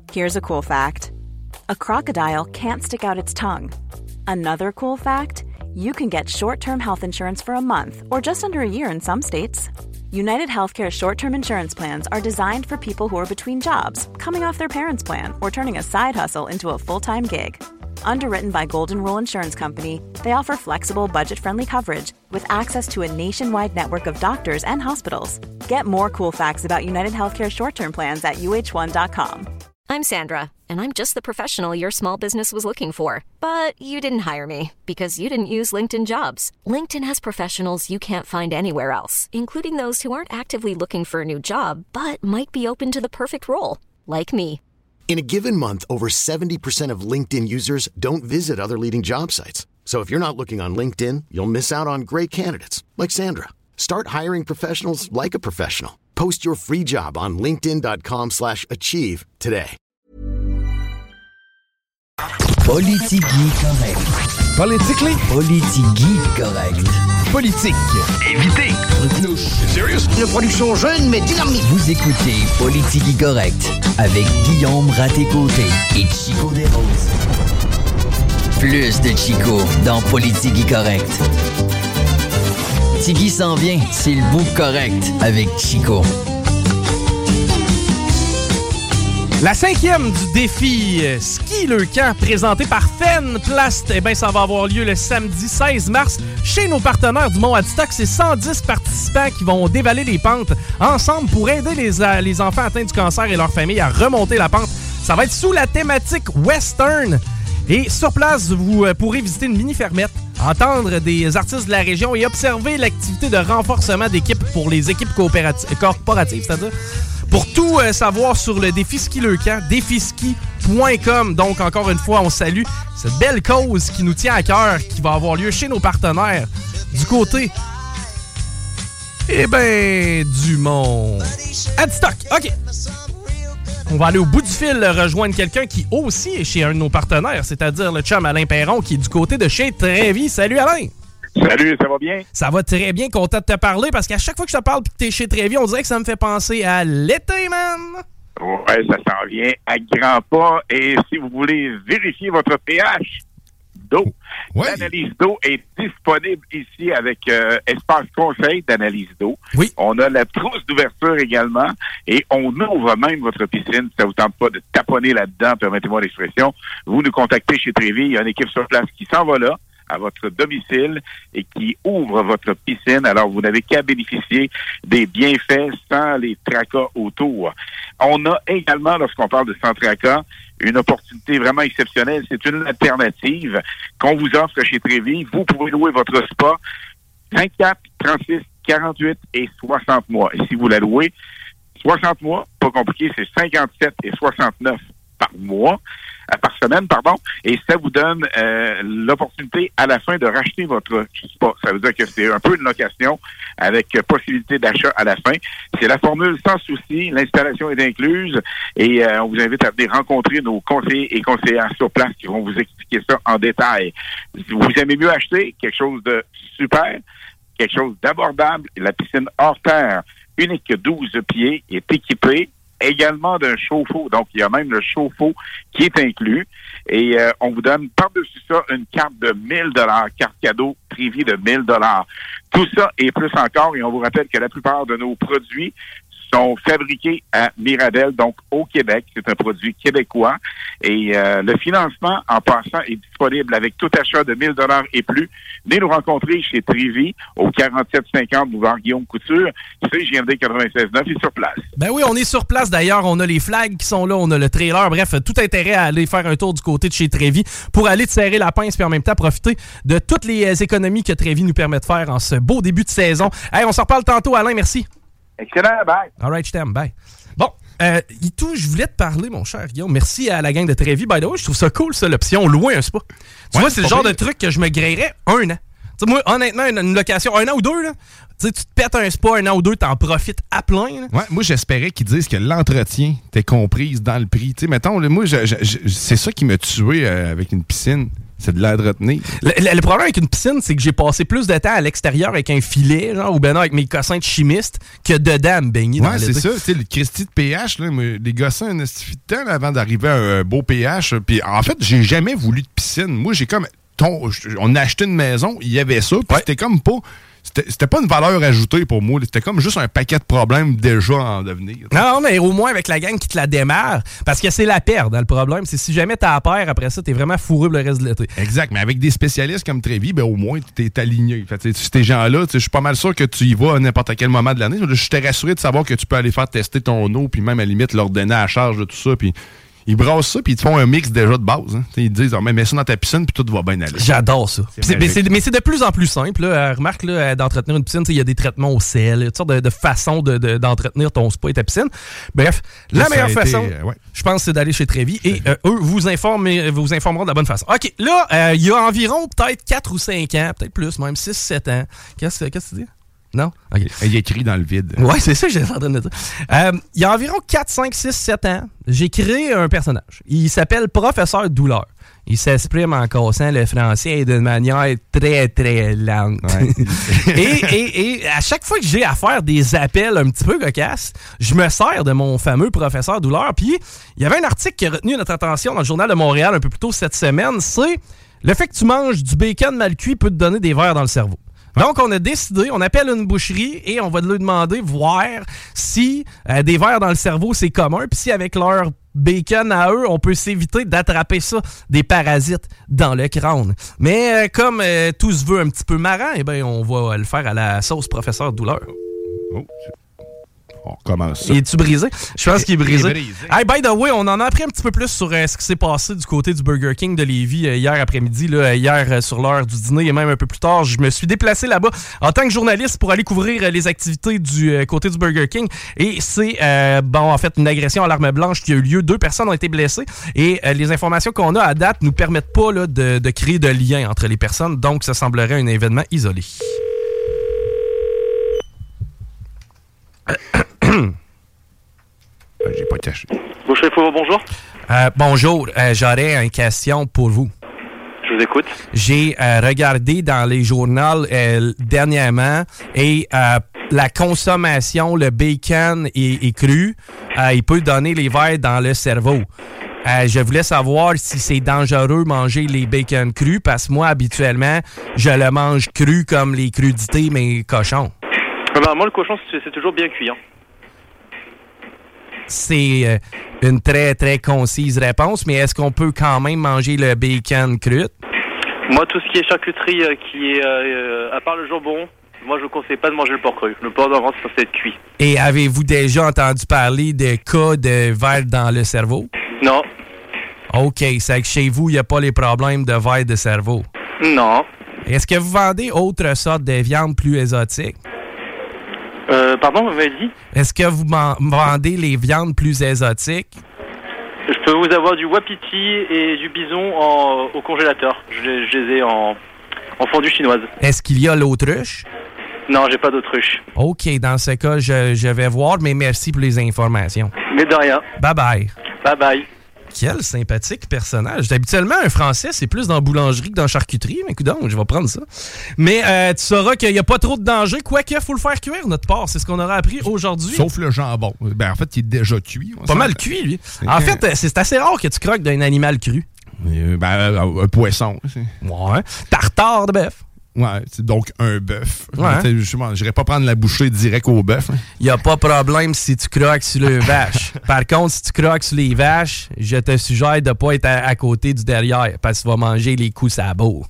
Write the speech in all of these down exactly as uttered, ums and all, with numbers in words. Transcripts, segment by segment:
Here's a cool fact. A crocodile can't stick out its tongue. Another cool fact, you can get short-term health insurance for a month or just under a year in some states. United Healthcare short-term insurance plans are designed for people who are between jobs, coming off their parents' plan, or turning a side hustle into a full-time gig. Underwritten by Golden Rule Insurance Company, they offer flexible, budget-friendly coverage with access to a nationwide network of doctors and hospitals. Get more cool facts about United Healthcare short-term plans at U H one dot com. I'm Sandra, and I'm just the professional your small business was looking for. But you didn't hire me because you didn't use LinkedIn Jobs. LinkedIn has professionals you can't find anywhere else, including those who aren't actively looking for a new job, but might be open to the perfect role, like me. In a given month, over seventy percent of LinkedIn users don't visit other leading job sites. So if you're not looking on LinkedIn, you'll miss out on great candidates like Sandra. Start hiring professionals like a professional. Post your free job on linkedin dot com slash achieve today. Politigui correct. Politically? Politigui correct. Politique. Évitez. Serious? Une production jeune mais dynamique. Vous écoutez Politigui correct avec Guillaume Raté-Côté et Chico Desroses. Plus de Chico dans Politigui correct. Tigui s'en vient, c'est le bout correct avec Chico. La cinquième du défi euh, Ski le camp présenté par Fenplast, eh bien, ça va avoir lieu le samedi seize mars chez nos partenaires du Mont Adstock. C'est cent dix participants qui vont dévaler les pentes ensemble pour aider les, euh, les enfants atteints du cancer et leurs familles à remonter la pente. Ça va être sous la thématique western. Et sur place, vous euh, pourrez visiter une mini-fermette, entendre des artistes de la région et observer l'activité de renforcement d'équipes pour les équipes coopérati- corporatives, c'est-à-dire pour tout euh, savoir sur le défi Ski le camp, défi ski point com. Donc, encore une fois, on salue cette belle cause qui nous tient à cœur, qui va avoir lieu chez nos partenaires du côté, eh ben, du Mont Adstock. OK. On va aller au bout du fil rejoindre quelqu'un qui aussi est chez un de nos partenaires, c'est-à-dire le chum Alain Perron, qui est du côté de chez Trévi. Salut Alain! Salut, ça va bien? Ça va très bien, content de te parler, parce qu'à chaque fois que je te parle et que t'es chez Trévi, on dirait que ça me fait penser à l'été, man! Ouais, ça s'en vient à grands pas. Et si vous voulez vérifier votre pH d'eau, ouais. L'analyse d'eau est disponible ici avec euh, Espace Conseil d'analyse d'eau. Oui. On a la trousse d'ouverture également et on ouvre même votre piscine. Si ça vous tente pas de taponner là-dedans, permettez-moi l'expression, vous nous contactez chez Trévi. Il y a une équipe sur place qui s'en va là, à votre domicile et qui ouvre votre piscine. Alors, vous n'avez qu'à bénéficier des bienfaits sans les tracas autour. On a également, lorsqu'on parle de sans tracas, une opportunité vraiment exceptionnelle. C'est une alternative qu'on vous offre chez Trévi. Vous pouvez louer votre spa vingt-quatre, trente-six, quarante-huit et soixante mois. Et si vous la louez, soixante mois, pas compliqué, c'est cinquante-sept et soixante-neuf par mois, euh, par semaine, pardon, et ça vous donne euh, l'opportunité à la fin de racheter votre spa. Ça veut dire que c'est un peu une location avec euh, possibilité d'achat à la fin. C'est la formule sans souci, l'installation est incluse et euh, on vous invite à venir rencontrer nos conseillers et conseillères sur place qui vont vous expliquer ça en détail. Si vous aimez mieux acheter quelque chose de super, quelque chose d'abordable, la piscine hors terre, unique douze pieds, est équipée également d'un chauffe-eau. Donc, il y a même le chauffe-eau qui est inclus. Et euh, on vous donne par-dessus ça une carte de mille dollars, carte cadeau Trévi de mille dollars. Tout ça et plus encore. Et on vous rappelle que la plupart de nos produits sont fabriqués à Mirabel, donc au Québec. C'est un produit québécois. Et euh, le financement, en passant, est disponible avec tout achat de mille dollars et plus. Venez nous rencontrer chez Trévi, au quarante-sept cinquante boulevard Guillaume Couture. C J M D quatre-vingt-seize neuf est sur place. Ben oui, on est sur place d'ailleurs. On a les flags qui sont là, on a le trailer. Bref, tout intérêt à aller faire un tour du côté de chez Trévi pour aller te serrer la pince puis en même temps profiter de toutes les économies que Trévi nous permet de faire en ce beau début de saison. Hey, on s'en reparle tantôt, Alain. Merci. Excellent, bye. All right, je t'aime, bye. Bon, euh, Itou, je voulais te parler, mon cher Guillaume. Merci à la gang de Trévi. By the way, je trouve ça cool, ça, l'option louer un spa. Tu Ouais, vois, c'est le genre pire. de truc que je me gréerais un an. T'sais, moi, honnêtement, une, une location, un an ou deux, là, tu te pètes un spa un an ou deux, t'en profites à plein. Là. Ouais, moi, j'espérais qu'ils disent que l'entretien était comprise dans le prix. Tu sais, mettons, là, moi, je, je, je, c'est ça qui m'a tué euh, avec une piscine. C'est de l'entretenir. Le, le, le problème avec une piscine, c'est que j'ai passé plus de temps à l'extérieur avec un filet, genre, ou ben non, avec mes cossins de chimiste, que dedans à me baigner. Ouais, c'est ça. Tu sais, le Christy de pH, là, les gossins un esti de temps là, avant d'arriver à un beau pH. Puis en fait, j'ai jamais voulu de piscine. Moi, j'ai comme... Ton, on a acheté une maison, il y avait ça, puis ouais. c'était comme pas... C'était, c'était pas une valeur ajoutée pour moi. C'était comme juste un paquet de problèmes déjà en devenir. Non, mais au moins avec la gang qui te la démarre, parce que c'est la perte, hein, le problème. C'est si jamais t'as à paire, après ça, t'es vraiment fourré le reste de l'été. Exact, mais avec des spécialistes comme Trévi, ben au moins, t'es aligné. Fait, ces gens-là, je suis pas mal sûr que tu y vas à n'importe quel moment de l'année. Je t'ai rassuré de savoir que tu peux aller faire tester ton eau, puis même à la limite leur donner à charge de tout ça, puis... Ils brassent ça, puis ils te font un mix déjà de base. Hein. Ils te disent, oh, mets ça dans ta piscine, puis tout va bien aller. J'adore ça. C'est mais, c'est, mais c'est de plus en plus simple. Là. Remarque, là, d'entretenir une piscine, il y a des traitements au sel, toutes sortes de, de façons de, de, d'entretenir ton spa et ta piscine. Bref, la ça meilleure été, façon, euh, ouais. je pense, c'est d'aller chez Trévi. Et euh, eux vous, informer, vous informeront de la bonne façon. OK, là, euh, il y a environ peut-être quatre ou cinq ans, peut-être plus, même six sept ans. Qu'est-ce, qu'est-ce que tu dis? Non? OK. Il écrit dans le vide. Ouais, c'est ça que j'étais en train de dire. Euh, il y a environ quatre, cinq, six, sept ans, j'ai créé un personnage. Il s'appelle Professeur Douleur. Il s'exprime en cassant le français d'une manière très, très lente. Ouais. et, et, et à chaque fois que j'ai à faire des appels un petit peu cocasses, je me sers de mon fameux Professeur Douleur. Puis, il y avait un article qui a retenu notre attention dans le Journal de Montréal un peu plus tôt cette semaine. C'est le fait que tu manges du bacon mal cuit peut te donner des vers dans le cerveau. Donc, on a décidé, on appelle une boucherie et on va lui demander, voir si euh, des vers dans le cerveau, c'est commun. Puis si avec leur bacon à eux, on peut s'éviter d'attraper ça, des parasites dans le crâne. Mais euh, comme euh, tout se veut un petit peu marrant, eh bien, on va le faire à la sauce Professeur Douleur. Oh, on recommence ça. Es-tu brisé? Je pense qu'il est brisé. Il est brisé. Hey, by the way, on en a appris un petit peu plus sur euh, ce qui s'est passé du côté du Burger King de Lévis euh, hier après-midi, là, hier euh, sur l'heure du dîner et même un peu plus tard. Je me suis déplacé là-bas en tant que journaliste pour aller couvrir euh, les activités du euh, côté du Burger King. Et c'est, euh, bon, en fait, une agression à l'arme blanche qui a eu lieu. Deux personnes ont été blessées et euh, les informations qu'on a à date nous permettent pas là, de, de créer de lien entre les personnes. Donc, ça semblerait un événement isolé. J'ai pas caché. Boucher Fauveau, bonjour. Euh, bonjour, euh, j'aurais une question pour vous. Je vous écoute. J'ai euh, regardé dans les journaux euh, dernièrement et euh, la consommation, le bacon est, est cru, euh, il peut donner les vers dans le cerveau. Euh, je voulais savoir si c'est dangereux manger les bacon crus parce que moi, habituellement, je le mange cru comme les crudités, mais cochons. Ben, moi, le cochon, c'est, c'est toujours bien cuit. Hein. C'est euh, une très, très concise réponse, mais est-ce qu'on peut quand même manger le bacon cru? Moi, tout ce qui est charcuterie, euh, qui est, euh, à part le jambon, moi, je ne conseille pas de manger le porc cru. Le porc d'avance, ça fait être cuit. Et avez-vous déjà entendu parler de cas de vers dans le cerveau? Non. OK, c'est que chez vous, il n'y a pas les problèmes de vers de cerveau? Non. Est-ce que vous vendez autre sorte de viande plus exotique? Euh, pardon, vous m'avez dit? Est-ce que vous vendez les viandes plus exotiques? Je peux vous avoir du wapiti et du bison en, au congélateur. Je les, je les ai en, en fondue chinoise. Est-ce qu'il y a l'autruche? Non, j'ai pas d'autruche. OK, dans ce cas, je, je vais voir, mais merci pour les informations. Mais de rien. Bye-bye. Bye-bye. Quel sympathique personnage. Habituellement, un Français, c'est plus dans la boulangerie que dans la charcuterie. Mais écoute donc, je vais prendre ça. Mais euh, tu sauras qu'il n'y a pas trop de danger. Quoique, il faut le faire cuire, notre porc. C'est ce qu'on aura appris aujourd'hui. Sauf le jambon. Ben, en fait, il est déjà cuit. Pas mal cuit, lui. En fait, c'est assez rare que tu croques d'un animal cru. Euh, ben, un poisson. C'est... Ouais. Tartare de bœuf. Ouais, c'est donc un bœuf. Ouais. Je n'irais pas prendre la bouchée direct au bœuf. Il n'y a pas de problème si tu croques sur les vaches. Par contre, si tu croques sur les vaches, je te suggère de ne pas être à, à côté du derrière parce que tu vas manger les coups sabots.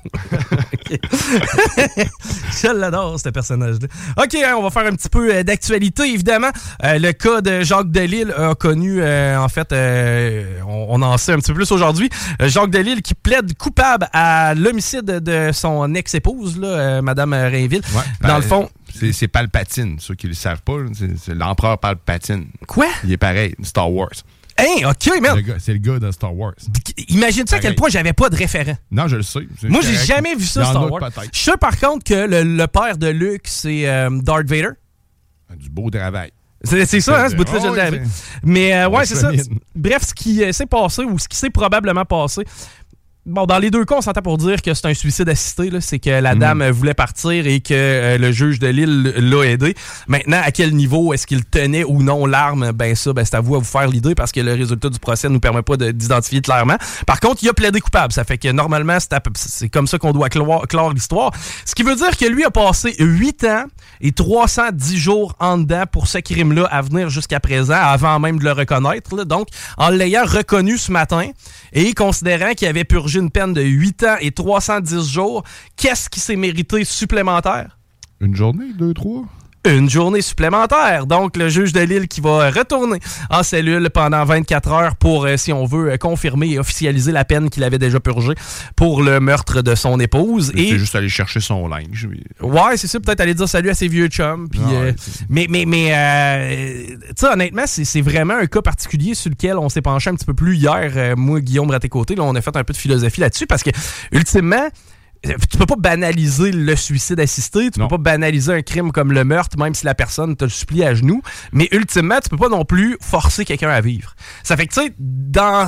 Je l'adore, ce personnage-là. OK, hein, on va faire un petit peu d'actualité, évidemment. Euh, le cas de Jacques Delisle a connu, euh, en fait, euh, on, on en sait un petit peu plus aujourd'hui. Jacques Delisle qui plaide coupable à l'homicide de son ex-épouse, là, euh, Madame Rainville. Ouais, dans ben, le fond... C'est, c'est Palpatine, ceux qui ne le savent pas. C'est, c'est l'empereur Palpatine. Quoi? Il est pareil, Star Wars. Hein, OK, merde. C'est, c'est le gars de Star Wars. Imagine-tu à quel point j'avais pas de référent? Non, je le sais. Moi, j'ai jamais vu ça, Star Wars. Je sais par contre que le, le père de Luke, c'est euh, Darth Vader. Du beau travail. C'est, c'est ça, hein, ce bout-là, oh, je oui, l'avais. c'est... Mais euh, ouais, ouais, c'est ça. Bref, ce qui euh, s'est passé ou ce qui s'est probablement passé, bon, dans les deux cas, on s'entend pour dire que c'est un suicide assisté. Là. C'est que la mmh. dame voulait partir et que euh, le juge de Lille l'a aidé. Maintenant, à quel niveau est-ce qu'il tenait ou non l'arme? Ben ça, ben c'est à vous à vous faire l'idée parce que le résultat du procès ne nous permet pas de, d'identifier clairement. Par contre, il a plaidé coupable. Ça fait que normalement, c'est, à, c'est comme ça qu'on doit clore, clore l'histoire. Ce qui veut dire que lui a passé huit ans et trois cent dix jours en dedans pour ce crime-là à venir jusqu'à présent, avant même de le reconnaître. Là. Donc, en l'ayant reconnu ce matin et considérant qu'il avait purgé une peine de huit ans et trois cent dix jours, qu'est-ce qui s'est mérité supplémentaire? Une journée, deux, trois? Une journée supplémentaire. Donc, le juge de Lille qui va retourner en cellule pendant vingt-quatre heures pour, euh, si on veut, euh, confirmer et officialiser la peine qu'il avait déjà purgée pour le meurtre de son épouse. C'est et juste aller chercher son linge. Ouais, c'est ça. Peut-être aller dire salut à ses vieux chums. Puis, ah, euh, ouais, mais, mais, mais euh, tu sais, honnêtement, c'est, c'est vraiment un cas particulier sur lequel on s'est penché un petit peu plus hier. Euh, moi, Guillaume Raté-Côté, là, on a fait un peu de philosophie là-dessus parce que, ultimement, tu peux pas banaliser le suicide assisté, tu non. peux pas banaliser un crime comme le meurtre, même si la personne te le supplie à genoux, mais ultimement, tu peux pas non plus forcer quelqu'un à vivre. Ça fait que, tu sais, dans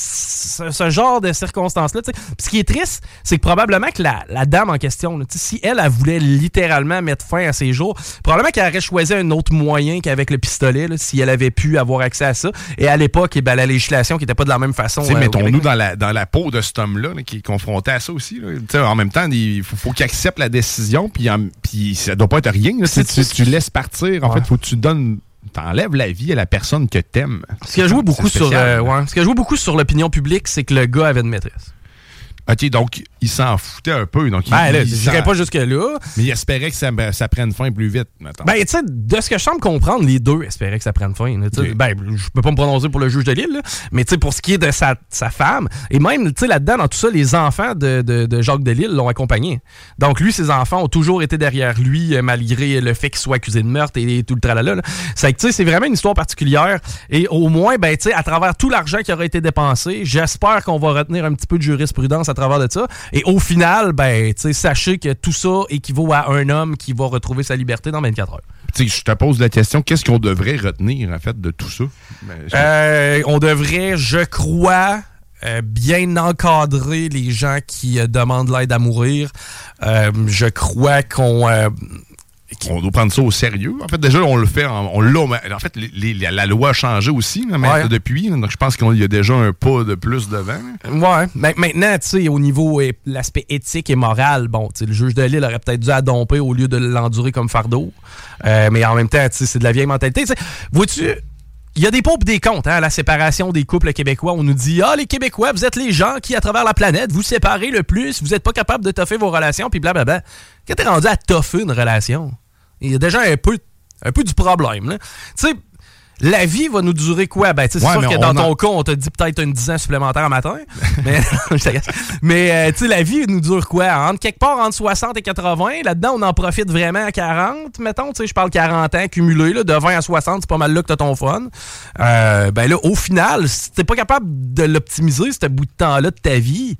ce, ce genre de circonstances-là, tu sais, ce qui est triste, c'est que probablement que la, la dame en question, là, si elle, elle voulait littéralement mettre fin à ses jours, probablement qu'elle aurait choisi un autre moyen qu'avec le pistolet, là, si elle avait pu avoir accès à ça. Et à l'époque, eh ben, la législation qui était pas de la même façon. Tu sais, euh, mettons-nous dans la, dans la peau de cet homme-là, là, qui est confronté à ça aussi. Là. Tu sais, en même En même temps, il faut, faut qu'il accepte la décision, puis, puis ça doit pas être rien. Là, si tu, tu laisses partir, en ouais. fait, faut que tu donnes, t'enlèves la vie à la personne que t'aimes. Ce qui a joué beaucoup sur, euh, ouais, ce qui a joué beaucoup sur l'opinion publique, c'est que le gars avait une maîtresse. OK, donc il s'en foutait un peu. Donc ben, il, là, il je dirais pas jusque-là. Mais il espérait que ça, ça prenne fin plus vite, mettons. Ben, tu sais, de ce que je semble comprendre, les deux espéraient que ça prenne fin. Là, okay. Ben, je peux pas me prononcer pour le juge de Lille, là, mais tu sais, pour ce qui est de sa, sa femme, et même, tu sais, là-dedans, dans tout ça, les enfants de, de, de Jacques Delisle l'ont accompagné. Donc, lui, ses enfants ont toujours été derrière lui, malgré le fait qu'il soit accusé de meurtre et, et tout le tralala. Là. C'est que, tu sais, c'est vraiment une histoire particulière. Et au moins, ben, tu sais, à travers tout l'argent qui aura été dépensé, j'espère qu'on va retenir un petit peu de jurisprudence à travers de ça. Et au final, ben, sachez que tout ça équivaut à un homme qui va retrouver sa liberté dans vingt-quatre heures. T'sais, je te pose la question, qu'est-ce qu'on devrait retenir, en fait, de tout ça? Ben, euh, on devrait, je crois, euh, bien encadrer les gens qui euh, demandent l'aide à mourir. Euh, je crois qu'on... Euh, On doit prendre ça au sérieux. En fait, déjà, on le fait. On l'a. En fait, les, les, la loi a changé aussi là, ouais. depuis. Donc, je pense qu'il y a déjà un pas de plus devant. Ouais. Mais maintenant, tu sais, au niveau de l'aspect éthique et moral, bon, tu sais, le juge de Lille aurait peut-être dû adomper au lieu de l'endurer comme fardeau. Euh, mais en même temps, tu sais, c'est de la vieille mentalité. T'sais, vois-tu, il y a des pour et des contre, hein, la séparation des couples québécois. On nous dit, ah, les Québécois, vous êtes les gens qui, à travers la planète, vous séparez le plus, vous n'êtes pas capable de toffer vos relations, puis blablabla. Quand t'es rendu à toffer une relation, il y a déjà un peu, un peu du problème. Tu sais, la vie va nous durer quoi? Ben, c'est ouais, sûr que dans ton a... cas, on t'a dit peut-être une dix ans supplémentaire à matin. mais mais euh, tu sais, la vie nous dure quoi? Entre quelque part entre soixante et quatre-vingts. Là-dedans, on en profite vraiment à quarante, mettons. Tu sais, je parle quarante ans cumulés. Là, de vingt à soixante, c'est pas mal là que t'as ton fun. Euh, ben là, au final, si t'es pas capable de l'optimiser, ce bout de temps-là de ta vie...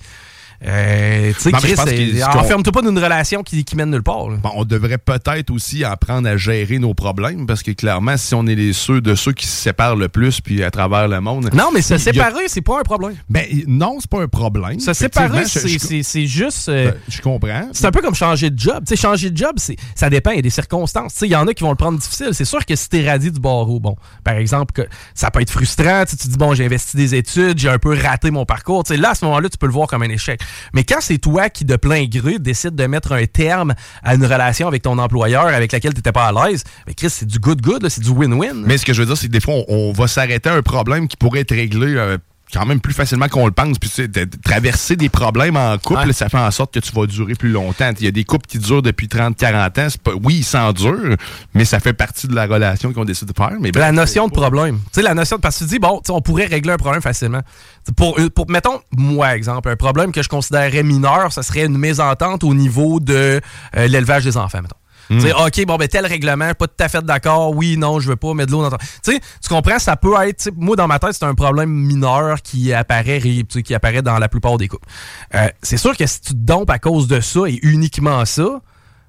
Euh, tu sais, Chris, c'est, enferme-toi pas d'une relation qui, qui mène nulle part. Bon, on devrait peut-être aussi apprendre à gérer nos problèmes parce que clairement, si on est les ceux de ceux qui se séparent le plus puis à travers le monde. Non, mais se séparer, a... c'est pas un problème. Ben non, c'est pas un problème. Se séparer, c'est, je, c'est, c'est juste. Euh, ben, je comprends. C'est un peu comme changer de job. Tu sais, changer de job, c'est, ça dépend, il y a des circonstances. Il y en a qui vont le prendre difficile. C'est sûr que si t'es radié du barreau, bon, par exemple, que ça peut être frustrant. Tu te dis, bon, j'ai investi des études, j'ai un peu raté mon parcours. T'sais, là, à ce moment-là, tu peux le voir comme un échec. Mais quand c'est toi qui, de plein gré, décide de mettre un terme à une relation avec ton employeur avec laquelle tu n'étais pas à l'aise, mais Chris, c'est du good-good, là, c'est du win-win. Mais ce que je veux dire, c'est que des fois, on, on va s'arrêter à un problème qui pourrait être réglé euh, quand même plus facilement qu'on le pense. Puis de, de traverser des problèmes en couple, ouais. ça fait en sorte que tu vas durer plus longtemps. Il y a des couples qui durent depuis trente à quarante ans. C'est pas, oui, ils s'endurent, mais ça fait partie de la relation qu'on décide de faire. Mais la notion de problème. Tu sais, la notion de... Parce que tu dis, bon, on pourrait régler un problème facilement. Pour, pour, mettons, moi, exemple, un problème que je considérerais mineur, ça serait une mésentente au niveau de euh, l'élevage des enfants, mettons. Mm. Tu sais, OK, bon, ben, tel règlement, pas tout à fait d'accord, oui, non, je veux pas mettre de l'eau dans ton... Tu sais, tu comprends, ça peut être, moi, dans ma tête, c'est un problème mineur qui apparaît, qui apparaît dans la plupart des couples. Euh, c'est sûr que si tu te dompes à cause de ça et uniquement ça,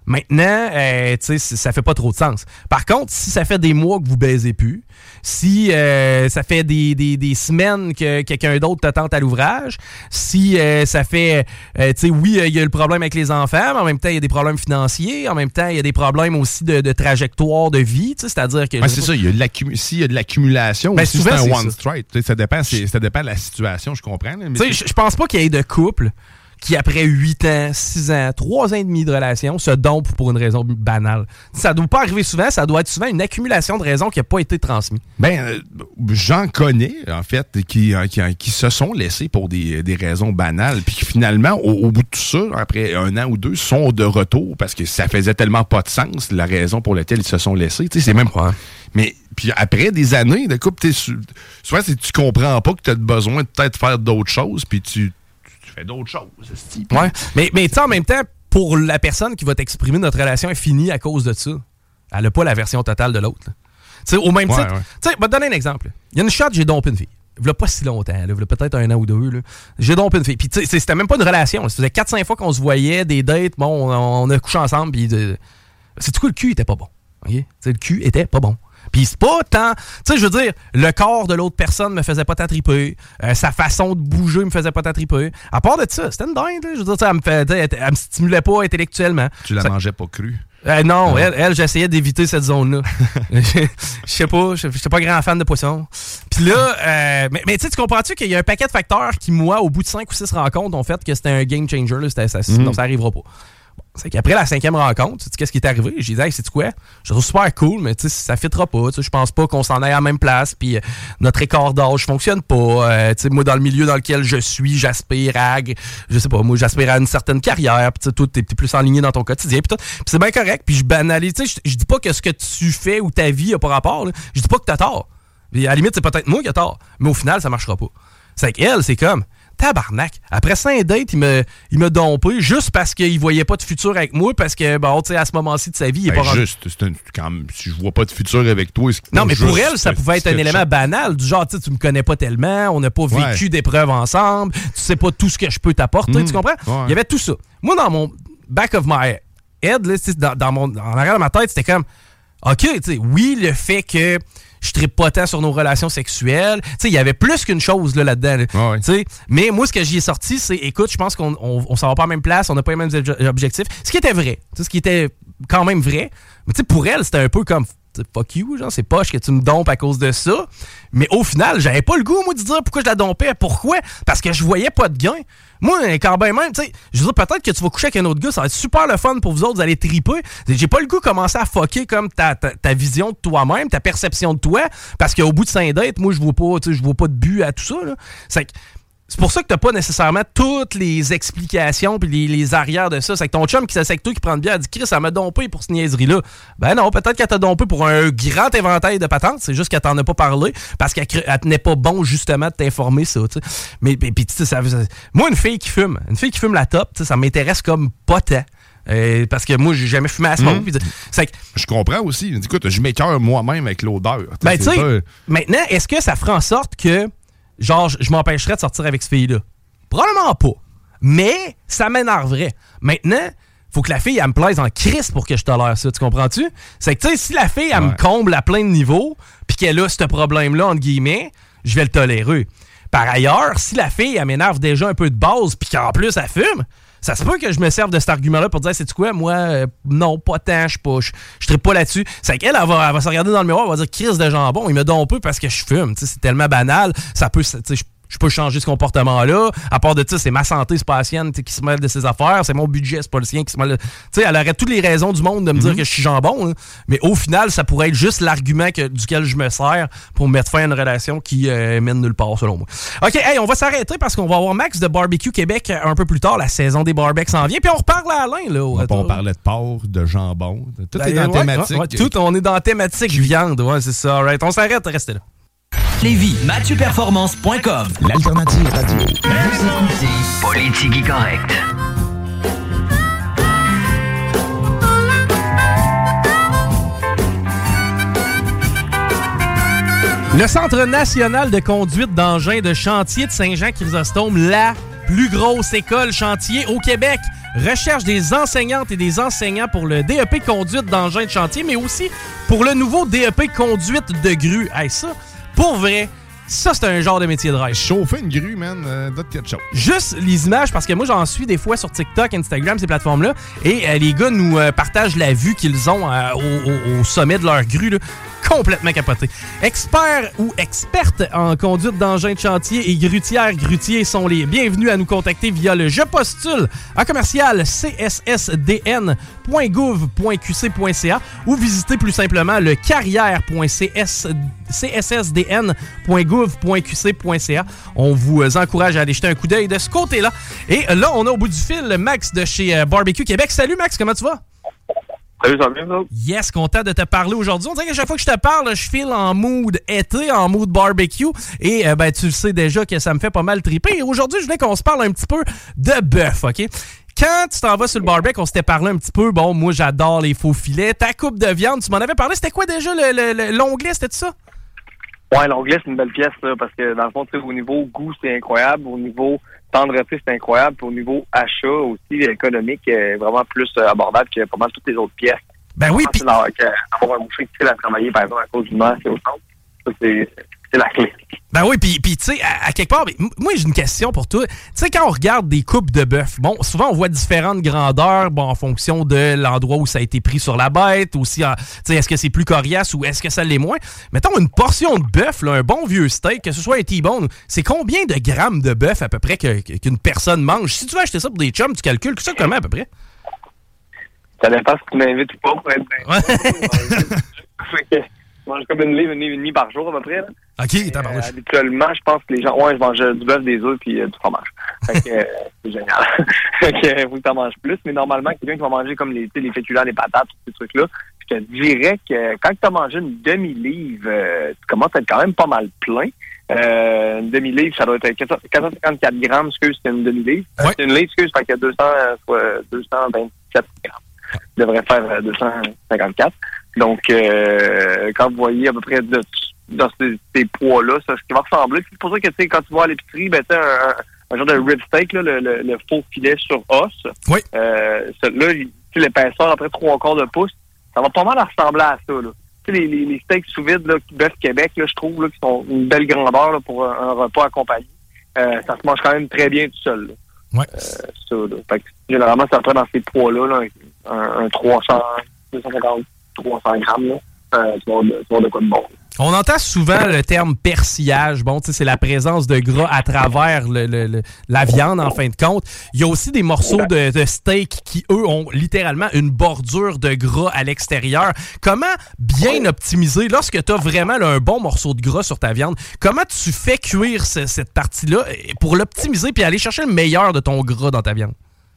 Maintenant, euh, tu sais, ça fait pas trop de sens. Par contre, si ça fait des mois que vous baisez plus, si euh, ça fait des, des, des semaines que quelqu'un d'autre te tente à l'ouvrage, si euh, ça fait, euh, tu sais, oui, il y a le problème avec les enfants, mais en même temps, il y a des problèmes financiers, en même temps, il y a des problèmes aussi de, de trajectoire de vie, tu sais, c'est-à-dire que... Ouais, c'est ça, il y a de l'accumu- s'il y a de l'accumulation, ben, aussi, souvent, c'est un c'est one ça. strike. Ça dépend, c'est, ça dépend de la situation, je comprends. Tu sais, je pense pas qu'il y ait de couple qui, après huit ans, six ans, trois ans et demi de relation, se dompent pour une raison banale. Ça doit pas arriver souvent, ça doit être souvent une accumulation de raisons qui n'a pas été transmise. Ben, euh, j'en connais, en fait, qui, qui, qui se sont laissés pour des, des raisons banales, puis qui finalement, au, au bout de tout ça, après un an ou deux, sont de retour parce que ça faisait tellement pas de sens, la raison pour laquelle ils se sont laissés. Tu sais, c'est même pas... Mais puis après des années de couple, souvent, c'est, tu comprends pas que tu as besoin de peut-être faire d'autres choses, puis tu... d'autres choses. Ouais. Mais, mais tu sais, en même temps, pour la personne qui va t'exprimer notre relation est finie à cause de ça, elle n'a pas la version totale de l'autre. Tu sais, au même ouais, titre, ouais. tu sais, je vais te donner un exemple. Il y a une shot, j'ai dompé une fille. Il y a pas si longtemps, là, il y a peut-être un an ou deux. Là. J'ai dompé une fille. Puis tu sais, c'était même pas une relation. Là. Ça faisait quatre cinq fois qu'on se voyait, des dates, bon, on, on a couché ensemble, puis euh, c'est tout coup, le cul était pas bon. Okay? Le cul était pas bon. Puis c'est pas tant... Tu sais, je veux dire, le corps de l'autre personne me faisait pas tant triper. Euh, sa façon de bouger me faisait pas tant triper. À part de ça, c'était une dingue. Là. Je veux dire, elle me, fait, elle, elle me stimulait pas intellectuellement. Tu la ça... mangeais pas crue? Euh, non, non. Elle, elle, j'essayais d'éviter cette zone-là. Je sais pas, je suis pas grand fan de poissons. Puis là, euh, mais, mais tu sais, tu comprends-tu qu'il y a un paquet de facteurs qui, moi, au bout de cinq ou six rencontres, ont fait que c'était un game changer. Là, c'était, ça, mm. Sinon, ça arrivera pas. C'est qu'après la cinquième rencontre, tu sais qu'est-ce qui est arrivé? J'ai dit, hey, c'est quoi? Je trouve super cool, mais tu sais, ça fitera pas. Je pense pas qu'on s'en aille à la même place, puis euh, notre écart d'âge fonctionne pas. Euh, tu sais, moi, dans le milieu dans lequel je suis, j'aspire à, je sais pas, moi, j'aspire à une certaine carrière, puis toi, t'es, t'es plus enligné dans ton quotidien, puis c'est bien correct, puis je banalise. Tu sais, je dis pas que ce que tu fais ou ta vie a pas rapport, je dis pas que t'as tort. Puis à la limite, c'est peut-être moi qui ai tort, mais au final, ça marchera pas. C'est qu'elle, c'est comme... Tabarnak. Après cinq dates, il me, il me dompé juste parce qu'il voyait pas de futur avec moi, parce que, bon, tu sais, à ce moment-ci de sa vie, il est ben pas rendu. Juste, c'est un, quand même, si je vois pas de futur avec toi, c'est non, mais juste, pour elle, ça pouvait être un élément chose. banal, du genre, tu sais, tu me connais pas tellement, on n'a pas vécu ouais. d'épreuves ensemble, tu sais pas tout ce que je peux t'apporter, mmh, tu comprends? Ouais. Il y avait tout ça. Moi, dans mon back of my head, là, dans, dans mon, en arrière de ma tête, c'était comme, OK, tu sais, oui, le fait que je trippe pas tant sur nos relations sexuelles. Tu sais, il y avait plus qu'une chose là, là-dedans. Là. Oh oui. Tu sais, mais moi, ce que j'y ai sorti, c'est, écoute, je pense qu'on on, on s'en va pas à la même place, on n'a pas les mêmes objectifs. Ce qui était vrai. Tu sais, ce qui était quand même vrai. Mais tu sais, pour elle, c'était un peu comme, fuck you, genre, c'est poche que tu me dompes à cause de ça. Mais au final, j'avais pas le goût, moi, de dire pourquoi je la dompais. Pourquoi? Parce que je voyais pas de gain. Moi, quand ben même, tu sais, je veux dire, peut-être que tu vas coucher avec un autre gars, ça va être super le fun pour vous autres, vous allez triper. J'ai pas le goût de commencer à fucker comme ta, ta, ta vision de toi-même, ta perception de toi, parce qu'au bout de cinq dates, moi, je vois pas, tu sais, je vois pas de but à tout ça, là. C'est que C'est pour ça que t'as pas nécessairement toutes les explications puis les, les arrières de ça. C'est que ton chum qui s'assied avec toi, qui prend une bière, elle dit « Chris, ça m'a dompé pour cette niaiserie-là. » Ben non, peut-être qu'elle t'a dompé pour un grand éventail de patentes. C'est juste qu'elle t'en a pas parlé parce qu'elle elle tenait pas bon, justement, de t'informer ça. T'sais. Mais puis tu sais, ça, ça, moi, une fille qui fume, une fille qui fume la top, ça m'intéresse comme pas tant. Euh, parce que moi, j'ai jamais fumé à smoke. Mmh. C'est que, je comprends aussi. Écoute, je m'écoeure moi-même avec l'odeur. Ben, tu sais, pas... maintenant, est-ce que ça fera en sorte que genre, je m'empêcherais de sortir avec cette fille-là? Probablement pas. Mais ça m'énerverait. Maintenant, faut que la fille, elle me plaise en crise pour que je tolère ça. Tu comprends-tu? C'est que, tu sais, si la fille, elle ouais. me comble à plein de niveaux, puis qu'elle a ce problème-là, entre guillemets, je vais le tolérer. Par ailleurs, si la fille, elle m'énerve déjà un peu de base, puis qu'en plus, elle fume, ça se peut que je me serve de cet argument-là pour dire, c'est-tu quoi? Moi, euh, non, pas tant, je ne tripe pas là-dessus. C'est qu'elle, elle va, elle va se regarder dans le miroir, elle va dire, crise de jambon, il me donne peu parce que je fume. T'sais, c'est tellement banal, ça peut, je je peux changer ce comportement-là. À part de ça, c'est ma santé, c'est pas la sienne qui se mêle de ses affaires. C'est mon budget, c'est pas le sien qui se mêle de... Tu sais, elle aurait toutes les raisons du monde de me mm-hmm. dire que je suis jambon. Hein. Mais au final, ça pourrait être juste l'argument que, duquel je me sers pour mettre fin à une relation qui euh, mène nulle part, selon moi. OK, hey, on va s'arrêter parce qu'on va avoir Max de Barbecue Québec un peu plus tard. La saison des barbecues s'en vient. Puis on reparle à Alain. Là, on, on parlait de porc, de jambon. Tout ben, est dans ouais, thématique. Ouais, tout, on est dans thématique viande. Ouais, c'est ça. Right. On s'arrête, restez là. Lévis, mathieu performance point com. L'alternative radio. Vous écoutez Politique correcte. Le Centre national de conduite d'engins de chantier de Saint-Jean-Chrysostome, la plus grosse école chantier au Québec. recherche des enseignantes et des enseignants pour le D E P conduite d'engin de chantier, mais aussi pour le nouveau D E P conduite de grue. Hey, ça, pour vrai, ça, c'est un genre de métier de rêve. Chauffer une grue, man, euh, d'autres quelque chose. Juste les images, parce que moi, j'en suis des fois sur TikTok, Instagram, ces plateformes-là, et euh, les gars nous euh, partagent la vue qu'ils ont euh, au, au, au sommet de leur grue, là. Complètement capoté. Experts ou expertes en conduite d'engins de chantier et grutières, grutiers sont les bienvenus à nous contacter via le Je postule à commercial c s s d n point gouv point q c point c a ou visiter plus simplement le carrière point c s s d n point gouv point q c point c a. On vous encourage à aller jeter un coup d'œil de ce côté-là. Et là, on a au bout du fil Max de chez Barbecue Québec. Salut Max, comment tu vas? Salut, ça va bien, ça? Yes, content de te parler aujourd'hui. On dirait qu'à chaque fois que je te parle, je file en mood été, en mood barbecue. Et euh, ben, tu le sais déjà que ça me fait pas mal triper. Et aujourd'hui, je voulais qu'on se parle un petit peu de bœuf, OK? Quand tu t'en vas sur le barbecue, on s'était parlé un petit peu. Bon, moi, j'adore les faux filets. Ta coupe de viande, tu m'en avais parlé. C'était quoi déjà le, le, le, l'onglet? C'était ça? Ouais, l'onglet, c'est une belle pièce, là, parce que dans le fond, tu sais, au niveau goût, c'est incroyable. Au niveau tendreté, c'est incroyable. Puis au niveau achat aussi, économique, est vraiment plus euh, abordable que pas mal toutes les autres pièces. Ben oui, puis avoir un boucher qui tire à travailler, par exemple, à cause du masque et au centre, ça, c'est, c'est la clé. Ben oui, puis tu sais, à, à quelque part, mais, moi, j'ai une question pour toi. Tu sais, quand on regarde des coupes de bœuf, bon, souvent, on voit différentes grandeurs, bon, en fonction de l'endroit où ça a été pris sur la bête, aussi, tu sais, est-ce que c'est plus coriace ou est-ce que ça l'est moins? Mettons, une portion de bœuf, là, un bon vieux steak, que ce soit un T-bone, c'est combien de grammes de bœuf, à peu près, que, qu'une personne mange? Si tu veux acheter ça pour des chums, tu calcules ça comment, à peu près? Ça dépend si tu m'invites ou pas, pour être bien. Je mange comme une livre, une livre et demie par jour, à peu près. Là. OK, t'as parlé. Euh, habituellement, je pense que les gens... Ouais, je mange du bœuf, des œufs puis euh, du fromage. Fait que euh, c'est génial. Fait que euh, faut que t'en manges plus. Mais normalement, quelqu'un qui va manger comme les, les féculents, les patates, tous ces trucs-là, je te dirais que quand tu as mangé une demi-livre, euh, tu commences à être quand même pas mal plein. Euh, une demi-livre, ça doit être quatre cent cinquante-quatre grammes, excuse, c'est une demi-livre. Ouais. C'est une livre, excuse, fait qu'il y a deux cents, soit deux cent vingt-sept grammes. Il devrait faire euh, deux cent cinquante-quatre. Donc, euh, quand vous voyez à peu près de, dans ces, ces poids-là, c'est ce qui va ressembler. C'est pour ça que, tu sais, quand tu vas à l'épicerie, ben, tu sais, un, un genre de rib steak, là, le, le, le faux filet sur os. Oui. Euh, là, l'épaisseur, après trois quarts de pouce, ça va pas mal ressembler à ça, là. Tu sais, les, les, les steaks sous vide, là, Bœuf Québec, là, je trouve, là, qui sont une belle grandeur, là, pour un, un repas accompagné. Euh, ça se mange quand même très bien tout seul, là. Ouais. Euh, ça, là. Fait que, généralement, ça prend dans ces poids-là, là, un, un trois cents, deux cent cinquante, trois cents grammes, là. Euh, tu vas avoir de quoi de bon. On entend souvent le terme persillage. Bon, tu sais, c'est la présence de gras à travers le, le, le, la viande, en fin de compte. Il y a aussi des morceaux de, de steak qui, eux, ont littéralement une bordure de gras à l'extérieur. Comment bien optimiser, lorsque tu as vraiment là, un bon morceau de gras sur ta viande, comment tu fais cuire ce, cette partie-là pour l'optimiser puis aller chercher le meilleur de ton gras dans ta viande?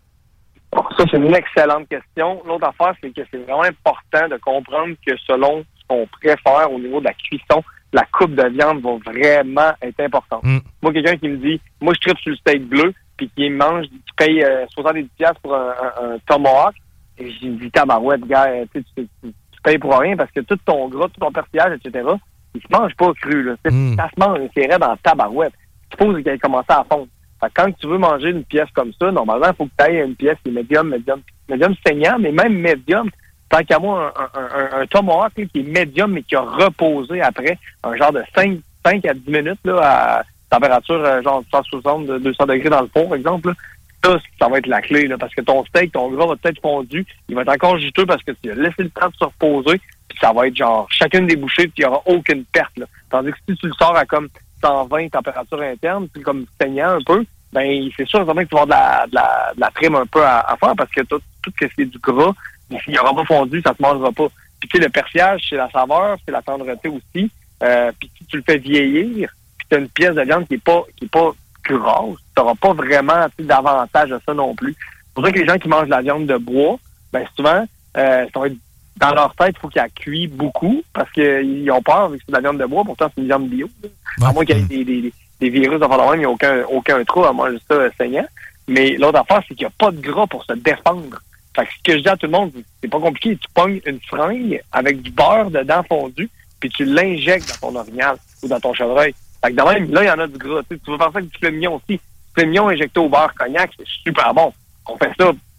Bon, ça, c'est une excellente question. L'autre affaire, c'est que c'est vraiment important de comprendre que selon ce qu'on préfère au niveau de la cuisson, la coupe de viande va vraiment être importante. Mm. Moi, quelqu'un qui me dit, moi, je tripe sur le steak bleu, puis qui mange, qui paye euh, soixante-dix dollars pour un, un, un tomahawk, et j'ai dit, tabarouette, gars, tu, tu, tu payes pour rien parce que tout ton gras, tout ton persillage, et cetera, il se mange pas cru, là. Mm. Ça se mange, c'est raide dans tabarouette. Tu supposes qu'il a commencé à fondre. Fait que quand tu veux manger une pièce comme ça, normalement, il faut que tu ailles une pièce qui est médium, médium, médium saignant, mais même médium. Tant qu'à moi, un, un, un, un tomahawk là, qui est médium, mais qui a reposé après un genre de cinq à dix minutes là, à température euh, genre cent soixante, deux cents degrés dans le four, par exemple, là, ça, ça va être la clé, là, parce que ton steak, ton gras va peut-être fondu, il va être encore juteux parce que tu as laissé le temps de se reposer, puis ça va être genre chacune des bouchées, puis il n'y aura aucune perte. Là. Tandis que si tu le sors à comme cent vingt température interne, puis comme saignant un peu, ben c'est sûr que tu vas avoir de la, de la, de la trim un peu à, à faire parce que tout, tout ce qui est du gras, s'il n'y aura pas fondu, ça ne se mangera pas. Puis tu sais, le persillage, c'est la saveur, c'est la tendreté aussi. Euh, puis si tu le fais vieillir, puis tu as une pièce de viande qui n'est pas qui est pas grasse, tu n'auras pas vraiment d'avantage à ça non plus. C'est pour ça que les gens qui mangent de la viande de bois, ben souvent, euh, ça va être, dans leur tête, il faut qu'elle cuit beaucoup parce qu'ils ont peur vu que c'est de la viande de bois, pourtant c'est une viande bio. Là. À moins qu'il y ait des, des, des virus, enfin, il n'y a aucun, aucun trou à manger ça euh, saignant. Mais l'autre affaire, c'est qu'il n'y a pas de gras pour se défendre. Fait que ce que je dis à tout le monde, c'est pas compliqué. Tu pognes une fringue avec du beurre dedans fondu, puis tu l'injectes dans ton orignal ou dans ton chevreuil. Fait que de même, là, il y en a du gras. Tu veux faire ça avec du filet mignon aussi. Du filet mignon injecté au beurre cognac, c'est super bon. On fait ça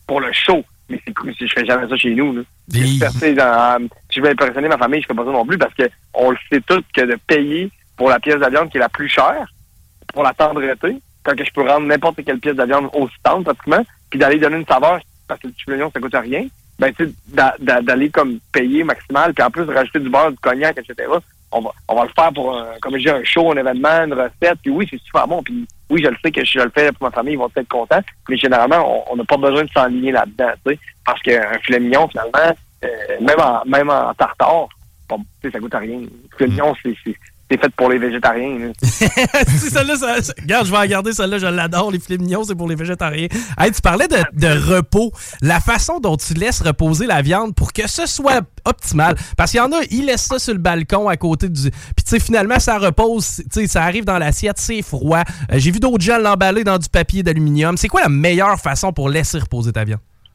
pour le show. Mais c'est cool, je ferais jamais ça chez nous, là. Et... Dans, si je veux impressionner ma famille, je fais pas ça non plus parce que on le sait tous que de payer pour la pièce de viande qui est la plus chère, pour la tendreté, quand que je peux rendre n'importe quelle pièce de viande aussi tendre, pratiquement, puis d'aller donner une saveur, parce que le petit oignon, ça coûte rien, ben, tu sais, d'a, d'a, d'aller comme payer maximal, puis en plus de rajouter du beurre, du cognac, et cetera, on va, on va le faire pour, un, comme je dis, un show, un événement, une recette, puis oui, c'est super bon, puis oui, je le sais que si je le fais pour ma famille, ils vont être contents, mais généralement, on n'a pas besoin de s'enligner là-dedans, tu sais, parce qu'un filet mignon, finalement, euh, même en même en tartare, bon, tu sais, ça coûte à rien. Le filet mignon, c'est, c'est, c'est fait pour les végétariens. si celle-là, ça, ça, regarde, je vais regarder celle-là, je l'adore, les filets mignons, c'est pour les végétariens. Hey, tu parlais de, de repos, la façon dont tu laisses reposer la viande pour que ce soit optimal. Parce qu'il y en a, ils laissent ça sur le balcon à côté du... Puis tu sais, finalement, ça repose, tu sais, ça arrive dans l'assiette, c'est froid. Euh, j'ai vu d'autres gens l'emballer dans du papier d'aluminium. C'est quoi la meilleure façon pour laisser reposer ta viande?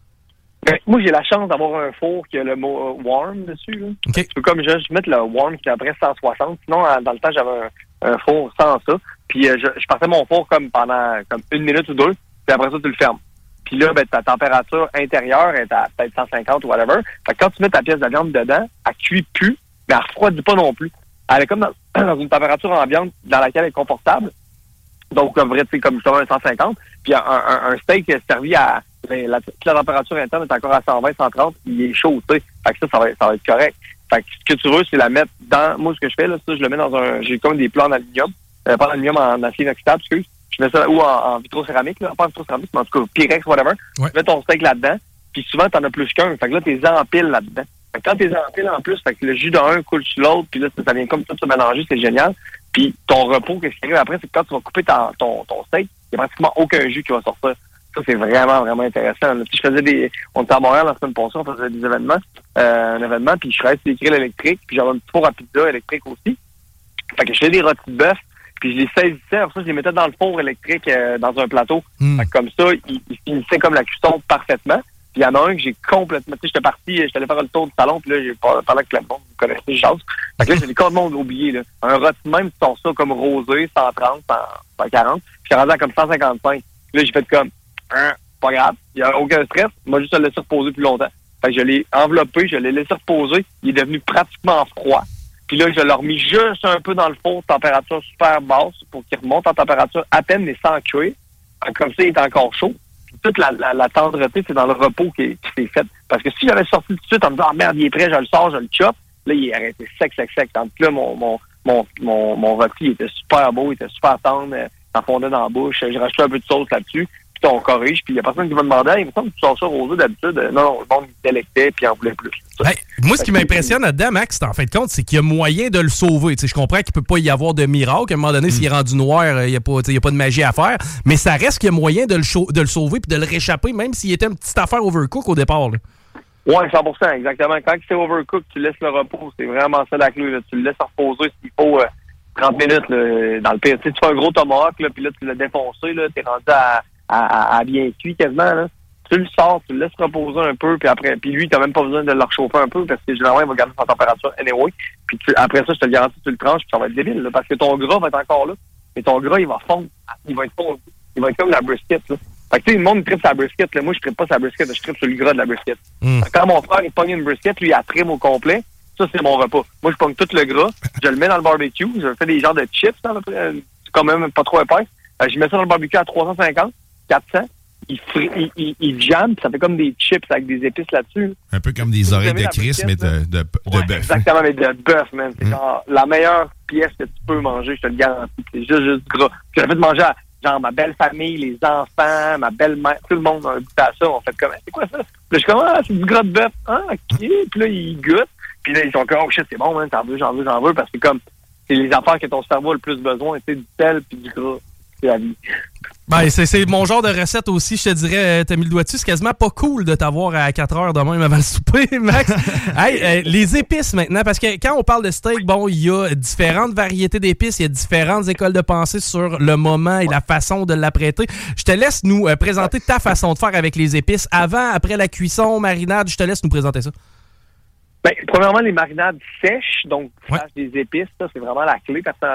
Ben, moi, j'ai la chance d'avoir un four qui a le mot euh, warm dessus. Là. Okay. Tu peux comme juste mettre le warm qui est après cent soixante. Sinon, dans le temps, j'avais un, un four sans ça. Puis euh, je, je partais mon four comme pendant comme une minute ou deux. Puis après ça, tu le fermes. Puis là, ben, ta température intérieure est à peut-être cent cinquante ou whatever. Fait que quand tu mets ta pièce de viande dedans, elle cuit plus, mais elle refroidit pas non plus. Elle est comme dans, dans une température ambiante dans laquelle elle est confortable. Donc, comme vrai, tu sais, comme justement un cent cinquante. Puis un, un, un steak servi à... La, la, la température interne est encore à cent vingt, cent trente, il est chaud, tu sais. Fait que ça, ça va, ça va être correct. Fait que ce que tu veux, c'est la mettre dans... Moi, ce que je fais, là, ça, je le mets dans un... J'ai comme des plats en aluminium. Euh, pas en aluminium, en acier inoxydable, excuse. Je mets ça, ou en, en vitrocéramique, là. Pas en vitrocéramique, mais en tout cas, Pyrex, whatever. Ouais. Tu mets ton steak là-dedans, puis souvent, t'en as plus qu'un. Fait que là, t'es empiles là-dedans. Fait que quand t'es empiles en plus, fait que le jus d'un coule sur l'autre, puis là, ça, ça vient comme ça se mélanger, c'est génial. Puis ton repos, qu'est-ce qui arrive après, c'est que quand tu vas couper ta, ton, ton steak, il n'y a pratiquement aucun jus qui va sortir. Ça, c'est vraiment, vraiment intéressant. Là. Puis je faisais des... On était à Montréal la semaine passée, on faisait des événements, euh, un événement, puis je travaillais sur les grilles électriques, puis j'avais un petit four à pizza électrique aussi. Fait que je faisais des rôtis de bœuf, puis je les saisissais, après ça, je les mettais dans le four électrique euh, dans un plateau. Mm. Fait que comme ça, ils, ils finissaient comme la cuisson parfaitement. Puis il y en a un que j'ai complètement... Tu sais, j'étais parti, j'étais allé faire le tour du salon, puis là, j'ai parlé avec le monde, vous connaissez les choses. Fait que là, j'ai complètement oublié, là. Un rôti même, tu sors ça comme rosé, cent trente, cent quarante, puis je suis rendu à comme cent cinquante-cinq. Puis là, j'ai fait comme... Hein, pas grave, il n'y a aucun stress, moi juste à le laisser reposer plus longtemps. Fait que je l'ai enveloppé, je l'ai laissé reposer, il est devenu pratiquement froid. Puis là, je l'ai remis juste un peu dans le four, température super basse, pour qu'il remonte en température à peine, mais sans cuire. Comme ça, il est encore chaud. Puis toute la, la, la tendreté, c'est dans le repos qui, qui s'est fait. Parce que si j'avais sorti tout de suite en me disant, ah, merde, il est prêt, je le sors, je le chope, là, il est arrêté sec, sec, sec. Tandis que là, mon, mon, mon, mon, mon rôti, il était super beau, il était super tendre, ça fondait dans la bouche. J'ai rajouté un peu de sauce là-dessus. Puis on corrige, puis il n'y a personne qui va demander, hey, il me semble que tu sors ça rosé d'habitude. Non, non, le monde il délectait, puis il en voulait plus. Ben, moi, ce qui m'impressionne là-dedans, Max, en fin de compte, c'est qu'il y a moyen de le sauver. T'sais, je comprends qu'il ne peut pas y avoir de miracle. À un moment donné, mm. s'il est rendu noir, il n'y a, a pas de magie à faire. Mais ça reste qu'il y a moyen de le, cho- de le sauver puis de le réchapper, même s'il était une petite affaire overcook au départ. Là. Oui, cent pour cent, exactement. Quand c'est overcook, tu laisses le repos. C'est vraiment ça la clé. Là. Tu le laisses reposer s'il faut euh, trente minutes là, dans le pire. Tu fais un gros tomahawk, là, puis là, tu l'as défoncé. Tu es rendu à... À, à, à bien cuit quasiment, là. Tu le sors, tu le laisses reposer un peu, puis après, puis lui, t'as même pas besoin de le réchauffer un peu, parce que généralement, il va garder sa température anyway. Puis tu, après ça, je te le garantis, tu le tranches, puis ça va être débile, là, parce que ton gras va être encore là. Mais ton gras, il va fondre. Il va être fondre. Il va être comme la brisket, là. Fait que tu sais, le monde tripe sa brisket, là. Moi, je tripe pas sa brisket, je tripe sur le gras de la brisket. Mm. Quand mon frère, il pogne une brisket, lui, il a trim au complet. Ça, c'est mon repas. Moi, je pogne tout le gras, je le mets dans le barbecue, je fais des genres de chips, là, c'est quand même pas trop épaisse. Je mets ça dans le barbecue à trois cent cinquante. quatre cents, il, fri- il, il, il jamme, ça fait comme des chips avec des épices là-dessus. Un peu comme des oreilles de Chris, mais de, de, de ouais, bœuf. Exactement, mais de bœuf, man. C'est mm. genre la meilleure pièce que tu peux manger, je te le garantis. C'est juste, juste du gras. Puis j'ai fait manger à genre ma belle famille, les enfants, ma belle-mère, tout le monde a goûté à ça. On fait comme, c'est quoi ça? Puis là, je suis comme, ah, c'est du gras de bœuf. Ah, ok. Puis là, ils goûtent. Puis là, ils sont comme, oh shit, c'est bon, man, j'en veux, j'en veux, j'en veux. Parce que comme, c'est les affaires que ton cerveau a le plus besoin, c'est du sel puis du gras. C'est la vie. Ben, c'est, c'est mon genre de recette aussi, je te dirais, euh, t'as mis le doigt dessus. C'est quasiment pas cool de t'avoir à quatre heures de même avant le souper, Max. Hey, euh, les épices maintenant, parce que quand on parle de steak, bon, il y a différentes variétés d'épices, il y a différentes écoles de pensée sur le moment et la façon de l'apprêter. Je te laisse nous euh, présenter ta façon de faire avec les épices. Avant, après la cuisson, marinade, je te laisse nous présenter ça. Ben, premièrement, les marinades sèches, donc ouais. des épices, ça, c'est vraiment la clé, personnellement.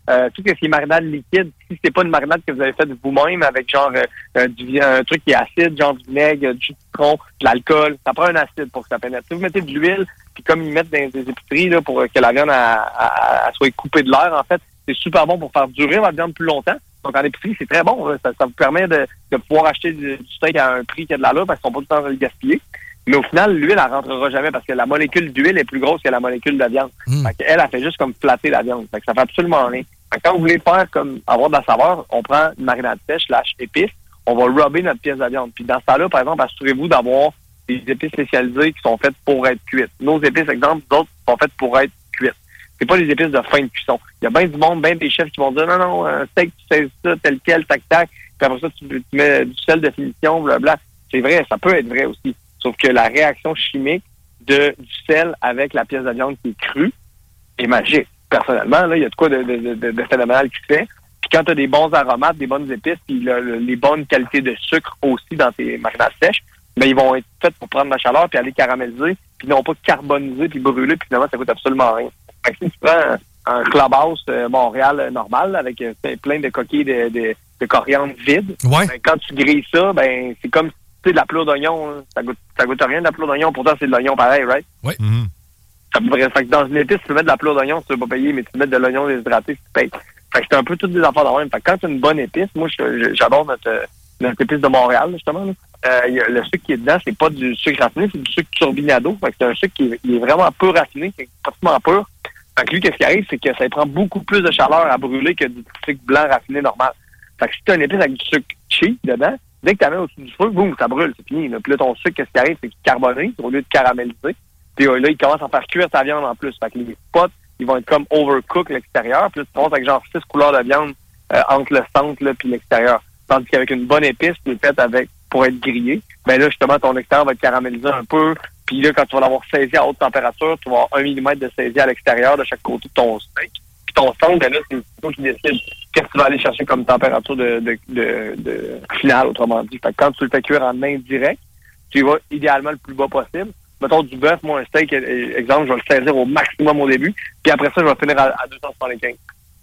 Euh, tout ce qui est marinade liquide, si c'est pas une marinade que vous avez faite vous-même avec genre euh, du, un truc qui est acide, genre du vinaigre, du citron, de l'alcool, ça prend un acide pour que ça pénètre. Si vous mettez de l'huile, puis comme ils mettent dans des épiceries là, pour que la viande a, a, a soit coupée de l'air, en fait, c'est super bon pour faire durer la viande plus longtemps. Donc en épicerie, c'est très bon. Là. Ça, ça vous permet de, de pouvoir acheter du, du steak à un prix qui a de l'allure parce qu'ils sont pas tout le temps de le gaspiller. Mais au final, l'huile, elle rentrera jamais parce que la molécule d'huile est plus grosse que la molécule de viande. Mmh. Fait qu'elle, elle fait juste comme flatter la viande. Fait que ça fait absolument rien. Fait que quand vous voulez faire comme avoir de la saveur, on prend une marinade sèche, slash épice, on va rubber notre pièce de viande. Puis dans ce cas-là, par exemple, assurez-vous d'avoir des épices spécialisées qui sont faites pour être cuites. Nos épices, exemple, d'autres sont faites pour être cuites. C'est pas des épices de fin de cuisson. Il y a bien du monde, bien des chefs qui vont dire non, non, un steak, tu sais ça, tel quel, tac, tac. Puis après ça, tu, tu mets du sel de finition, blablabla. C'est vrai, ça peut être vrai aussi. Sauf que la réaction chimique de, du sel avec la pièce de viande qui est crue est magique. Personnellement, là, il y a de quoi de, de, de, de phénoménal qui se fait. Puis quand tu as des bons aromates, des bonnes épices, puis le, le, les bonnes qualités de sucre aussi dans tes marinades sèches, ben ils vont être faits pour prendre la chaleur puis aller caraméliser, puis non pas carboniser puis brûler, puis finalement, ça coûte absolument rien. Fait que si tu prends un, un clubhouse euh, Montréal euh, normal avec euh, plein de coquilles de, de, de coriandre vide, ouais. ben, quand tu grilles ça, ben c'est comme tu sais, de la peau d'oignon, hein. ça goûte ça goûte rien de la peau d'oignon, pourtant c'est de l'oignon pareil, right? Oui. Mm-hmm. Ça peut vrai. Fait que dans une épice, tu peux mettre de la peau d'oignon, tu ne veux pas payer, mais tu peux mettre de l'oignon déshydraté, tu payes. Fait que c'est un peu toutes des affaires de même. Fait que quand tu as une bonne épice, moi je, j'adore notre, notre épice de Montréal, justement. Là. Euh, y a, le sucre qui est dedans, c'est pas du sucre raffiné, c'est du sucre turbinado. Fait que c'est un sucre qui est, il est vraiment peu raffiné, c'est pratiquement pur. Fait que lui, qu'est-ce qui arrive, c'est que ça prend beaucoup plus de chaleur à brûler que du sucre blanc raffiné normal. Fait que si tu as une épice avec du sucre cheap dedans, dès que tu la mets au-dessus du feu, boum, ça brûle, c'est fini. Là. Puis là, ton sucre, qu'est-ce qui arrive, c'est qu'il carbonise au lieu de caraméliser. Puis là, il commence à faire cuire ta viande en plus. Fait que les potes, ils vont être comme overcook l'extérieur. Puis là, tu commences avec genre six couleurs de viande euh, entre le centre là, puis l'extérieur. Tandis qu'avec une bonne épice qui est faite avec pour être grillée, ben là, justement, ton extérieur va être caramélisé un peu. Puis là, quand tu vas l'avoir saisi à haute température, tu vas avoir un millimètre de saisie à l'extérieur de chaque côté de ton steak. Puis ton centre, ben là, c'est toi qui décide qu'est-ce que tu vas aller chercher comme température de, de, de, de finale, autrement dit. Fait que quand tu le fais cuire en indirect, tu y vas idéalement le plus bas possible. Mettons du bœuf, moi, un steak, exemple, je vais le saisir au maximum au début, puis après ça, je vais finir à, à deux cent soixante-quinze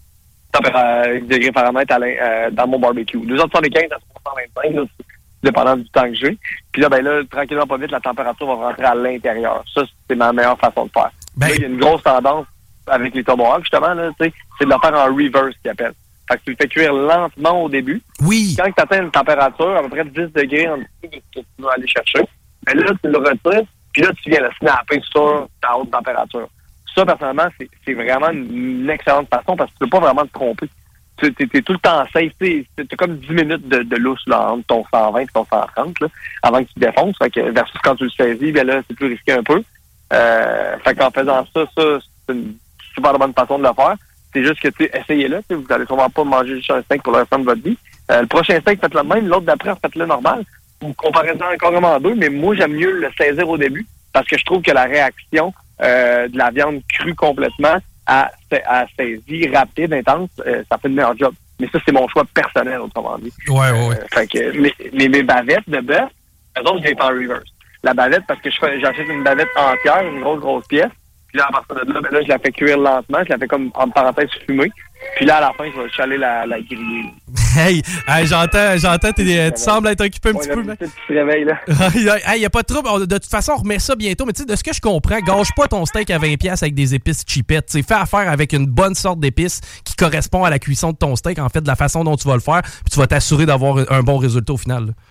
degrés Fahrenheit à euh, dans mon barbecue. deux cent soixante-quinze à trois cent vingt-cinq, là, dépendant du temps que j'ai. Puis là, ben là, tranquillement, pas vite, la température va rentrer à l'intérieur. Ça, c'est ma meilleure façon de faire. Ben... Là, il y a une grosse tendance avec les tomahawks, justement, là, tu sais, c'est de le faire en reverse, qu'ils appellent. Fait que tu le fais cuire lentement au début. Oui. Quand tu atteins une température à peu près dix degrés en dessous de ce que tu vas aller chercher, ben là, tu le retires. Puis là, tu viens le snapper sur ta haute température. Ça, personnellement, c'est, c'est vraiment une, une excellente façon parce que tu peux pas vraiment te tromper. Tu es tout le temps safe. Tu as comme dix minutes de, de lousse là, entre ton cent vingt et ton cent trente là, avant que tu te défonces. Fait que, versus quand tu le saisis, bien là, c'est plus risqué un peu. Euh, fait qu'en faisant ça, ça, c'est une super bonne façon de le faire. C'est juste que, tu sais, essayez-le. Vous allez sûrement pas manger juste un steak pour le restant de votre vie. Euh, le prochain steak, faites-le même. L'autre d'après, faites-le normal. Vous comparez ça encore vraiment en deux, mais moi, j'aime mieux le saisir au début parce que je trouve que la réaction euh, de la viande crue complètement à, à saisie rapide, intense, euh, ça fait le meilleur job. Mais ça, c'est mon choix personnel, autrement dit. Ouais, ouais, ouais. Euh, fait que mes, mes, mes bavettes de bœuf, eux autres, je les fais en reverse. La bavette, parce que je fais, j'achète une bavette entière, une grosse, grosse pièce. Puis là, à partir de là, ben là, je la fais cuire lentement, je la fais comme, en parenthèse, fumer. Puis là, à la fin, je vais chaler la, la griller. Hey, hey j'entends, j'entends, tu sembles être occupé un ouais, petit là, peu. Mais... Tu te réveilles, là. Hey, y a pas de trouble. De toute façon, on remet ça bientôt. Mais tu sais, de ce que je comprends, gâche pas ton steak à vingt dollars avec des épices cheapettes. T'sais, fais affaire avec une bonne sorte d'épices qui correspond à la cuisson de ton steak, en fait, de la façon dont tu vas le faire. Puis tu vas t'assurer d'avoir un bon résultat au final, là.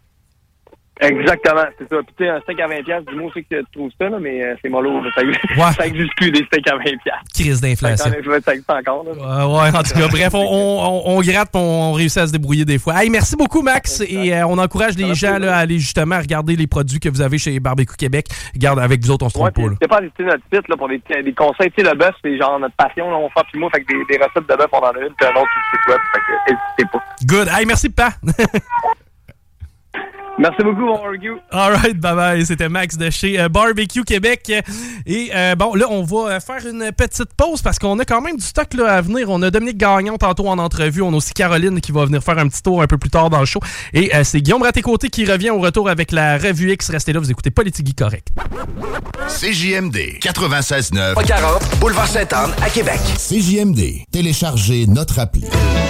Exactement, c'est ça. Puis tu sais, un steak à vingt dollars, dis-moi aussi que tu trouves ça, là, mais euh, c'est mollo. Ça, ouais. Ça existe plus des steaks à vingt dollars. Crise d'inflation. Ça existe encore. Là. Euh, ouais, en tout cas, bref, on, on, on gratte et on réussit à se débrouiller des fois. Hey, merci beaucoup, Max. Exact. Et euh, on encourage les gens là, à aller justement regarder les produits que vous avez chez Barbecue Québec. Regarde, avec vous autres, on se trompe ouais, pas. N'hésitez pas à visiter notre site là, pour des, des conseils. Tu sais, le bœuf, c'est genre notre passion. Là, on fait plus moi, fait que des, des recettes de bœuf, on en a une, puis un autre sur le site web. Fait que n'hésitez pas. Good. Hey, merci, Pa. Merci beaucoup, mon Argue. All right, bye-bye. C'était Max de chez euh, Barbecue Québec. Et euh, bon, là, on va faire une petite pause parce qu'on a quand même du stock là, à venir. On a Dominique Gagnon tantôt en entrevue. On a aussi Caroline qui va venir faire un petit tour un peu plus tard dans le show. Et euh, c'est Guillaume Raté-Côté qui revient au retour avec la Revue X. Restez là, vous écoutez Politique Correct. C J M D quatre-vingt-seize neuf quarante, boulevard Sainte-Anne à Québec. C J M D. Téléchargez notre appli.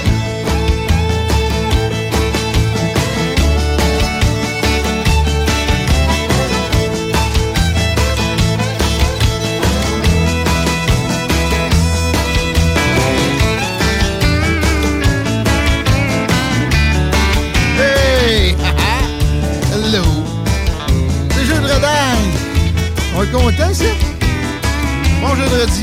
Hello! C'est jeudi dingue! On est content, ça? Bon jeudi.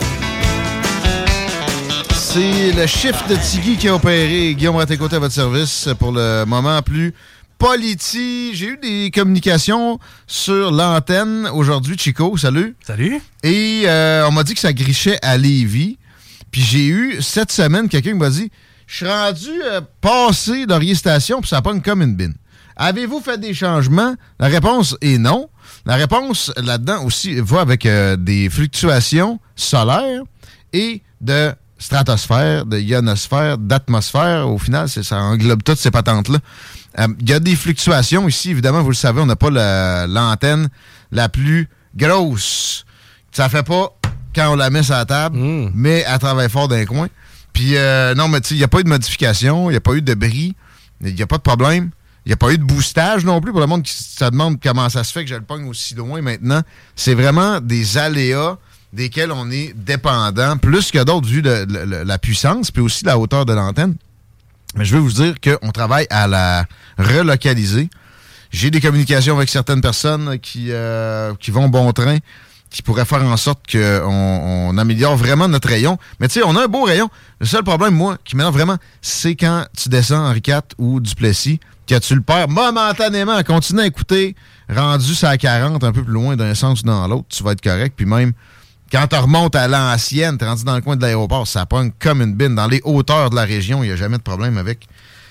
C'est le chiffre de Tigui qui a opéré. Guillaume Raté-Côté à votre service pour le moment plus politique. J'ai eu des communications sur l'antenne aujourd'hui. Chico, salut. Salut. Et euh, on m'a dit que ça grichait à Lévis. Puis j'ai eu cette semaine quelqu'un qui m'a dit « Je suis rendu euh, passé Laurier Station puis ça pogne comme une bine. » Avez-vous fait des changements? La réponse est non. La réponse là-dedans aussi va avec euh, des fluctuations solaires et de stratosphère, de ionosphère, d'atmosphère. Au final, c'est, ça englobe toutes ces patentes-là. Il euh, y a des fluctuations ici. Évidemment, vous le savez, on n'a pas la, l'antenne la plus grosse. Ça fait pas quand on la met sur la table, mmh. mais elle travaille fort dans les coins. Puis, euh, non, mais tu sais, il n'y a pas eu de modification, il n'y a pas eu de bris, il n'y a pas de problème. Il n'y a pas eu de boostage non plus pour le monde qui se demande comment ça se fait que je le pogne aussi loin maintenant. C'est vraiment des aléas desquels on est dépendant, plus que d'autres vu de, de, de la puissance, puis aussi la hauteur de l'antenne. Mais je veux vous dire qu'on travaille à la relocaliser. J'ai des communications avec certaines personnes qui, euh, qui vont bon train, qui pourraient faire en sorte qu'on on améliore vraiment notre rayon. Mais tu sais, on a un beau rayon. Le seul problème, moi, qui m'énerve vraiment, c'est quand tu descends Henri quatre ou Duplessis, que tu le perds momentanément. Continue à écouter, rendu ça à quarante, un peu plus loin d'un sens ou dans l'autre, tu vas être correct. Puis même, quand tu remontes à l'ancienne, tu es rendu dans le coin de l'aéroport, ça pogne comme une bine. Dans les hauteurs de la région, il n'y a jamais de problème avec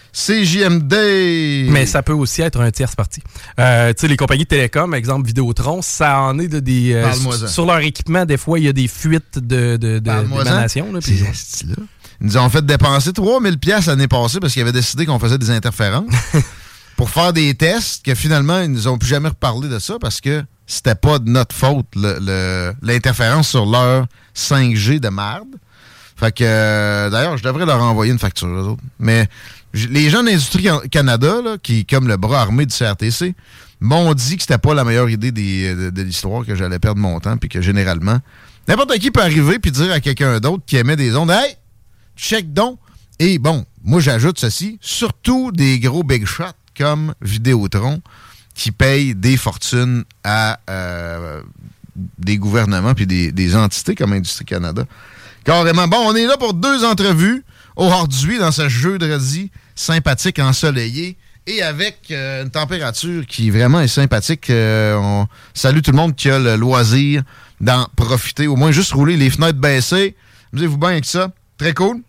C J M D. Mais ça peut aussi être un tierce parti. Euh, tu sais, les compagnies de télécom, exemple Vidéotron, ça en est de des... Euh, sur, sur leur équipement, des fois, il y a des fuites de, de, de, d'émanation. Là, puis... C'est là. Ils nous ont fait dépenser trois mille dollars l'année passée parce qu'ils avaient décidé qu'on faisait des interférences pour faire des tests que finalement, ils nous ont plus jamais reparlé de ça parce que c'était pas de notre faute, le, le, l'interférence sur leur cinq G de marde. Fait que, euh, d'ailleurs, je devrais leur envoyer une facture, eux autres. Mais j- les gens d'Industrie Canada, là, qui, comme le bras armé du C R T C, m'ont dit que c'était pas la meilleure idée des, de, de l'histoire, que j'allais perdre mon temps, puis que généralement, n'importe qui peut arriver puis dire à quelqu'un d'autre qui émet des ondes « Hey! » Check donc. Et bon, moi, j'ajoute ceci. Surtout des gros big shots comme Vidéotron qui payent des fortunes à euh, des gouvernements puis des, des entités comme Industrie Canada. Carrément. Bon, on est là pour deux entrevues aujourd'hui dans ce jeudi sympathique ensoleillé et avec euh, une température qui vraiment est sympathique. Euh, on salue tout le monde qui a le loisir d'en profiter. Au moins, juste rouler les fenêtres baissées. Amusez-vous bien avec ça. Très cool.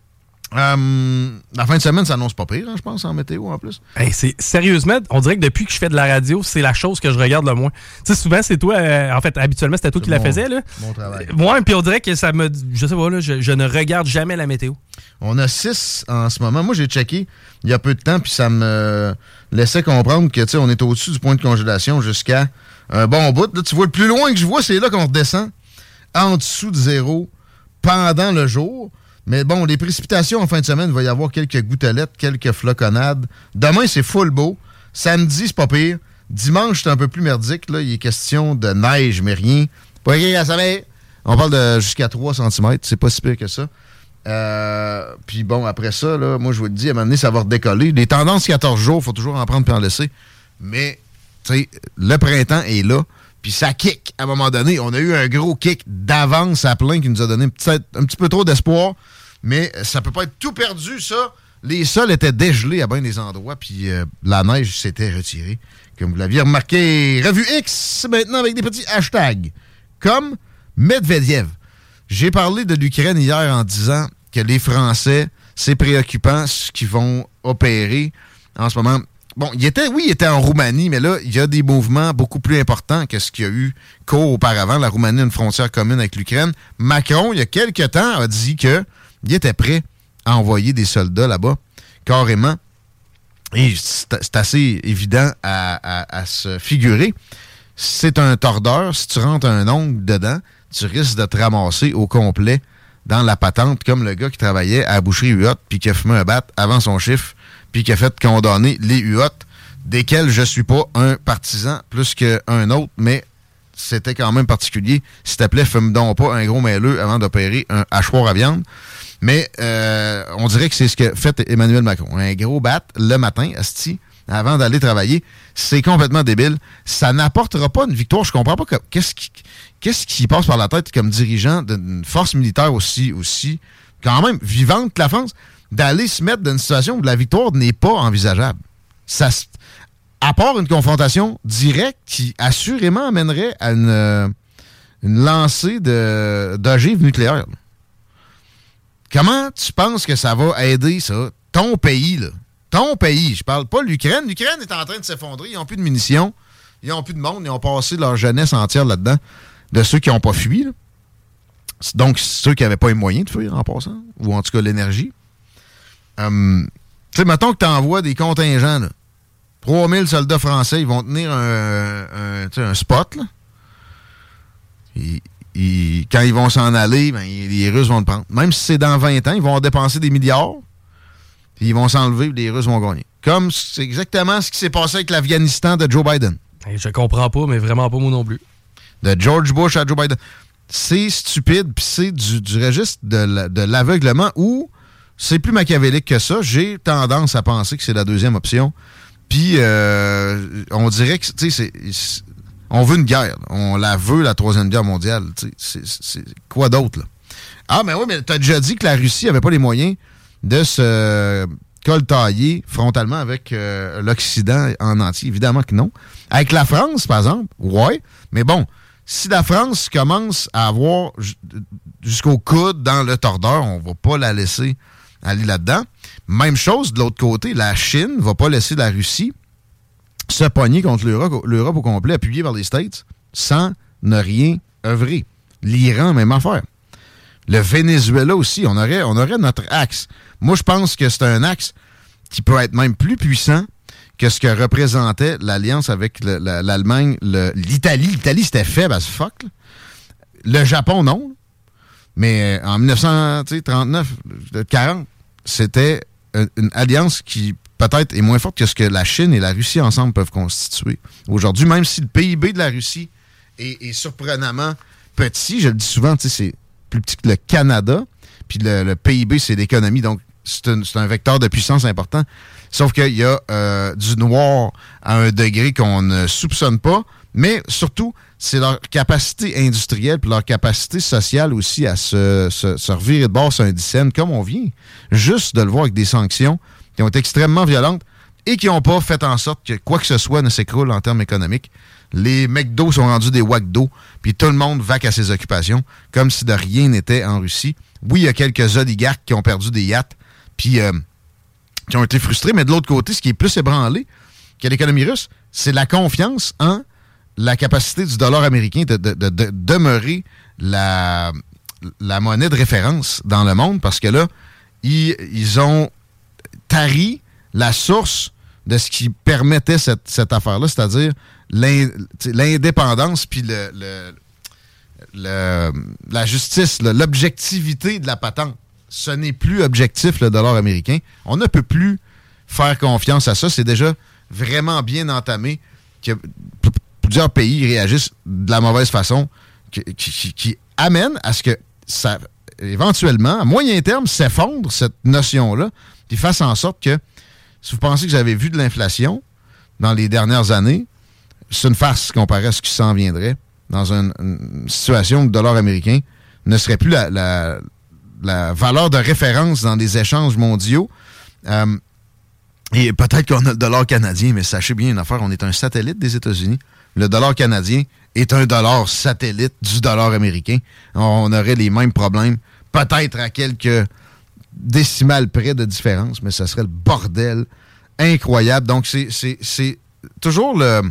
Euh, la fin de semaine, ça annonce pas pire, hein, je pense, en météo en plus. Hey, c'est, sérieusement, on dirait que depuis que je fais de la radio, c'est la chose que je regarde le moins. Tu sais, souvent, c'est toi, euh, en fait, habituellement, c'était toi c'est qui mon, la faisais. Là. Mon travail. Moi, puis on dirait que ça me. Je sais pas, là, je, je ne regarde jamais la météo. On a six en ce moment. Moi, j'ai checké il y a peu de temps, puis ça me laissait comprendre que, tu sais, on est au-dessus du point de congélation jusqu'à un bon bout. Là, tu vois, le plus loin que je vois, c'est là qu'on redescend en dessous de zéro pendant le jour. Mais bon, les précipitations en fin de semaine, il va y avoir quelques gouttelettes, quelques floconnades. Demain, c'est full beau. Samedi, c'est pas pire. Dimanche, c'est un peu plus merdique. Là, il est question de neige, mais rien. Pas rien à savoir. On parle de jusqu'à trois centimètres. C'est pas si pire que ça. Euh, puis bon, après ça, là, moi, je vous le dis, à un moment donné, ça va redécoller. Les tendances quatorze jours, il faut toujours en prendre puis en laisser. Mais, tu sais, le printemps est là. Puis ça kick. À un moment donné, on a eu un gros kick d'avance à plein qui nous a donné peut-être un petit peu trop d'espoir. Mais ça peut pas être tout perdu, ça. Les sols étaient dégelés à bien des endroits, puis euh, la neige s'était retirée. Comme vous l'aviez remarqué, Revue X, maintenant avec des petits hashtags. Comme Medvedev. J'ai parlé de l'Ukraine hier en disant que les Français, c'est préoccupant ce qu'ils vont opérer en ce moment bon, il était, oui, il était en Roumanie, mais là, il y a des mouvements beaucoup plus importants que ce qu'il y a eu cours auparavant. La Roumanie a une frontière commune avec l'Ukraine. Macron, il y a quelque temps, a dit qu'il était prêt à envoyer des soldats là-bas, carrément. Et c'est assez évident à, à, à se figurer. C'est un tordeur. Si tu rentres un ongle dedans, tu risques de te ramasser au complet dans la patente, comme le gars qui travaillait à la boucherie U O T puis qui a fumé un bat avant son chiffre puis qui a fait condamner les U O T, desquels je suis pas un partisan plus qu'un autre, mais c'était quand même particulier. S'il te plaît, fume donc pas un gros mêleux avant d'opérer un hachoir à viande. Mais euh, on dirait que c'est ce que fait Emmanuel Macron. Un gros bat le matin, asti, avant d'aller travailler. C'est complètement débile. Ça n'apportera pas une victoire. Je comprends pas que, qu'est-ce qui qu'est-ce qui passe par la tête comme dirigeant d'une force militaire aussi, aussi quand même vivante que la France, d'aller se mettre dans une situation où la victoire n'est pas envisageable. Ça, à part une confrontation directe qui assurément amènerait à une, une lancée de, d'ogives nucléaires. Comment tu penses que ça va aider, ça, ton pays, là? Ton pays, je parle pas l'Ukraine. L'Ukraine est en train de s'effondrer. Ils n'ont plus de munitions. Ils n'ont plus de monde. Ils ont passé leur jeunesse entière là-dedans. De ceux qui n'ont pas fui, là. Donc, ceux qui n'avaient pas les moyens de fuir en passant. Ou en tout cas, l'énergie. Hum, tu sais, mettons que tu envoies des contingents, là. trois mille soldats français, ils vont tenir un, un, un spot, là. Ils, ils, quand ils vont s'en aller, ben, les Russes vont le prendre. Même si c'est dans vingt ans, ils vont dépenser des milliards. Puis ils vont s'enlever et les Russes vont gagner. Comme c'est exactement ce qui s'est passé avec l'Afghanistan de Joe Biden. Hey, je comprends pas, mais vraiment pas moi non plus. De George Bush à Joe Biden. C'est stupide, puis c'est du, du registre de, la, de l'aveuglement où c'est plus machiavélique que ça. J'ai tendance à penser que c'est la deuxième option. Puis euh, on dirait que, tu sais, c'est, on veut une guerre. On la veut, la Troisième Guerre mondiale. C'est, c'est, c'est quoi d'autre, là? Ah, mais oui, mais t'as déjà dit que la Russie avait pas les moyens de se coltailler frontalement avec euh, l'Occident en entier. Évidemment que non. Avec la France, par exemple, ouais. Mais bon, si la France commence à avoir jusqu'au coude dans le tordeur, on va pas la laisser aller là-dedans. Même chose de l'autre côté, la Chine va pas laisser la Russie se pogner contre l'Europe, l'Europe au complet, appuyée par les States, sans ne rien œuvrer. L'Iran, même affaire. Le Venezuela aussi, on aurait, on aurait notre axe. Moi, je pense que c'est un axe qui peut être même plus puissant que ce que représentait l'alliance avec le, la, l'Allemagne, le, l'Italie. L'Italie, c'était faible as fuck. Là. Le Japon, non. Mais en dix-neuf cent trente-neuf, quarante, c'était une, une alliance qui peut-être est moins forte que ce que la Chine et la Russie ensemble peuvent constituer. Aujourd'hui, même si le P I B de la Russie est, est surprenamment petit, je le dis souvent, c'est plus petit que le Canada, puis le, le P I B, c'est l'économie, donc c'est un, c'est un vecteur de puissance important. Sauf qu'il y a euh, du noir à un degré qu'on ne soupçonne pas, mais surtout, c'est leur capacité industrielle puis leur capacité sociale aussi à se, se, se revirer de bord sur un dixaine, comme on vient juste de le voir avec des sanctions qui ont été extrêmement violentes et qui n'ont pas fait en sorte que quoi que ce soit ne s'écroule en termes économiques. Les McDo sont rendus des WACDO, puis tout le monde vaque à ses occupations, comme si de rien n'était en Russie. Oui, il y a quelques oligarques qui ont perdu des yachts, puis euh, qui ont été frustrés, mais de l'autre côté, ce qui est plus ébranlé que l'économie russe, c'est la confiance en la capacité du dollar américain de, de, de, de demeurer la, la monnaie de référence dans le monde, parce que là, ils, ils ont tari la source de ce qui permettait cette, cette affaire-là, c'est-à-dire l'in, l'indépendance puis le, le, le, la justice, là, l'objectivité de la patente. Ce n'est plus objectif, le dollar américain. On ne peut plus faire confiance à ça. C'est déjà vraiment bien entamé que p- plusieurs pays réagissent de la mauvaise façon qui, qui, qui amène à ce que ça, éventuellement, à moyen terme, s'effondre cette notion-là, puis fasse en sorte que, si vous pensez que vous avez vu de l'inflation dans les dernières années, c'est une farce comparée à ce qui s'en viendrait dans une, une situation où le dollar américain ne serait plus la, la, la valeur de référence dans les échanges mondiaux. Euh, et peut-être qu'on a le dollar canadien, mais sachez bien une affaire, on est un satellite des États-Unis. Le dollar canadien est un dollar satellite du dollar américain. On aurait les mêmes problèmes, peut-être à quelques décimales près de différence, mais ça serait le bordel incroyable. Donc, c'est, c'est, c'est toujours le,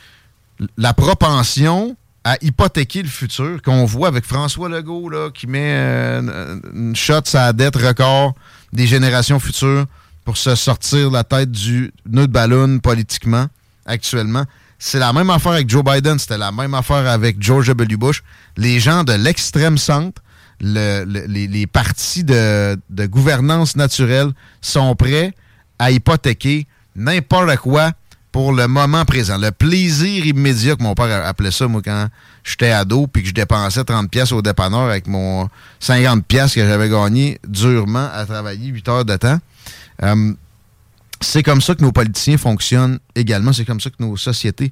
la propension à hypothéquer le futur qu'on voit avec François Legault là, qui met euh, une shot sur la dette record des générations futures pour se sortir la tête du nœud de ballon politiquement, actuellement. C'est la même affaire avec Joe Biden, c'était la même affaire avec George W. Bush. Les gens de l'extrême centre, le, le, les, les partis de, de gouvernance naturelle sont prêts à hypothéquer n'importe quoi pour le moment présent. Le plaisir immédiat, que mon père appelait ça, moi, quand j'étais ado, puis que je dépensais trente pièces au dépanneur avec mon cinquante pièces que j'avais gagné durement à travailler huit heures de temps. Euh, c'est comme ça que nos politiciens fonctionnent également. C'est comme ça que nos sociétés,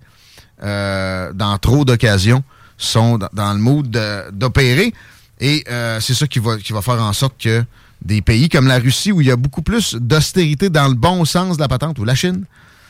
euh, dans trop d'occasions, sont dans, dans le mood de, d'opérer. Et euh, c'est ça qui va, qui va faire en sorte que des pays comme la Russie, où il y a beaucoup plus d'austérité dans le bon sens de la patente, ou la Chine,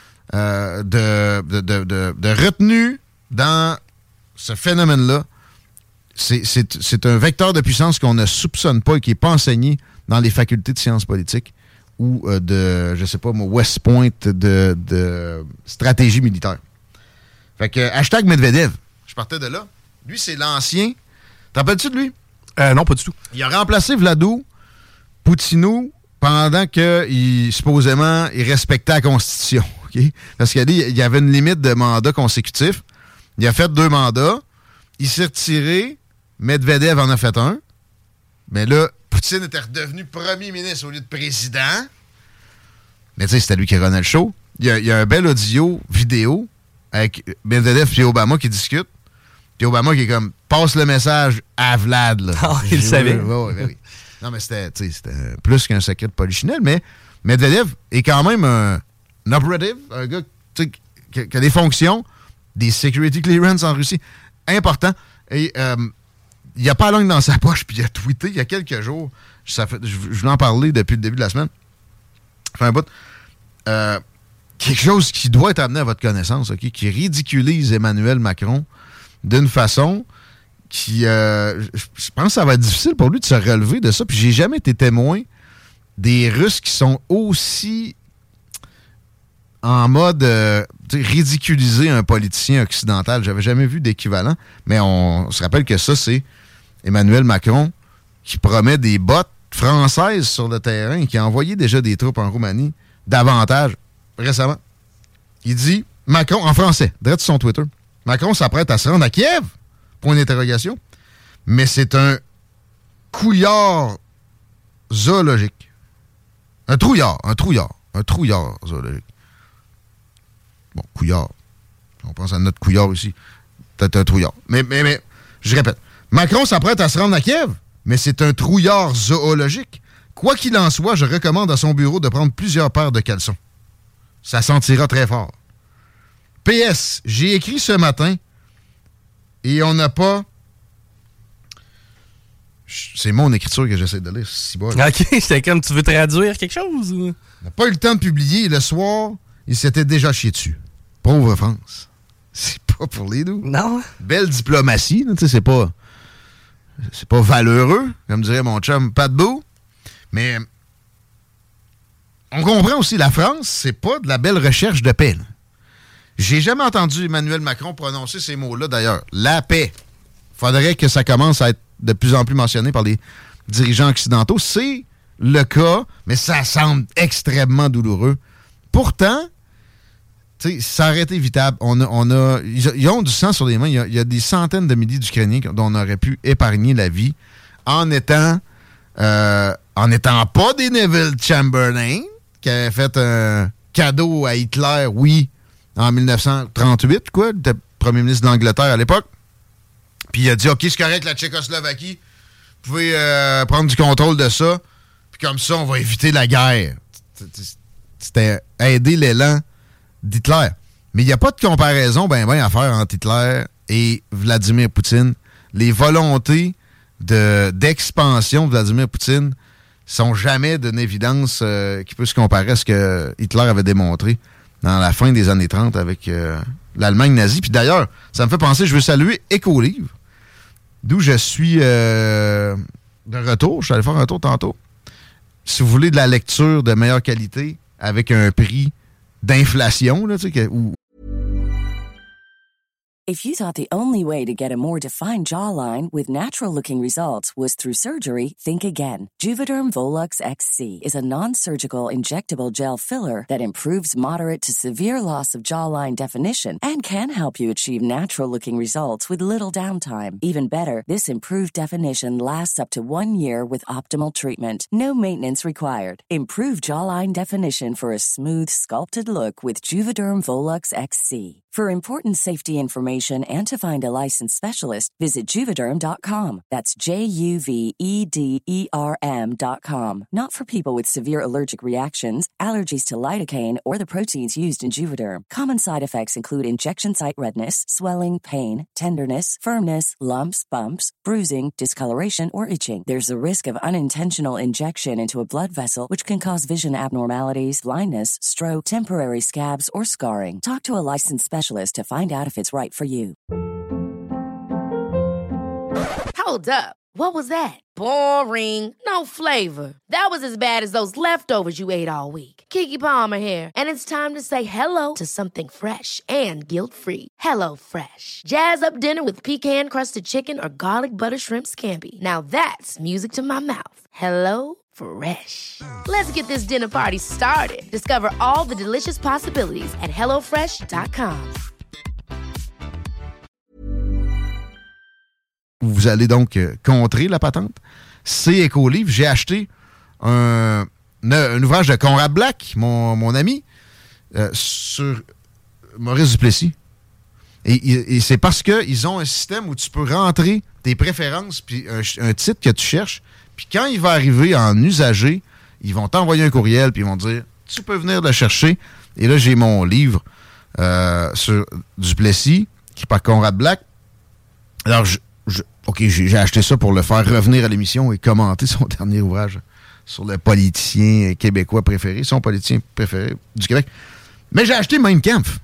euh, de, de, de, de, de retenue dans ce phénomène-là, c'est, c'est, c'est un vecteur de puissance qu'on ne soupçonne pas et qui n'est pas enseigné dans les facultés de sciences politiques ou euh, de, je sais pas, moi, West Point de, de stratégie militaire. Fait que, hashtag Medvedev, je partais de là. Lui, c'est l'ancien. T'en rappelles-tu de lui? Euh, non, pas du tout. Il a remplacé Vladou Poutine pendant que, il, supposément, il respectait la Constitution. Okay? Parce qu'il y avait une limite de mandats consécutifs. Il a fait deux mandats. Il s'est retiré. Medvedev en a fait un. Mais là, Poutine était redevenu premier ministre au lieu de président. Mais tu sais, c'était lui qui renait le show. Il y a, il y a un bel audio vidéo avec Medvedev et Obama qui discutent. Puis Obama qui est comme, passe le message à Vlad. Là. Oh, il le savait. Oui, oui, oui. Non, mais c'était, c'était plus qu'un secret de polichinelle, mais Medvedev est quand même un, un operative, un gars qui, qui a des fonctions, des security clearance en Russie, important. Et euh, il n'a pas la langue dans sa poche, puis il a tweeté il y a quelques jours, ça fait, je, je voulais en parler depuis le début de la semaine, fait un bout, euh, quelque chose qui doit être amené à votre connaissance, okay, qui ridiculise Emmanuel Macron d'une façon qui, euh, je pense que ça va être difficile pour lui de se relever de ça. Puis j'ai jamais été témoin des Russes qui sont aussi en mode euh, ridiculiser un politicien occidental. J'avais jamais vu d'équivalent. Mais on, on se rappelle que ça, c'est Emmanuel Macron qui promet des bottes françaises sur le terrain et qui a envoyé déjà des troupes en Roumanie davantage récemment. Il dit, Macron, en français, direct sur son Twitter, Macron s'apprête à se rendre à Kiev, point d'interrogation, mais c'est un couillard zoologique. Un trouillard, un trouillard, un trouillard zoologique. Bon, couillard. On pense à notre couillard ici. Peut-être un trouillard. Mais, mais, mais, je répète, Macron s'apprête à se rendre à Kiev, mais c'est un trouillard zoologique. Quoi qu'il en soit, je recommande à son bureau de prendre plusieurs paires de caleçons. Ça sentira très fort. P S, j'ai écrit ce matin et on n'a pas... C'est mon écriture que j'essaie de lire. Si bon. OK, c'était comme tu veux traduire quelque chose? Ou... On n'a pas eu le temps de publier. Le soir, il s'était déjà chié dessus. Pauvre France. C'est pas pour les doux. Non. Belle diplomatie, tu sais, c'est pas... C'est pas valeureux, comme dirait mon chum Pat Boo. Mais on comprend aussi, la France, c'est pas de la belle recherche de paix. Là. J'ai jamais entendu Emmanuel Macron prononcer ces mots-là, d'ailleurs. La paix. Faudrait que ça commence à être de plus en plus mentionné par les dirigeants occidentaux. C'est le cas, mais ça semble extrêmement douloureux. Pourtant, ça aurait été évitable. On a, on a, ils ont du sang sur les mains. Il y a, il y a des centaines de milliers d'Ukrainiens dont on aurait pu épargner la vie en étant, euh, en étant pas des Neville Chamberlain, qui avait fait un cadeau à Hitler, oui, en dix-neuf cent trente-huit, quoi, il était premier ministre de l'Angleterre à l'époque. Puis il a dit, OK, c'est correct, la Tchécoslovaquie, vous pouvez euh, prendre du contrôle de ça, puis comme ça, on va éviter la guerre. C'était aider l'élan d'Hitler. Mais il n'y a pas de comparaison ben ben à faire entre Hitler et Vladimir Poutine. Les volontés de, d'expansion de Vladimir Poutine sont jamais d'une évidence euh, qui peut se comparer à ce que Hitler avait démontré dans la fin des années trente avec euh, l'Allemagne nazie. Puis d'ailleurs, ça me fait penser, je veux saluer Écolivre, d'où je suis euh, de retour. Je suis allé faire un tour tantôt. Si vous voulez de la lecture de meilleure qualité avec un prix d'inflation, là, tu sais, que, où... If you thought the only way to get a more defined jawline with natural-looking results was through surgery, think again. Juvederm Volux X C is a non-surgical injectable gel filler that improves moderate to severe loss of jawline definition and can help you achieve natural-looking results with little downtime. Even better, this improved definition lasts up to one year with optimal treatment. No maintenance required. Improve jawline definition for a smooth, sculpted look with Juvederm Volux X C. For important safety information and to find a licensed specialist, visit Juvederm dot com. That's J U V E D E R M dot com. Not for people with severe allergic reactions, allergies to lidocaine, or the proteins used in Juvederm. Common side effects include injection site redness, swelling, pain, tenderness, firmness, lumps, bumps, bruising, discoloration, or itching. There's a risk of unintentional injection into a blood vessel, which can cause vision abnormalities, blindness, stroke, temporary scabs, or scarring. Talk to a licensed specialist to find out if it's right for you. Hold up. What was that? Boring. No flavor. That was as bad as those leftovers you ate all week. Keke Palmer here, and it's time to say hello to something fresh and guilt-free. Hello Fresh. Jazz up dinner with pecan-crusted chicken or garlic butter shrimp scampi. Now that's music to my mouth. Hello Fresh. Let's get this dinner party started. Discover all the delicious possibilities at hello fresh dot com. Vous allez donc euh, contrer la patente. C'est Écolivre. J'ai acheté un, un ouvrage de Conrad Black, mon, mon ami, euh, sur Maurice Duplessis. Et, et, et c'est parce qu'ils ont un système où tu peux rentrer tes préférences puis un, un titre que tu cherches. Puis quand il va arriver en usager, ils vont t'envoyer un courriel puis ils vont te dire « Tu peux venir le chercher. » Et là, j'ai mon livre euh, sur Duplessis, qui est par Conrad Black. Alors, je, je, OK, j'ai, j'ai acheté ça pour le faire revenir à l'émission et commenter son dernier ouvrage sur le politicien québécois préféré, son politicien préféré du Québec. Mais j'ai acheté Mein Kampf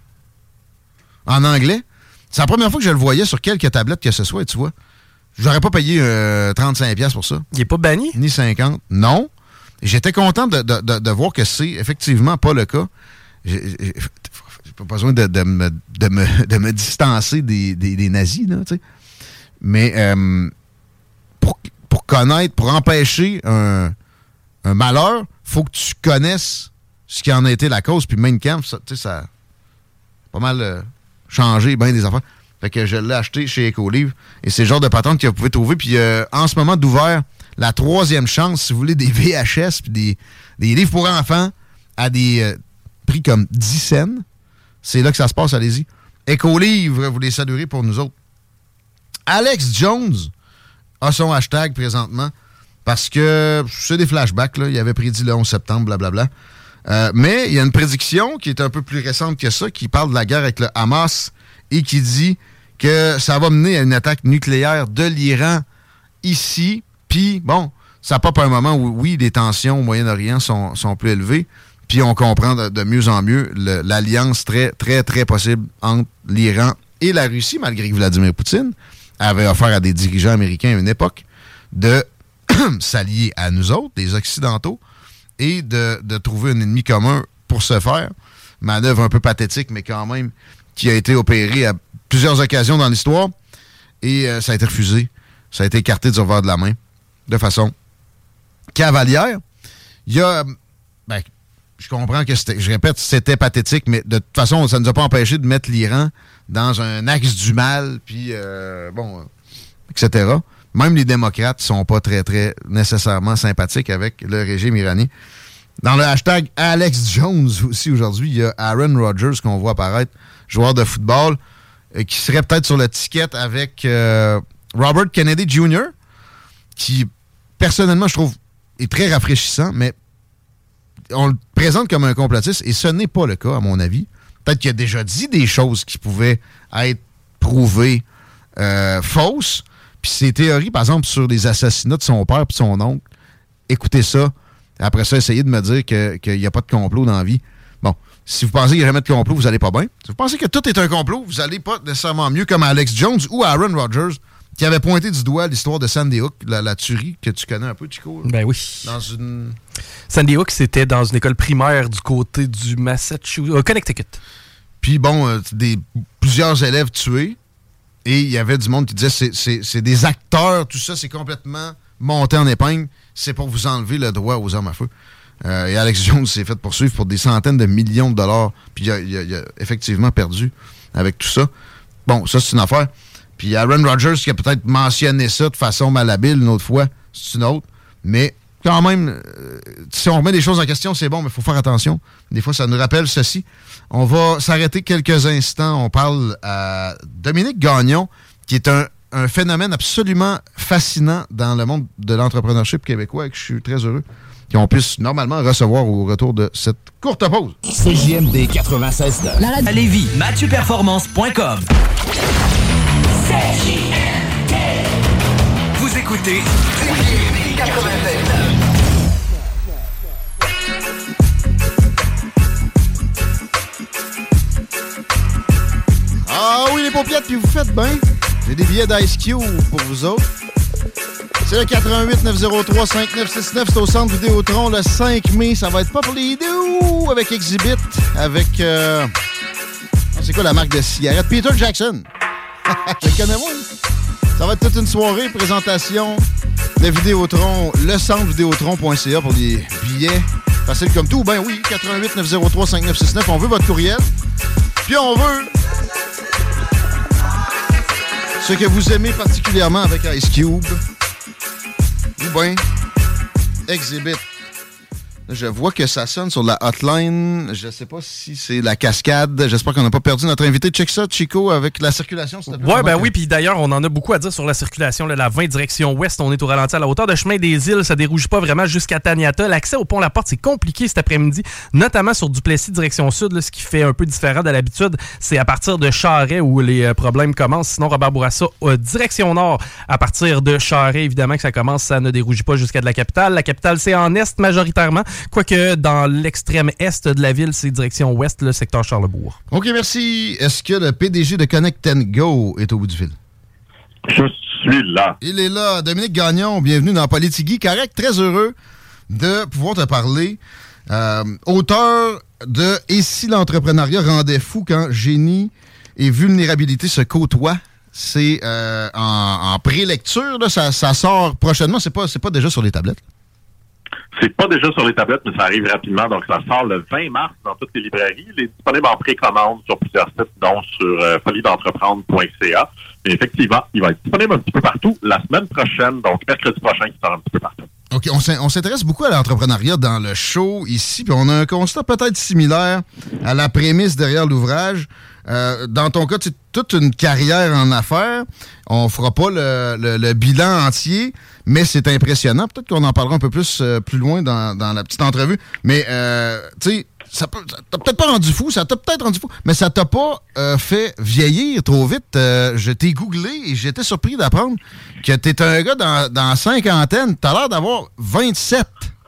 en anglais. C'est la première fois que je le voyais sur quelque tablette que ce soit, et tu vois. J'aurais pas payé euh, trente-cinq dollars pour ça. Il est pas banni? Ni cinquante. Non. Et j'étais content de, de, de, de voir que c'est effectivement pas le cas. J'ai, j'ai, j'ai pas besoin de, de, me, de, me, de me distancer des, des, des nazis, là, tu sais. Mais euh, pour, pour connaître, pour empêcher un, un malheur, faut que tu connaisses ce qui en a été la cause. Puis Mein Kampf, ça, tu sais, ça a pas mal euh, changé bien des affaires. Fait que je l'ai acheté chez Écolivre. Et c'est le genre de patente que vous pouvez trouver. Puis euh, en ce moment d'ouvert, la troisième chance, si vous voulez, des V H S puis des, des livres pour enfants à des euh, prix comme dix cents. C'est là que ça se passe, allez-y. Écolivre, vous les saluerez pour nous autres. Alex Jones a son hashtag présentement parce que c'est des flashbacks, là. Il avait prédit le onze septembre, blablabla. Euh, mais il y a une prédiction qui est un peu plus récente que ça, qui parle de la guerre avec le Hamas et qui dit que ça va mener à une attaque nucléaire de l'Iran ici. Puis, bon, ça pop à un moment où, oui, les tensions au Moyen-Orient sont, sont plus élevées. Puis on comprend de, de mieux en mieux le, l'alliance très, très, très possible entre l'Iran et la Russie, malgré que Vladimir Poutine avait offert à des dirigeants américains à une époque de s'allier à nous autres, les Occidentaux, et de, de trouver un ennemi commun pour ce faire. Manœuvre un peu pathétique, mais quand même, qui a été opérée à plusieurs occasions dans l'histoire. Et euh, ça a été refusé. Ça a été écarté du revers de la main, de façon cavalière. Il y a... Ben, je comprends que c'était... Je répète, c'était pathétique, mais de toute façon, ça ne nous a pas empêché de mettre l'Iran dans un axe du mal, puis, euh, bon, et cetera. Même les démocrates sont pas très, très nécessairement sympathiques avec le régime iranien. Dans le hashtag Alex Jones aussi aujourd'hui, il y a Aaron Rodgers qu'on voit apparaître, joueur de football, euh, qui serait peut-être sur le ticket avec euh, Robert Kennedy junior, qui, personnellement, je trouve, est très rafraîchissant, mais on le présente comme un complotiste, et ce n'est pas le cas, à mon avis. Peut-être qu'il a déjà dit des choses qui pouvaient être prouvées euh, fausses, puis ses théories, par exemple, sur les assassinats de son père et de son oncle, écoutez ça, après ça, essayez de me dire que, qu'il n'y a pas de complot dans la vie. Bon, si vous pensez qu'il n'y a jamais de complot, vous n'allez pas bien. Si vous pensez que tout est un complot, vous n'allez pas nécessairement mieux comme Alex Jones ou Aaron Rodgers, qui avait pointé du doigt l'histoire de Sandy Hook, la, la tuerie que tu connais un peu, Chico. Ben oui. Dans une... Sandy Hook, c'était dans une école primaire du côté du Massachusetts, au Connecticut. Puis bon, euh, des, plusieurs élèves tués, et il y avait du monde qui disait c'est, c'est, c'est des acteurs, tout ça, c'est complètement monté en épingle, c'est pour vous enlever le droit aux armes à feu. Euh, et Alex Jones s'est fait poursuivre pour des centaines de millions de dollars, puis il a, il a, il a effectivement perdu avec tout ça. Bon, ça, c'est une affaire. Puis Aaron Rodgers qui a peut-être mentionné ça de façon malhabile une autre fois, c'est une autre. Mais quand même, euh, si on remet les choses en question, c'est bon, mais il faut faire attention. Des fois, ça nous rappelle ceci. On va s'arrêter quelques instants. On parle à Dominique Gagnon, qui est un, un phénomène absolument fascinant dans le monde de l'entrepreneurship québécois et que je suis très heureux qu'on puisse normalement recevoir au retour de cette courte pause. C J M D quatre-vingt-seize neuf. La radio à Lévis, mathieu performance point com. C J M D. Vous écoutez C J M D quatre-vingt-seize neuf. Ah oui, les paupiètes, puis vous faites bien. J'ai des billets d'Ice Cube pour vous autres. C'est le quatre un huit neuf zéro trois cinq neuf six neuf, c'est au Centre Vidéotron le cinq mai. Ça va être pas pour les deux avec Exhibit, avec... Euh... C'est quoi la marque de cigarettes? Peter Jackson. Je le connais moi. Ça va être toute une soirée, présentation de Vidéotron, le centre vidéotron point c a pour des billets. Facile comme tout. Ben oui, quatre un huit neuf zéro trois cinq neuf six neuf. On veut votre courriel. Puis on veut ce que vous aimez particulièrement avec Ice Cube. Ou bien, Exhibit. Je vois que ça sonne sur la hotline. Je sais pas si c'est la cascade. J'espère qu'on n'a pas perdu notre invité. Check ça, Chico, avec la circulation. Ouais, ben que... oui, puis d'ailleurs, on en a beaucoup à dire sur la circulation. Là, la vingt direction ouest, on est au ralenti à la hauteur de Chemin des Îles. Ça dérouge pas vraiment jusqu'à Taniata. L'accès au pont La Porte, c'est compliqué cet après-midi, notamment sur Duplessis direction sud. Là, ce qui fait un peu différent de l'habitude, c'est à partir de Charest où les euh, problèmes commencent. Sinon, Robert Bourassa, euh, direction nord, à partir de Charest, évidemment que ça commence, ça ne dérouge pas jusqu'à de la capitale. La capitale, c'est en est majoritairement. Quoique dans l'extrême est de la ville, c'est direction ouest, le secteur Charlesbourg. OK, merci. Est-ce que le P D G de Connect and Go est au bout du fil? Je suis là. Il est là. Dominique Gagnon, bienvenue dans Politigui. Correct, très heureux de pouvoir te parler. Euh, auteur de « Et si l'entrepreneuriat rendait fou quand génie et vulnérabilité se côtoient ». C'est euh, en, en pré-lecture, là, ça, ça sort prochainement. C'est pas, c'est pas déjà sur les tablettes? C'est pas déjà sur les tablettes, mais ça arrive rapidement. Donc, ça sort le vingt mars dans toutes les librairies. Il est disponible en précommande sur plusieurs sites, dont sur euh, folie d'entreprendre point c a. Mais effectivement, il va être disponible un petit peu partout la semaine prochaine, donc mercredi prochain, qui sort un petit peu partout. OK, on, on s'intéresse beaucoup à l'entrepreneuriat dans le show ici, puis on a un constat peut-être similaire à la prémisse derrière l'ouvrage. Euh, dans ton cas, c'est toute une carrière en affaires. On fera pas le, le, le bilan entier, mais c'est impressionnant. Peut-être qu'on en parlera un peu plus euh, plus loin dans, dans la petite entrevue. Mais, euh, tu sais, ça t'a peut-être pas rendu fou, ça t'a peut-être rendu fou, mais ça t'a pas euh, fait vieillir trop vite. Euh, je t'ai googlé et j'étais surpris d'apprendre que t'es un gars dans, dans cinquantaine. T'as l'air d'avoir vingt-sept.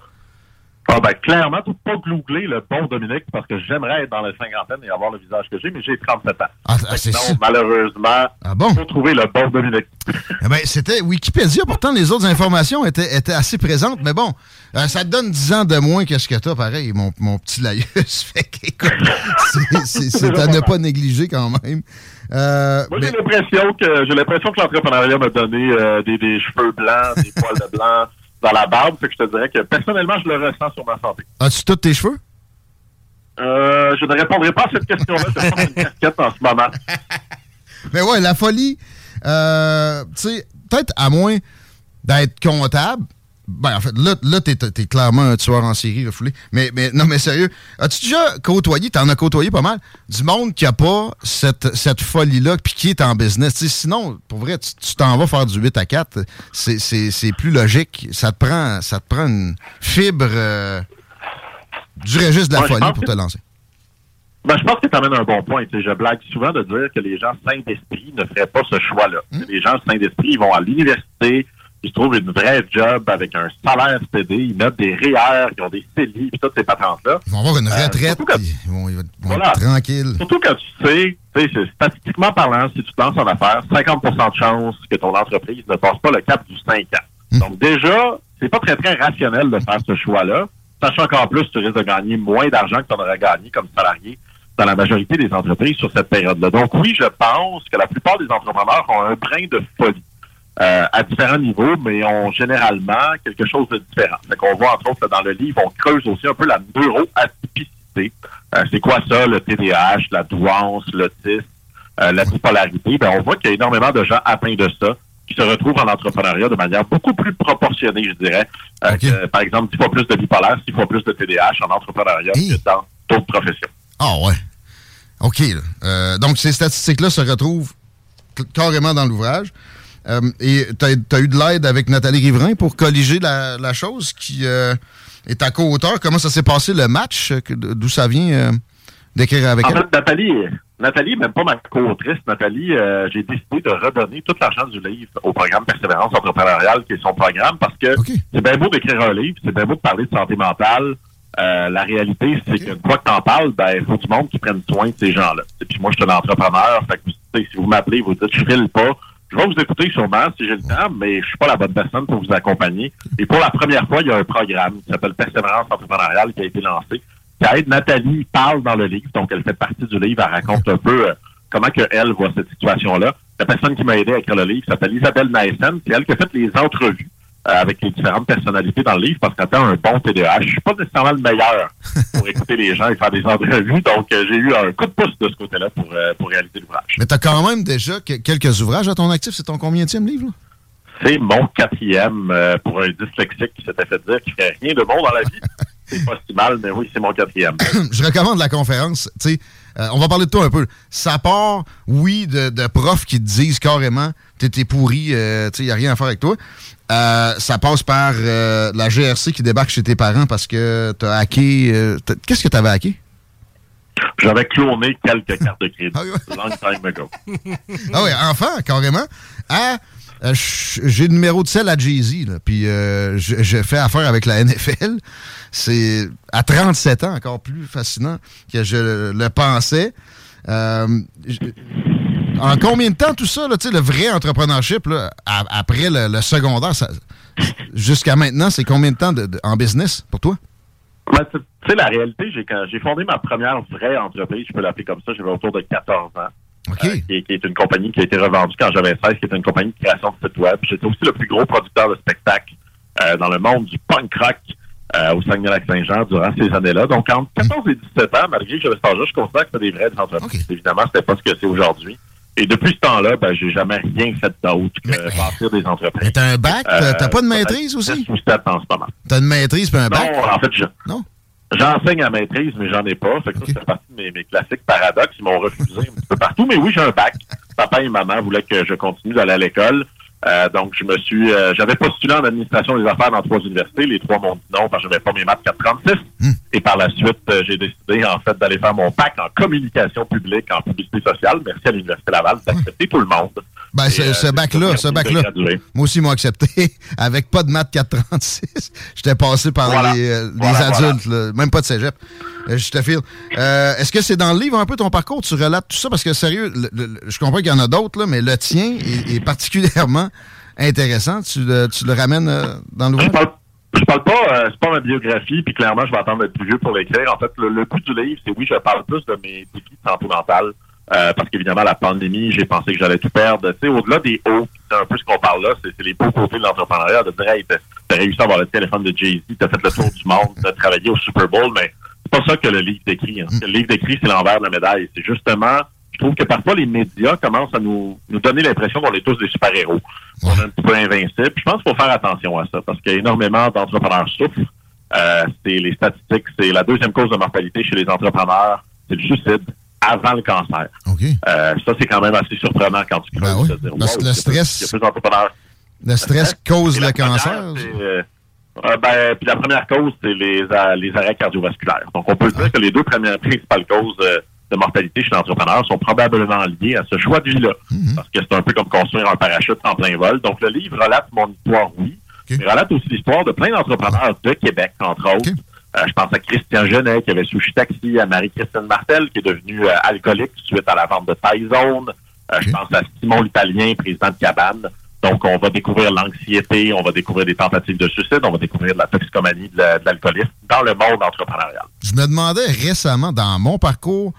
Ah ben, clairement, tu peux pas googler le bon Dominique parce que j'aimerais être dans la cinquantaine et avoir le visage que j'ai, mais j'ai trente-sept ans. Ah, ah c'est non, malheureusement, ah bon? faut trouver le bon Dominique. Eh ben, c'était Wikipédia, pourtant les autres informations étaient, étaient assez présentes, mais bon, euh, ça te donne dix ans de moins que ce que t'as, pareil, mon, mon petit laïus. Fait qu'écoute, c'est, c'est, c'est à ne pas négliger quand même. Euh, Moi, mais... j'ai l'impression que j'ai l'impression que l'entrepreneuriat m'a donné euh, des, des cheveux blancs, des poils de blanc dans la barbe, fait que je te dirais que personnellement, je le ressens sur ma santé. As-tu tous tes cheveux? Euh, je ne répondrai pas à cette question-là. Je porte une casquette en ce moment. Mais ouais, la folie, euh, tu sais, peut-être à moins d'être comptable. Ben, en fait, là, là t'es, t'es clairement un tueur en série refoulé. Mais, mais non, mais sérieux, as-tu déjà côtoyé, t'en as côtoyé pas mal, du monde qui a pas cette, cette folie-là puis qui est en business? T'sais, sinon, pour vrai, tu, tu t'en vas faire du huit à quatre, c'est, c'est, c'est plus logique. Ça te prend, ça te prend une fibre euh, du registre de la ouais, folie pour te lancer. Ben, je pense que tu amènes un bon point. T'sais, je blague souvent de dire que les gens sains d'esprit ne feraient pas ce choix-là. Mmh. Les gens sains d'esprit, ils vont à l'université, ils trouvent une vraie job avec un salaire C D, ils mettent des R E E R, ils ont des C E L I, puis toutes ces patentes-là. Ils vont avoir une retraite, euh, quand, ils vont, ils vont voilà. être tranquilles. Surtout quand tu sais, tu sais, c'est statistiquement parlant, si tu te lances en affaires, cinquante pour cent de chances que ton entreprise ne passe pas le cap du cinq ans. Hum. Donc déjà, c'est pas très, très rationnel de faire ce choix-là, sachant qu'en plus, tu risques de gagner moins d'argent que tu en aurais gagné comme salarié dans la majorité des entreprises sur cette période-là. Donc oui, je pense que la plupart des entrepreneurs ont un brin de folie. Euh, à différents niveaux, mais ont généralement quelque chose de différent. Fait qu'on voit, entre autres, là, dans le livre, on creuse aussi un peu la neuroatypicité. Euh, c'est quoi ça, le T D A H, la douance, l'autisme, euh, la bipolarité? Ben, on voit qu'il y a énormément de gens atteints de ça qui se retrouvent en entrepreneuriat de manière beaucoup plus proportionnée, je dirais. Euh, okay. que, par exemple, dix fois plus de bipolaire, six fois plus de T D A H en entrepreneuriat hey. que dans d'autres professions. Ah ouais. OK. Là. Euh, donc, ces statistiques-là se retrouvent carrément dans l'ouvrage. Euh, et tu as eu de l'aide avec Nathalie Riverain pour colliger la, la chose qui euh, est à co-auteur. Comment ça s'est passé le match? D'où ça vient euh, d'écrire avec en elle? En fait, Nathalie, Nathalie, même pas ma co-autrice, Nathalie, euh, j'ai décidé de redonner toute l'argent du livre au programme Persévérance entrepreneuriale, qui est son programme, parce que okay. c'est bien beau d'écrire un livre, c'est bien beau de parler de santé mentale. Euh, la réalité, c'est okay. que quoi que t'en parles, ben, il faut du monde qui prenne soin de ces gens-là. Et puis moi, je suis un entrepreneur, fait que, si vous m'appelez, vous dites, je file pas, je vais vous écouter sûrement si j'ai le temps, mais je suis pas la bonne personne pour vous accompagner. Et pour la première fois, il y a un programme qui s'appelle Persévérance entrepreneuriale qui a été lancé, qui aide Nathalie, parle dans le livre, donc elle fait partie du livre, elle raconte un peu euh, comment que elle voit cette situation-là. La personne qui m'a aidé à écrire le livre s'appelle Isabelle Naessen, c'est elle qui a fait les entrevues euh, avec les différentes personnalités dans le livre, parce qu'elle a un bon T D A H. Je suis pas nécessairement le meilleur pour écouter les gens et faire des entrevues, donc euh, j'ai eu un coup de pouce de ce côté-là pour, euh, pour réaliser l'ouvrage. Mais tu as quand même déjà que, quelques ouvrages à ton actif. C'est ton combienième livre, là? C'est mon quatrième euh, pour un dyslexique qui s'était fait dire qu'il ne fait rien de bon dans la vie. C'est pas si mal, mais oui, c'est mon quatrième. Je recommande la conférence. Tu sais, euh, on va parler de toi un peu. Ça part, oui, de, de profs qui te disent carrément t'es, t'es pourri, euh, tu sais, il n'y a rien à faire avec toi. Euh, ça passe par euh, la G R C qui débarque chez tes parents parce que t'as hacké. Euh, t'as... Qu'est-ce que t'avais hacké? J'avais cloné quelques cartes de crédit. Ah oui. Long time ago. Ah oui, enfant, carrément. À, euh, j'ai le numéro de sel à Jay-Z, là, puis euh, je, je fais affaire avec la N F L. C'est à trente-sept ans, encore plus fascinant que je le pensais. Euh, je, en combien de temps tout ça, là, le vrai entrepreneurship, là, à, après le, le secondaire, ça, jusqu'à maintenant, c'est combien de temps de, de, en business pour toi? Ben, tu sais, la réalité, j'ai, quand j'ai fondé ma première vraie entreprise, je peux l'appeler comme ça, j'avais autour de quatorze ans. Okay. Euh, qui, qui est une compagnie qui a été revendue quand j'avais seize, qui est une compagnie de création de sites web. J'étais aussi le plus gros producteur de spectacles euh, dans le monde du punk rock euh, au Saguenay-Lac-Saint-Jean durant ces années-là. Donc, entre quatorze et dix-sept ans, malgré que j'avais cet âge-là, je considère que c'était des vraies entreprises. Okay. Évidemment, c'était pas ce que c'est aujourd'hui. Et depuis ce temps-là, ben, j'ai jamais rien fait d'autre que mais, bâtir des entreprises. Mais t'as un bac? Euh, t'as pas de maîtrise aussi? Je suis sept en ce moment. T'as une maîtrise puis un bac? Non, en fait, je... Non? J'enseigne à maîtrise, mais j'en ai pas. Fait que okay. ça, c'est partie de mes, mes classiques paradoxes. Ils m'ont refusé un petit peu partout. Mais oui, j'ai un bac. Papa et maman voulaient que je continue d'aller à l'école. Euh, donc, je me suis... Euh, j'avais postulé en administration des affaires dans trois universités. Les trois m'ont dit non parce que j'avais pas mes maths quatre trente-six. Mm. Et par la suite, euh, j'ai décidé, en fait, d'aller faire mon bac en communication publique, en publicité sociale. Merci à l'Université Laval d'accepter mm. tout le monde. Ben, ce, euh, ce bac-là, ce bac-là, moi aussi, ils m'ont accepté. Avec pas de maths quatre trente-six, j'étais passé par voilà. les, euh, les voilà, adultes, voilà. Là, même pas de cégep. Euh, je te file. Euh, est-ce que c'est dans le livre un peu ton parcours? Tu relates tout ça? Parce que, sérieux, le, le, je comprends qu'il y en a d'autres, là, mais le tien est, est particulièrement intéressant. Tu le, tu le ramènes euh, dans l'ouvrage? Je parle, je parle pas, euh, c'est pas ma biographie, puis clairement, je vais attendre d'être plus vieux pour l'écrire. En fait, le, le but du livre, c'est oui, je parle plus de mes défis de santé mentale. Euh, parce qu'évidemment, la pandémie, j'ai pensé que j'allais tout perdre. Tu sais, au-delà des hauts, c'est un peu ce qu'on parle là, c'est, c'est les beaux côtés de l'entrepreneuriat, de dire, hey, t'as, t'as réussi à avoir le téléphone de Jay-Z, t'as fait le tour du monde, t'as travaillé au Super Bowl, mais c'est pas ça que le livre décrit. Hein. Le livre décrit, c'est l'envers de la médaille. C'est justement, je trouve que parfois, les médias commencent à nous, nous donner l'impression qu'on est tous des super-héros. On est un petit peu invincibles. Je pense qu'il faut faire attention à ça, parce qu'il y a énormément d'entrepreneurs souffrent. Euh, c'est les statistiques, c'est la deuxième cause de mortalité chez les entrepreneurs, c'est le suicide avant le cancer. Okay. Euh, ça, c'est quand même assez surprenant quand tu creuses. Ben oui. Dire, parce wow, que le stress, il y a plus d'entrepreneurs. Le stress cause le cancer? Euh, euh, ben, puis la première cause, c'est les, euh, les arrêts cardiovasculaires. Donc, on peut ah. dire que les deux premières principales causes euh, de mortalité chez l'entrepreneur sont probablement liés à ce choix de vie-là. Mm-hmm. Parce que c'est un peu comme construire un parachute en plein vol. Donc, le livre relate mon histoire, oui, okay. mais relate aussi l'histoire de plein d'entrepreneurs de Québec, entre autres. Okay. Euh, je pense à Christian Genet, qui avait Sushi Taxi, à Marie-Christine Martel, qui est devenue euh, alcoolique suite à la vente de Thaïzone. Euh, okay. Je pense à Simon l'Italien, président de Cabane. Donc, on va découvrir l'anxiété, on va découvrir des tentatives de suicide, on va découvrir de la toxicomanie, de, la, de l'alcoolisme dans le monde entrepreneurial. Je me demandais récemment, dans mon parcours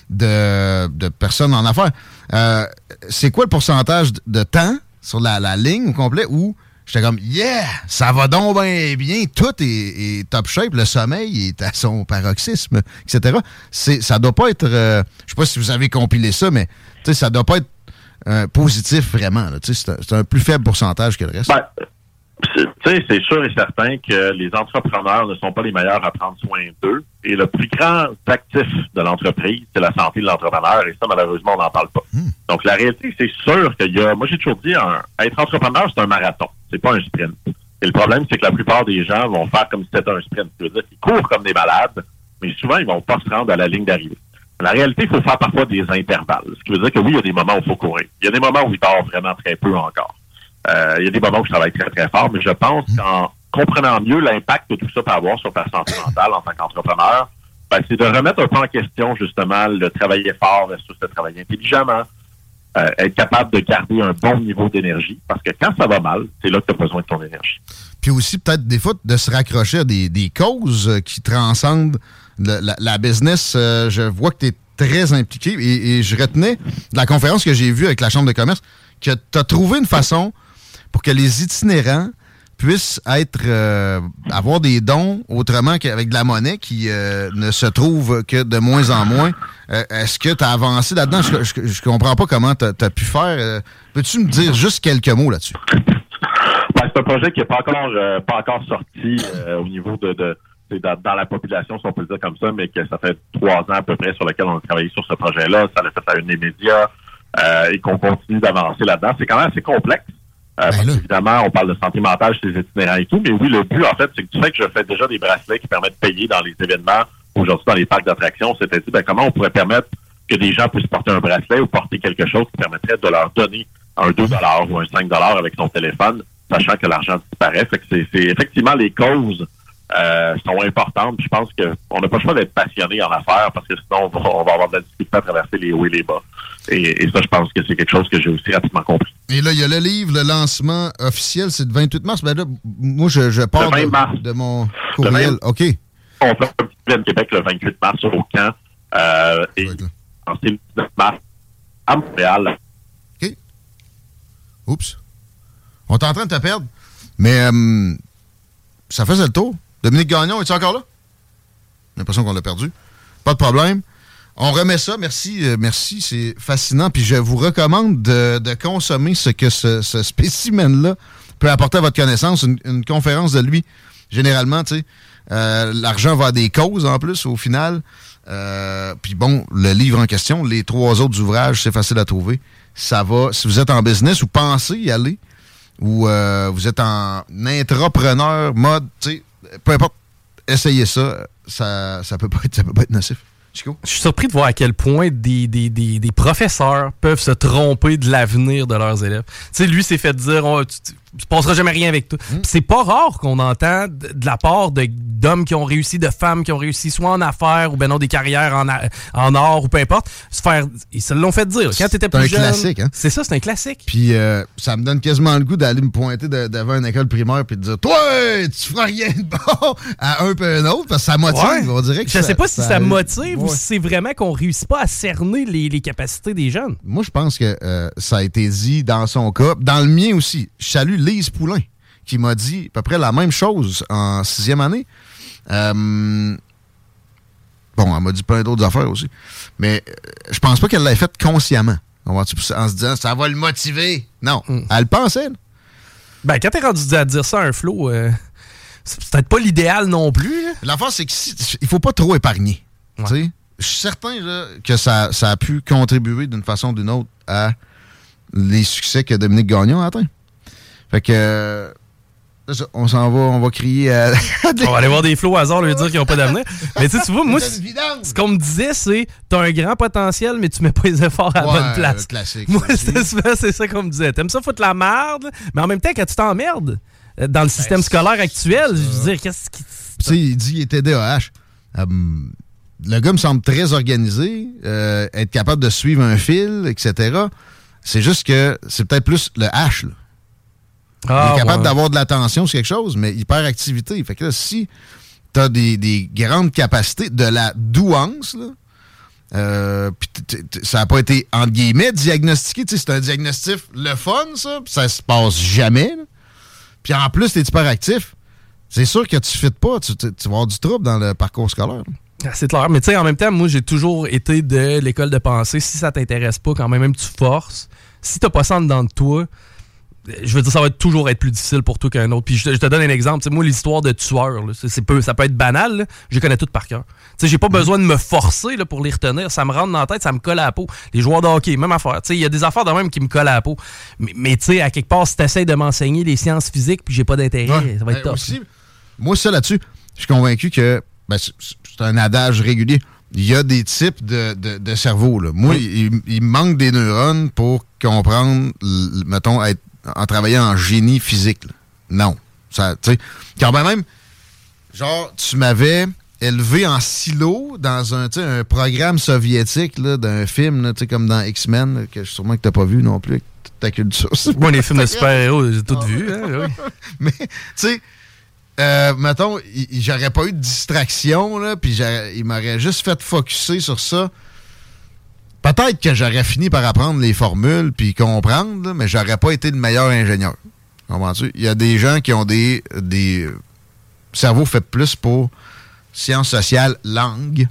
de, de personnes en affaires, euh, c'est quoi le pourcentage de temps sur la, la ligne au complet où j'étais comme, yeah, ça va donc bien bien, tout est, est top shape, le sommeil est à son paroxysme, et cetera. C'est, ça doit pas être, euh, je sais pas si vous avez compilé ça, mais ça doit pas être euh, positif vraiment. Là, c'est, un, c'est un plus faible pourcentage que le reste. Ben, c'est, c'est sûr et certain que les entrepreneurs ne sont pas les meilleurs à prendre soin d'eux. Et le plus grand actif de l'entreprise, c'est la santé de l'entrepreneur. Et ça, malheureusement, on n'en parle pas. Mmh. Donc, la réalité, c'est sûr qu'il y a... Moi, j'ai toujours dit, un, être entrepreneur, c'est un marathon. C'est pas un sprint. Et le problème, c'est que la plupart des gens vont faire comme si c'était un sprint. Ça veut dire qu'ils courent comme des malades, mais souvent, ils vont pas se rendre à la ligne d'arrivée. La réalité, il faut faire parfois des intervalles. Ce qui veut dire que oui, il y a des moments où il faut courir. Il y a des moments où il dort vraiment très peu encore. Euh, il y a des moments où je travaille très, très fort, mais je pense qu'en comprenant mieux l'impact que tout ça peut avoir sur ta santé mentale en tant qu'entrepreneur, ben, c'est de remettre un peu en question, justement, le travailler fort versus le travailler intelligemment, euh, être capable de garder un bon niveau d'énergie, parce que quand ça va mal, c'est là que tu as besoin de ton énergie. Puis aussi, peut-être, des fois, de se raccrocher à des, des causes qui transcendent le, la, la business. Euh, je vois que tu es très impliqué et, et je retenais de la conférence que j'ai vue avec la Chambre de commerce que tu as trouvé une façon pour que les itinérants puissent être euh, avoir des dons autrement qu'avec de la monnaie qui euh, ne se trouve que de moins en moins. Euh, est-ce que tu as avancé là-dedans? Je, je, je comprends pas comment tu as pu faire. Euh, peux-tu me dire juste quelques mots là-dessus? Ben, c'est un projet qui n'est pas encore euh, pas encore sorti euh, au niveau de, de c'est dans, dans la population, si on peut le dire comme ça, mais que ça fait trois ans à peu près sur lequel on a travaillé sur ce projet-là. Ça l'a fait à une des médias euh, et qu'on continue d'avancer là-dedans. C'est quand même assez complexe. Euh, ben évidemment, on parle de santé mentale chez les itinérants et tout, mais oui, le but, en fait, c'est que du fait que je fais déjà des bracelets qui permettent de payer dans les événements, aujourd'hui dans les parcs d'attractions, c'était dit, ben, comment on pourrait permettre que des gens puissent porter un bracelet ou porter quelque chose qui permettrait de leur donner un deux dollars ou un cinq dollars avec son téléphone, sachant que l'argent disparaît. Fait que c'est, c'est effectivement les causes euh, sont importantes. Je pense qu'on n'a pas le choix d'être passionné en affaires parce que sinon, on va, on va avoir de la difficulté à traverser les hauts et les bas. Et, et ça, je pense que c'est quelque chose que j'ai aussi rapidement compris. Et là, il y a le livre, le lancement officiel, c'est le vingt-huit mars. Ben là, moi, je, je pars de, de mon courriel. vingt OK. On fait un petit plan de Québec le vingt-huit mars au camp. Euh, et c'est le dix-neuf mars à Montréal. OK. Oups. On est en train de te perdre. Mais euh, ça faisait le tour. Dominique Gagnon, es-tu encore là? J'ai l'impression qu'on l'a perdu. Pas de problème. On remet ça. Merci. Euh, merci. C'est fascinant. Puis je vous recommande de, de consommer ce que ce, ce spécimen-là peut apporter à votre connaissance. Une, une conférence de lui, généralement, tu sais, euh, l'argent va à des causes en plus, au final. Euh, puis bon, le livre en question, les trois autres ouvrages, c'est facile à trouver. Ça va, si vous êtes en business ou pensez y aller, ou euh, vous êtes en intrapreneur, mode, tu sais, peu importe, essayez ça. Ça, ça peut pas être, ça peut pas être nocif. Chico? Je suis surpris de voir à quel point des, des, des, des professeurs peuvent se tromper de l'avenir de leurs élèves. Tu sais, lui s'est fait dire, oh, tu, tu, tu passeras jamais rien avec toi. Mmh. C'est pas rare qu'on entend de, de la part de, d'hommes qui ont réussi, de femmes qui ont réussi, soit en affaires ou ben non, des carrières en, a, en or ou peu importe, se faire, ils se l'ont fait dire. Quand t'étais plus jeune. C'est un classique, hein? C'est ça, c'est un classique. Puis euh, ça me donne quasiment le goût d'aller me pointer de, devant une école primaire puis de dire, toi, tu feras rien de bon à un peu un autre, parce que ça motive. Ouais. On dirait que je ça, sais pas si ça, ça motive ouais. ou si c'est vraiment qu'on réussit pas à cerner les, les capacités des jeunes. Moi, je pense que euh, ça a été dit dans son cas. Dans le mien aussi. Je salue Lise Poulain, qui m'a dit à peu près la même chose en sixième année. Euh, bon, elle m'a dit plein d'autres affaires aussi. Mais euh, je pense pas qu'elle l'ait fait consciemment. En se disant, ça va le motiver. Non, mm. elle le pensait. Là. Ben, quand t'es rendu à dire ça à un flow, euh, c'est peut-être pas l'idéal non plus. Là. L'affaire, c'est qu'il faut pas trop épargner. Ouais. Je suis certain là, que ça, ça a pu contribuer d'une façon ou d'une autre à les succès que Dominique Gagnon a atteint. Fait que... Euh, Ça, on s'en va, on va crier à... On va aller voir des flots au hasard, lui dire qu'ils n'ont pas d'avenir. Mais tu vois, moi, ce qu'on me disait, c'est t'as un grand potentiel, mais tu mets pas les efforts à la ouais, bonne place. Euh, classique. Moi, c'est, c'est ça qu'on me disait. T'aimes ça foutre la merde, mais en même temps, quand tu t'emmerdes dans le système ben, scolaire actuel, je veux dire, qu'est-ce qui... Tu sais, il dit qu'il est T D A H. Um, le gars me semble très organisé, euh, être capable de suivre un fil, et cetera. C'est juste que c'est peut-être plus le H, là. Ah, il est capable ouais. d'avoir de l'attention sur quelque chose, mais hyperactivité. Fait que là, si tu as des, des grandes capacités, de la douance, là, euh, pis t- t- ça n'a pas été, entre guillemets, diagnostiqué. C'est un diagnostic le fun, ça, pis ça se passe jamais. Puis en plus, tu es hyperactif. C'est sûr que tu ne fites pas, tu, tu, tu vas avoir du trouble dans le parcours scolaire. Ah, c'est clair. Mais tu sais, en même temps, moi, j'ai toujours été de l'école de pensée. Si ça t'intéresse pas, quand même, même tu forces. Si t'as pas ça en dedans de toi, je veux dire, ça va toujours être plus difficile pour toi qu'un autre. Puis je te, je te donne un exemple. T'sais, moi, l'histoire de tueur, là, c'est, c'est peu, ça peut être banal. Là, je les connais toutes par cœur. T'sais, j'ai pas besoin de me forcer là, pour les retenir. Ça me rentre dans la tête, ça me colle à la peau. Les joueurs de hockey, même affaire. Il y a des affaires de même qui me collent à la peau. Mais, mais tu sais, à quelque part, si t'essayes de m'enseigner les sciences physiques puis j'ai pas d'intérêt, ouais, ça va être ben, tough. Aussi, moi, ça là-dessus, je suis convaincu que ben, c'est, c'est un adage régulier. Il y a des types de, de, de cerveau. Là. Moi, oui. il, il manque des neurones pour comprendre, mettons, être en travaillant en génie physique. Là. Non. Ça, tu sais, quand même, genre, tu m'avais élevé en silo dans un, un programme soviétique là, d'un film, là, comme dans X-Men, là, que sûrement que t'as pas vu non plus, avec toute ta culture. Moi, les films de super-héros, j'ai tout vu. Hein, oui. Mais, tu sais, euh, mettons, y, y, j'aurais pas eu de distraction, là, puis il m'aurait juste fait focusser sur ça. Peut-être que j'aurais fini par apprendre les formules puis comprendre, là, mais j'aurais pas été le meilleur ingénieur. Comprends-tu? Il y a des gens qui ont des, des cerveaux faits plus pour sciences sociales, langue,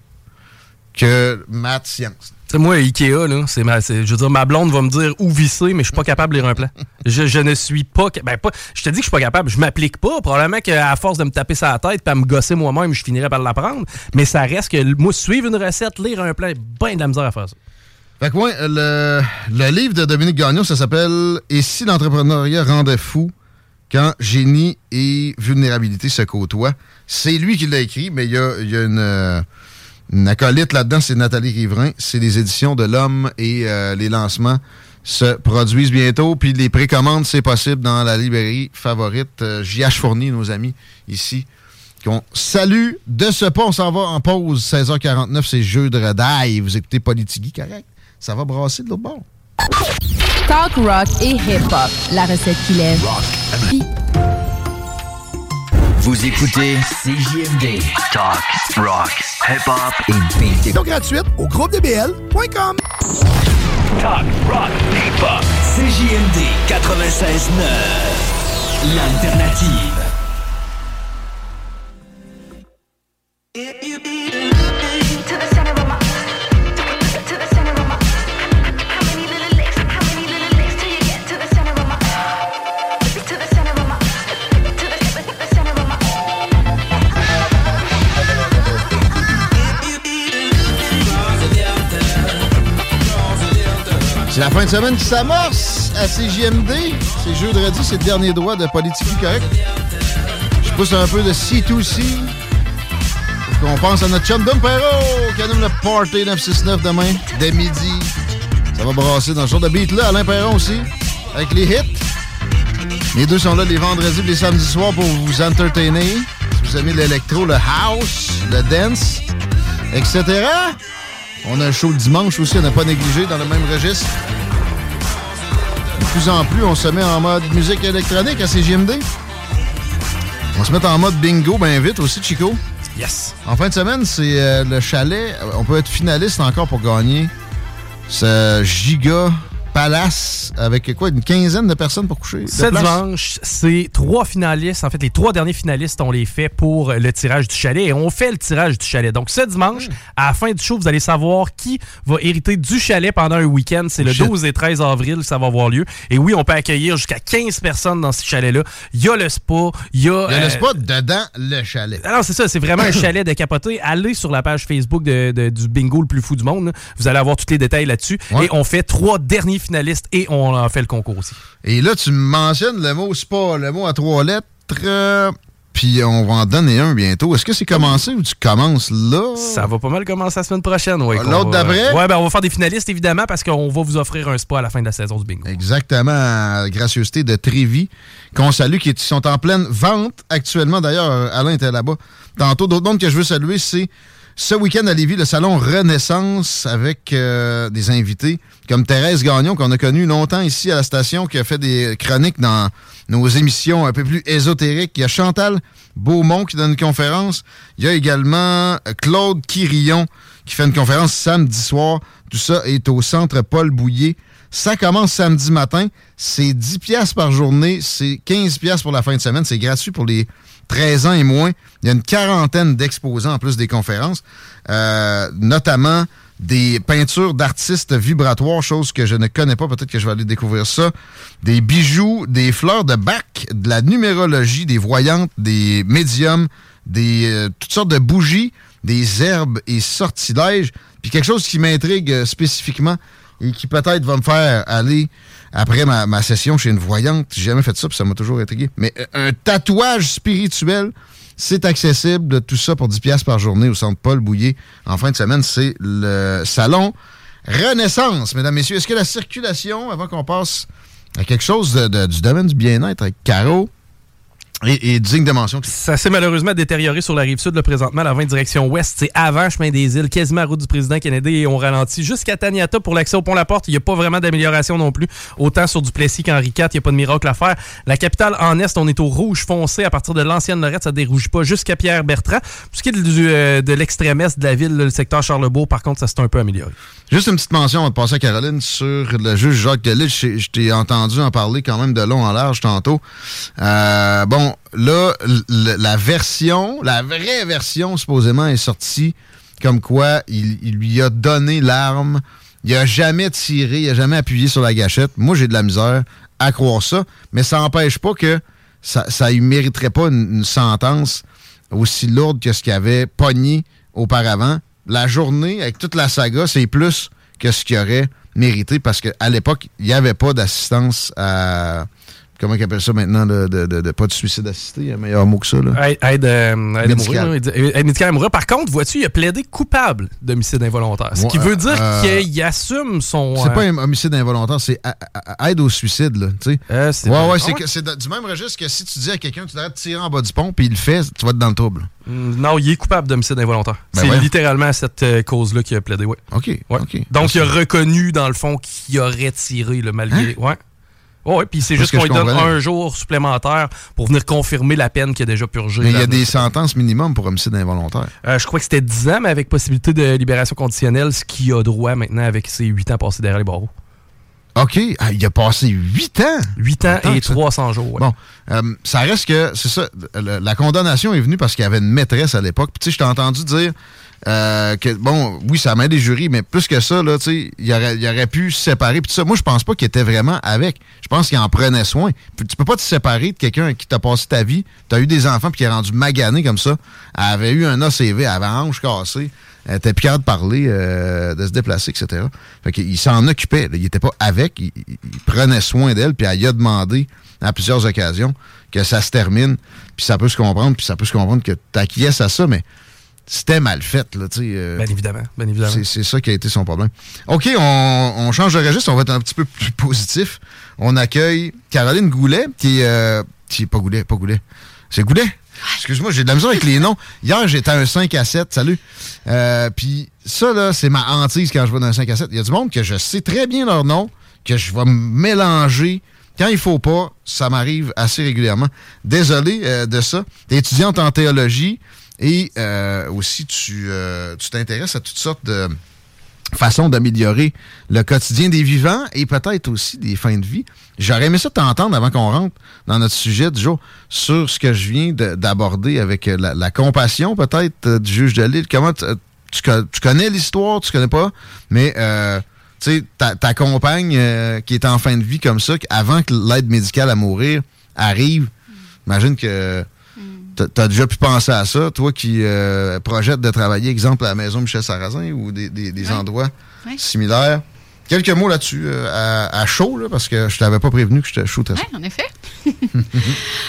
que maths, sciences. Tu sais, moi, Ikea, là, c'est ma, c'est, je veux dire, ma blonde va me dire où visser, mais je suis pas capable de lire un plan. Je, je ne suis pas, ben pas... Je te dis que je suis pas capable. Je m'applique pas. Probablement qu'à force de me taper sur la tête et à me gosser moi-même, je finirais par l'apprendre. Mais ça reste que, moi, suivre une recette, lire un plan, ben de la misère à faire ça. Fait que, ouais, le, le livre de Dominique Gagnon, ça s'appelle « Et si l'entrepreneuriat rendait fou quand génie et vulnérabilité se côtoient ». C'est lui qui l'a écrit, mais il y a, il y a une, une acolyte là-dedans, c'est Nathalie Riverain. C'est les éditions de L'Homme et euh, les lancements se produisent bientôt. Puis les précommandes, c'est possible dans la librairie favorite. Euh, J H Fournier, nos amis ici, qu'on salue de ce pas. On s'en va en pause, seize heures quarante-neuf, c'est Jeux de redaille. Vous écoutez Politigui, correct? Ça va brasser de l'autre bord. Talk rock et hip-hop, la recette qui lève. Rock. Vous écoutez C J M D. Talk, rock, hip-hop et beat. Donc gratuite au groupe d b l point com. Talk, rock, hip-hop. C J M D quatre-vingt-seize neuf. L'alternative. C'est la fin de semaine qui s'amorce à C J M D. C'est jeudi, c'est le dernier droit de Politigui correct. Je pousse un peu de C deux C. Pour qu'on pense à notre chum Dumpero qui anime le Party neuf cent soixante-neuf demain, dès midi. Ça va brasser dans ce genre de beat-là. Alain Perron aussi, avec les hits. Les deux sont là les vendredis et les samedis soirs pour vous entertainer. Si vous aimez l'électro, le house, le dance, et cetera. On a un show le dimanche aussi, on n'a pas négligé dans le même registre. De plus en plus, on se met en mode musique électronique à C J M D. On se met en mode bingo bien vite aussi, Chico. Yes. En fin de semaine, c'est euh, le chalet. On peut être finaliste encore pour gagner ce giga palace avec quoi, une quinzaine de personnes pour coucher. Ce dimanche, c'est trois finalistes. En fait, les trois derniers finalistes, on les fait pour le tirage du chalet et on fait le tirage du chalet. Donc, ce dimanche, mmh. à la fin du show, vous allez savoir qui va hériter du chalet pendant un week-end. C'est oh, le shit. douze et treize avril que ça va avoir lieu. Et oui, on peut accueillir jusqu'à quinze personnes dans ce chalet-là. Il y a le spa, il y a... Il y a euh... le spa dedans le chalet. Alors, c'est ça, c'est vraiment un chalet de capoté. Allez sur la page Facebook de, de, du bingo le plus fou du monde. Là. Vous allez avoir tous les détails là-dessus. Ouais. Et on fait trois derniers finalistes et on en fait le concours aussi. Et là, tu mentionnes le mot spa, le mot à trois lettres. Euh, Puis on va en donner un bientôt. Est-ce que c'est commencé ou tu commences là? Ça va pas mal commencer la semaine prochaine. Ouais, L'autre va... d'après? Ouais, ben on va faire des finalistes, évidemment, parce qu'on va vous offrir un spa à la fin de la saison du bingo. Exactement. Gracieuseté de Trévis, qu'on salue, qui sont en pleine vente actuellement. D'ailleurs, Alain était là-bas tantôt. D'autres mondes que je veux saluer, c'est ce week-end à Lévis, le salon Renaissance avec euh, des invités comme Thérèse Gagnon, qu'on a connue longtemps ici à la station, qui a fait des chroniques dans nos émissions un peu plus ésotériques. Il y a Chantal Beaumont qui donne une conférence. Il y a également Claude Quirillon qui fait une conférence samedi soir. Tout ça est au centre Paul Bouillet. Ça commence samedi matin. C'est dix piastres par journée. C'est quinze piastres pour la fin de semaine. C'est gratuit pour les treize ans et moins. Il y a une quarantaine d'exposants en plus des conférences, euh, notamment des peintures d'artistes vibratoires, chose que je ne connais pas. Peut-être que je vais aller découvrir ça. Des bijoux, des fleurs de bac, de la numérologie, des voyantes, des médiums, des euh, toutes sortes de bougies, des herbes et sortilèges. Puis quelque chose qui m'intrigue euh, spécifiquement et qui peut-être va me faire aller après ma, ma session chez une voyante. J'ai jamais fait ça, puis ça m'a toujours intrigué. Mais euh, un tatouage spirituel, c'est accessible. Tout ça pour dix piastres par journée au centre Paul Bouillet. En fin de semaine, c'est le salon Renaissance, mesdames, messieurs. Est-ce que la circulation, avant qu'on passe à quelque chose de, de, du domaine du bien-être avec Caro, Et, et digne de mention. Ça s'est malheureusement détérioré sur la rive sud, là, présentement, la vingt direction ouest. C'est avant Chemin des Îles, quasiment à route du président Kennedy, et on ralentit jusqu'à Taniata pour l'accès au Pont-la-Porte. Il n'y a pas vraiment d'amélioration non plus. Autant sur Duplessis qu'Henri quatre, il n'y a pas de miracle à faire. La capitale en est, on est au rouge foncé à partir de l'ancienne Lorette, ça ne dérouge pas jusqu'à Pierre-Bertrand. Pour ce qui est de, euh, de l'extrême est de la ville, le secteur Charlebourg, par contre, ça s'est un peu amélioré. Juste une petite mention, on va passer à Caroline sur le juge Jacques Delisle. Je, je t'ai entendu en parler quand même de long en large tantôt. Euh, bon, là, l- la version, la vraie version, supposément, est sortie comme quoi il, il lui a donné l'arme. Il a jamais tiré, il a jamais appuyé sur la gâchette. Moi, j'ai de la misère à croire ça, mais ça n'empêche pas que ça, ça lui mériterait pas une, une sentence aussi lourde que ce qu'il avait pogné auparavant. La journée, avec toute la saga, c'est plus que ce qu'il aurait mérité parce qu'à l'époque, il n'y avait pas d'assistance à... Comment ils appellent ça maintenant? De, de, de, de pas de suicide assisté, il y a un meilleur mot que ça. Là. Aide, aide, euh, aide médicale. Aide, aide médicale à mourir. Par contre, vois-tu, il a plaidé coupable d'homicide involontaire. Ce qui Ouais, veut dire euh, qu'il assume son... C'est euh, pas un homicide involontaire, c'est a- a- aide au suicide. Là, tu sais. euh, c'est ouais, pas- ouais, c'est, Ah ouais? que, c'est de- du même registre que si tu dis à quelqu'un tu devrais te tirer en bas du pont puis il le fait, tu vas être dans le trouble. Mm, Non, il est coupable d'homicide involontaire. Ben c'est voyons. littéralement cette euh, cause-là qu'il a plaidé, ouais. OK, Ouais. OK. Donc, Parce il a que- reconnu, dans le fond, qu'il aurait tiré, le malgré... Ouais. Oh, ouais, puis c'est Parce juste que qu'on je lui donne comprenais. un jour supplémentaire pour venir confirmer la peine qu'il a déjà purgée. Mais il y a là. des sentences minimum pour homicide involontaire. Euh, je crois que c'était dix ans, mais avec possibilité de libération conditionnelle, ce qu'il a droit maintenant avec ses huit ans passés derrière les barreaux. OK. Ah, il a passé huit ans. huit ans Attends, et ça. trois cents jours. Ouais. Bon, euh, ça reste que, c'est ça, la, la condamnation est venue parce qu'il y avait une maîtresse à l'époque. Puis tu sais, je t'ai entendu dire euh, que, bon, oui, ça m'a des jurys, mais plus que ça, là, tu sais, il aurait, il aurait pu se séparer. Puis tout ça, moi, je pense pas qu'il était vraiment avec. Je pense qu'il en prenait soin. Puis tu peux pas te séparer de quelqu'un qui t'a passé ta vie, t'as eu des enfants, puis qui est rendu magané comme ça. Elle avait eu un A C V, elle avait un hanche cassée. Elle était plus capable de parler, euh, de se déplacer, et cetera. Fait qu'il s'en occupait. Là. Il était pas avec. Il, il- il prenait soin d'elle, puis elle y a demandé à plusieurs occasions que ça se termine. Puis ça peut se comprendre, puis ça peut se comprendre que t'acquiesces à ça, mais c'était mal fait, là, tu sais. euh, Bien évidemment, bien évidemment. c'est, c'est ça qui a été son problème. OK, on, on change de registre, on va être un petit peu plus positif. On accueille Caroline Goulet, qui est... Euh, qui est pas Goulet, pas Goulet. C'est Goulet? Excuse-moi, j'ai de la misère avec les noms. Hier, j'étais à un cinq à sept, salut. Euh, Puis ça, là, c'est ma hantise quand je vais dans un cinq à sept. Il y a du monde que je sais très bien leur nom, que je vais me mélanger. Quand il faut pas, ça m'arrive assez régulièrement. Désolé euh, de ça. T'es étudiante en théologie et euh, aussi tu, euh, tu t'intéresses à toutes sortes de façons d'améliorer le quotidien des vivants et peut-être aussi des fins de vie. J'aurais aimé ça t'entendre avant qu'on rentre dans notre sujet du jour sur ce que je viens de- d'aborder avec la, la compassion peut-être euh, du juge de Lille. Comment tu, tu, co- tu connais l'histoire, tu connais pas, mais euh, tu sais, ta, ta compagne euh, qui est en fin de vie comme ça, avant que l'aide médicale à mourir arrive, imagine que t'as, t'as déjà pu penser à ça, toi qui euh, projettes de travailler, exemple, à la maison Michel Sarrazin ou des, des, des Ouais. endroits Ouais. similaires. Quelques mots là-dessus, euh, à, à chaud, là, parce que je t'avais pas prévenu que j'étais chaud très Oui, en effet.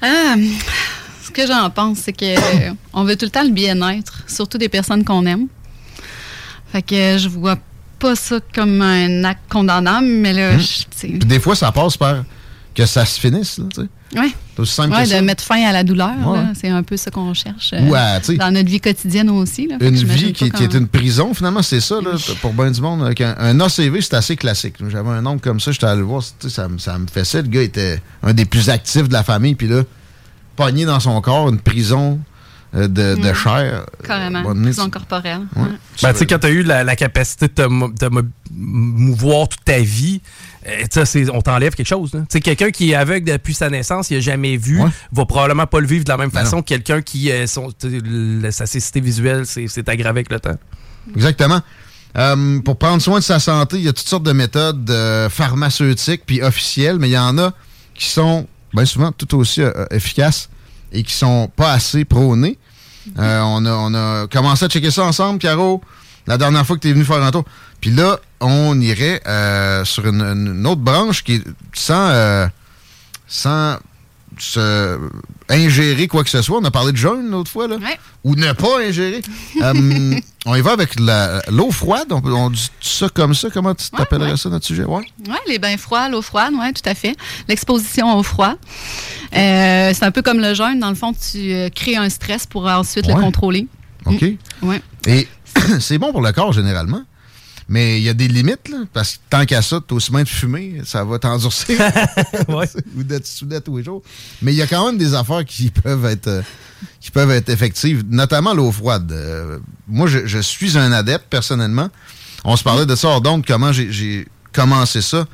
Ah, ce que j'en pense, c'est que euh, on veut tout le temps le bien-être, surtout des personnes qu'on aime. Fait que je vois pas ça comme un acte condamnable, mais là, Hum. je- tu sais. Puis des fois, ça passe par que ça se finisse, là, tu sais. Ouais. C'est aussi simple Ouais, que de ça. mettre fin à la douleur, Ouais. là. C'est un peu ça qu'on cherche euh, Ou à, tu sais, dans notre vie quotidienne aussi. Là. Fait Une que j'imagine vie qui, pas qui est comment- une prison, finalement, c'est ça, là, pour bien du monde. Avec un, un A C V, c'est assez classique. J'avais un oncle comme ça, j'étais allé le voir, tu sais, ça, me- ça me fessait. Le gars était un des plus actifs de la famille, puis là, pogné dans son corps, une prison euh, de, de Mm. chair. Carrément, Euh, bon, prison corporelle. Ouais. Ouais. Ben, tu sais, quand tu as eu la, la capacité de te, mo- te mo- mouvoir toute ta vie, euh, tu sais, c'est- on t'enlève quelque chose. là. Tu sais, quelqu'un qui est aveugle depuis sa naissance, il n'a jamais vu, va probablement pas le vivre de la même Ben façon non. que quelqu'un qui, euh, son, tu sais, le- sa cécité visuelle, c'est c'est aggravé avec le temps. Exactement. Euh, pour prendre soin de sa santé, il y a toutes sortes de méthodes euh, pharmaceutiques puis officielles, mais il y en a qui sont bien souvent tout aussi euh, efficaces et qui sont pas assez prônées. Euh, on, a, on a commencé à checker ça ensemble, Caro, la dernière fois que tu es venu faire un tour. Puis là, on irait euh, sur une, une autre branche qui est sans, euh, sans se ingérer quoi que ce soit. On a parlé de jeûne l'autre fois, là. Ouais. Ou ne pas ingérer. Euh, on y va avec la- l'eau froide. On, peut- on dit ça comme ça. Comment tu t'appellerais ouais. ça, notre sujet? Ouais. Oui, les bains froids, l'eau froide, oui, tout à fait. L'exposition au froid. Euh, c'est un peu comme le jeûne. Dans le fond, tu euh, crées un stress pour ensuite Ouais. le contrôler. OK. Mm. Ouais. Et c'est bon pour le corps, généralement. Mais il y a des limites, là, parce que tant qu'à ça, t'as aussi bien de fumer, ça va t'endurcir. Ou d'être soudain tous les jours. Mais il y a quand même des affaires qui peuvent être, euh, qui peuvent être effectives, notamment l'eau froide. Euh, moi, je, je suis un adepte, personnellement. On se parlait de ça hors d'onde, comment j'ai- j'ai commencé ça.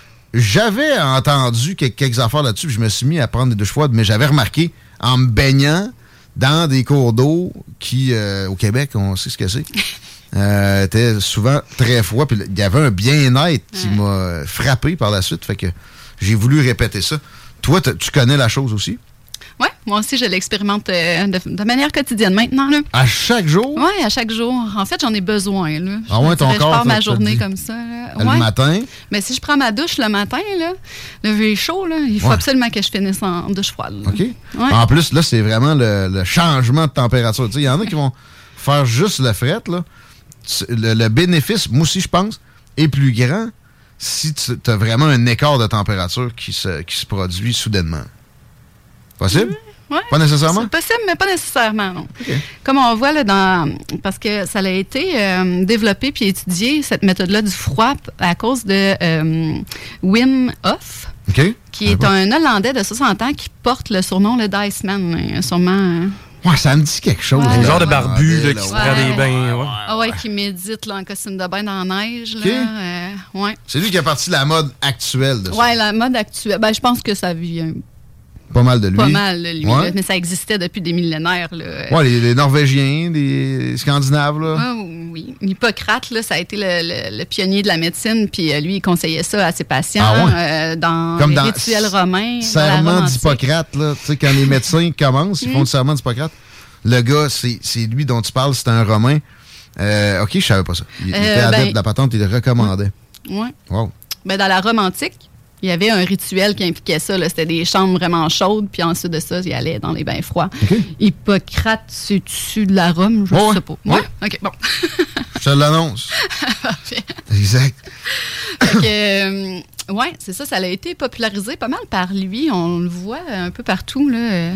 J'avais entendu quelques, quelques affaires là-dessus, puis je me suis mis à prendre des douches froides, mais j'avais remarqué, en me baignant dans des cours d'eau qui, euh, au Québec, on sait ce que c'est, euh, étaient souvent très froids. Puis il y avait un bien-être qui m'a frappé par la suite, fait que j'ai voulu répéter ça. Toi, t'as- tu connais la chose aussi? Oui, moi aussi, je l'expérimente euh, de, de manière quotidienne maintenant. Là. À chaque jour? Oui, à chaque jour. En fait, j'en ai besoin. Là. Ah ouais, Je ton dirais, corps, Je pars te- ma te journée dit. comme ça. là. Le Ouais. matin? Mais si je prends ma douche le matin, là, lever chaud, là, il faut Ouais. absolument que je finisse en douche froide. là. OK. Ouais. En plus, là, c'est vraiment le, le changement de température. Tu sais, il y en a qui vont faire juste le fret, là. Tu- Le, le bénéfice, moi aussi, je pense, est plus grand si tu as vraiment un écart de température qui se, qui se produit soudainement. Possible? Ouais. Pas nécessairement? C'est possible, mais pas nécessairement, non. Comme on voit là, dans, parce que ça a été euh, développé puis étudié, cette méthode-là du froid, p- à cause de euh, Wim Hof, OK. qui est un Hollandais de soixante ans qui porte le surnom le D'Iceman, euh, sûrement. euh, Ouais, ça me dit quelque chose. Ouais. Un là. genre de barbu là, qui se Ouais. prend des bains. ouais. Ah ouais, qui médite là, en costume de bain dans la neige. Là, OK. euh, ouais. C'est lui qui a parti de la mode actuelle de ça. Ouais, la mode actuelle. Ben, je pense que ça vient Pas mal de lui. pas mal, lui. Ouais. là, mais ça existait depuis des millénaires. Là. Ouais, les, les Norvégiens, les Scandinaves, là. Ah, oui. Hippocrate, là, ça a été le, le- le pionnier de la médecine, puis euh, lui, il conseillait ça à ses patients Ah ouais? euh, dans Comme les dans rituels romains. dans la Serment Rome antique. d'Hippocrate, là. Tu sais, quand les médecins commencent, ils font Mm. le serment d'Hippocrate. Le gars, c'est c'est lui dont tu parles, c'était un Romain. Euh, OK, je savais pas ça. Il, il Euh, était adepte ben- de la patente, il le recommandait. Ouais. Wow. Ben, dans la Rome antique, il y avait un rituel qui impliquait ça. là. C'était des chambres vraiment chaudes, puis ensuite de ça, il allait dans les bains froids. Hippocrate, c'est dessus de la Rome, je Ouais, sais pas. ouais. OK, bon. Je te l'annonce. Parfait. Exact. Fait que, euh, ouais, c'est ça, ça a été popularisé pas mal par lui. On le voit un peu partout, là. euh.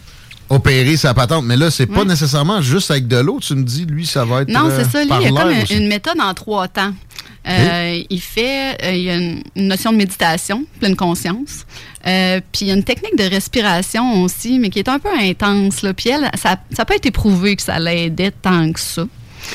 Opérer sa patente. Mais là, c'est pas Ouais. nécessairement juste avec de l'eau. Tu me dis, lui, ça va être. Non, euh, c'est ça. Lui, par il y a comme l'air une, aussi. une méthode en trois temps. Euh, Il fait, euh, il y a une, une notion de méditation, pleine conscience. Euh, puis il y a une technique de respiration aussi, mais qui est un peu intense. Là. Puis elle, ça n'a pas été prouvé que ça l'aidait tant que ça.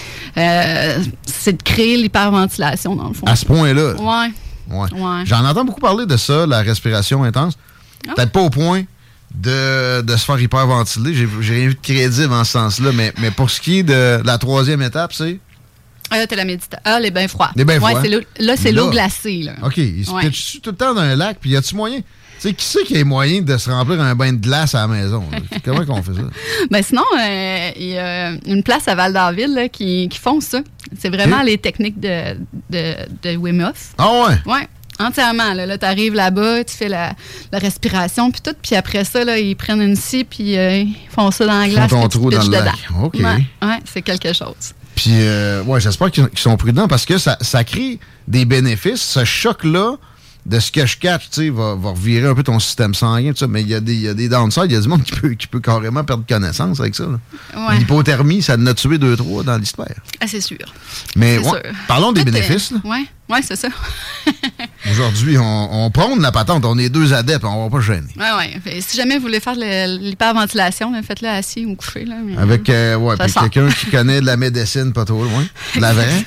Euh, c'est de créer l'hyperventilation, dans le fond. À ce point-là. Ouais. Ouais. Ouais. J'en entends beaucoup parler de ça, la respiration intense. Ah. Peut-être pas au point de, de se faire hyperventiler. J'ai j'ai rien vu de crédible en ce sens-là. Mais, mais pour ce qui est de la troisième étape, c'est. Ah, là, t'as la méditation. Ah, les bains froids. Les bains Ouais, froids. c'est l'eau- là, c'est Là. l'eau glacée. Là. OK, il se Ouais. pitche tout le temps dans un lac, puis y a-tu moyen? Tu sais, qui c'est qui a moyen de se remplir un bain de glace à la maison? là? Comment qu'on fait ça? Ben sinon, euh, il y a une place à Val-d'Arville là, qui, qui font ça. C'est vraiment Ok. les techniques de, de, de Wim Hof. Ah ouais? Ouais. Entièrement. Là, là tu arrives là-bas, tu fais la, la respiration, puis tout. Puis après ça, là, ils prennent une scie, puis euh, ils font ça dans la glace. Ils font ton trou dans le lac. OK. Ouais, ouais, c'est quelque chose. Puis, euh, ouais, j'espère qu'ils sont prudents parce que ça, ça crée des bénéfices. Ce choc-là, de ce que je catch, tu sais, va, va revirer un peu ton système sanguin, tout ça. Mais il y a des, il y a des downsides, il y a du monde qui peut, qui peut carrément perdre connaissance avec ça. Ouais. L'hypothermie, ça en a tué deux, trois dans l'histoire. Ah, c'est sûr. Mais c'est ouais, sûr. Parlons des en fait, bénéfices. Euh, oui, ouais, c'est ça. Aujourd'hui, on, on prône la patente. On est deux adeptes, on va pas gêner. Oui, oui. Si jamais vous voulez faire de l'hyperventilation, faites-le assis ou couché. Là, mais, avec euh, ouais, puis sort. quelqu'un qui connaît de la médecine, pas trop loin. De la vraie.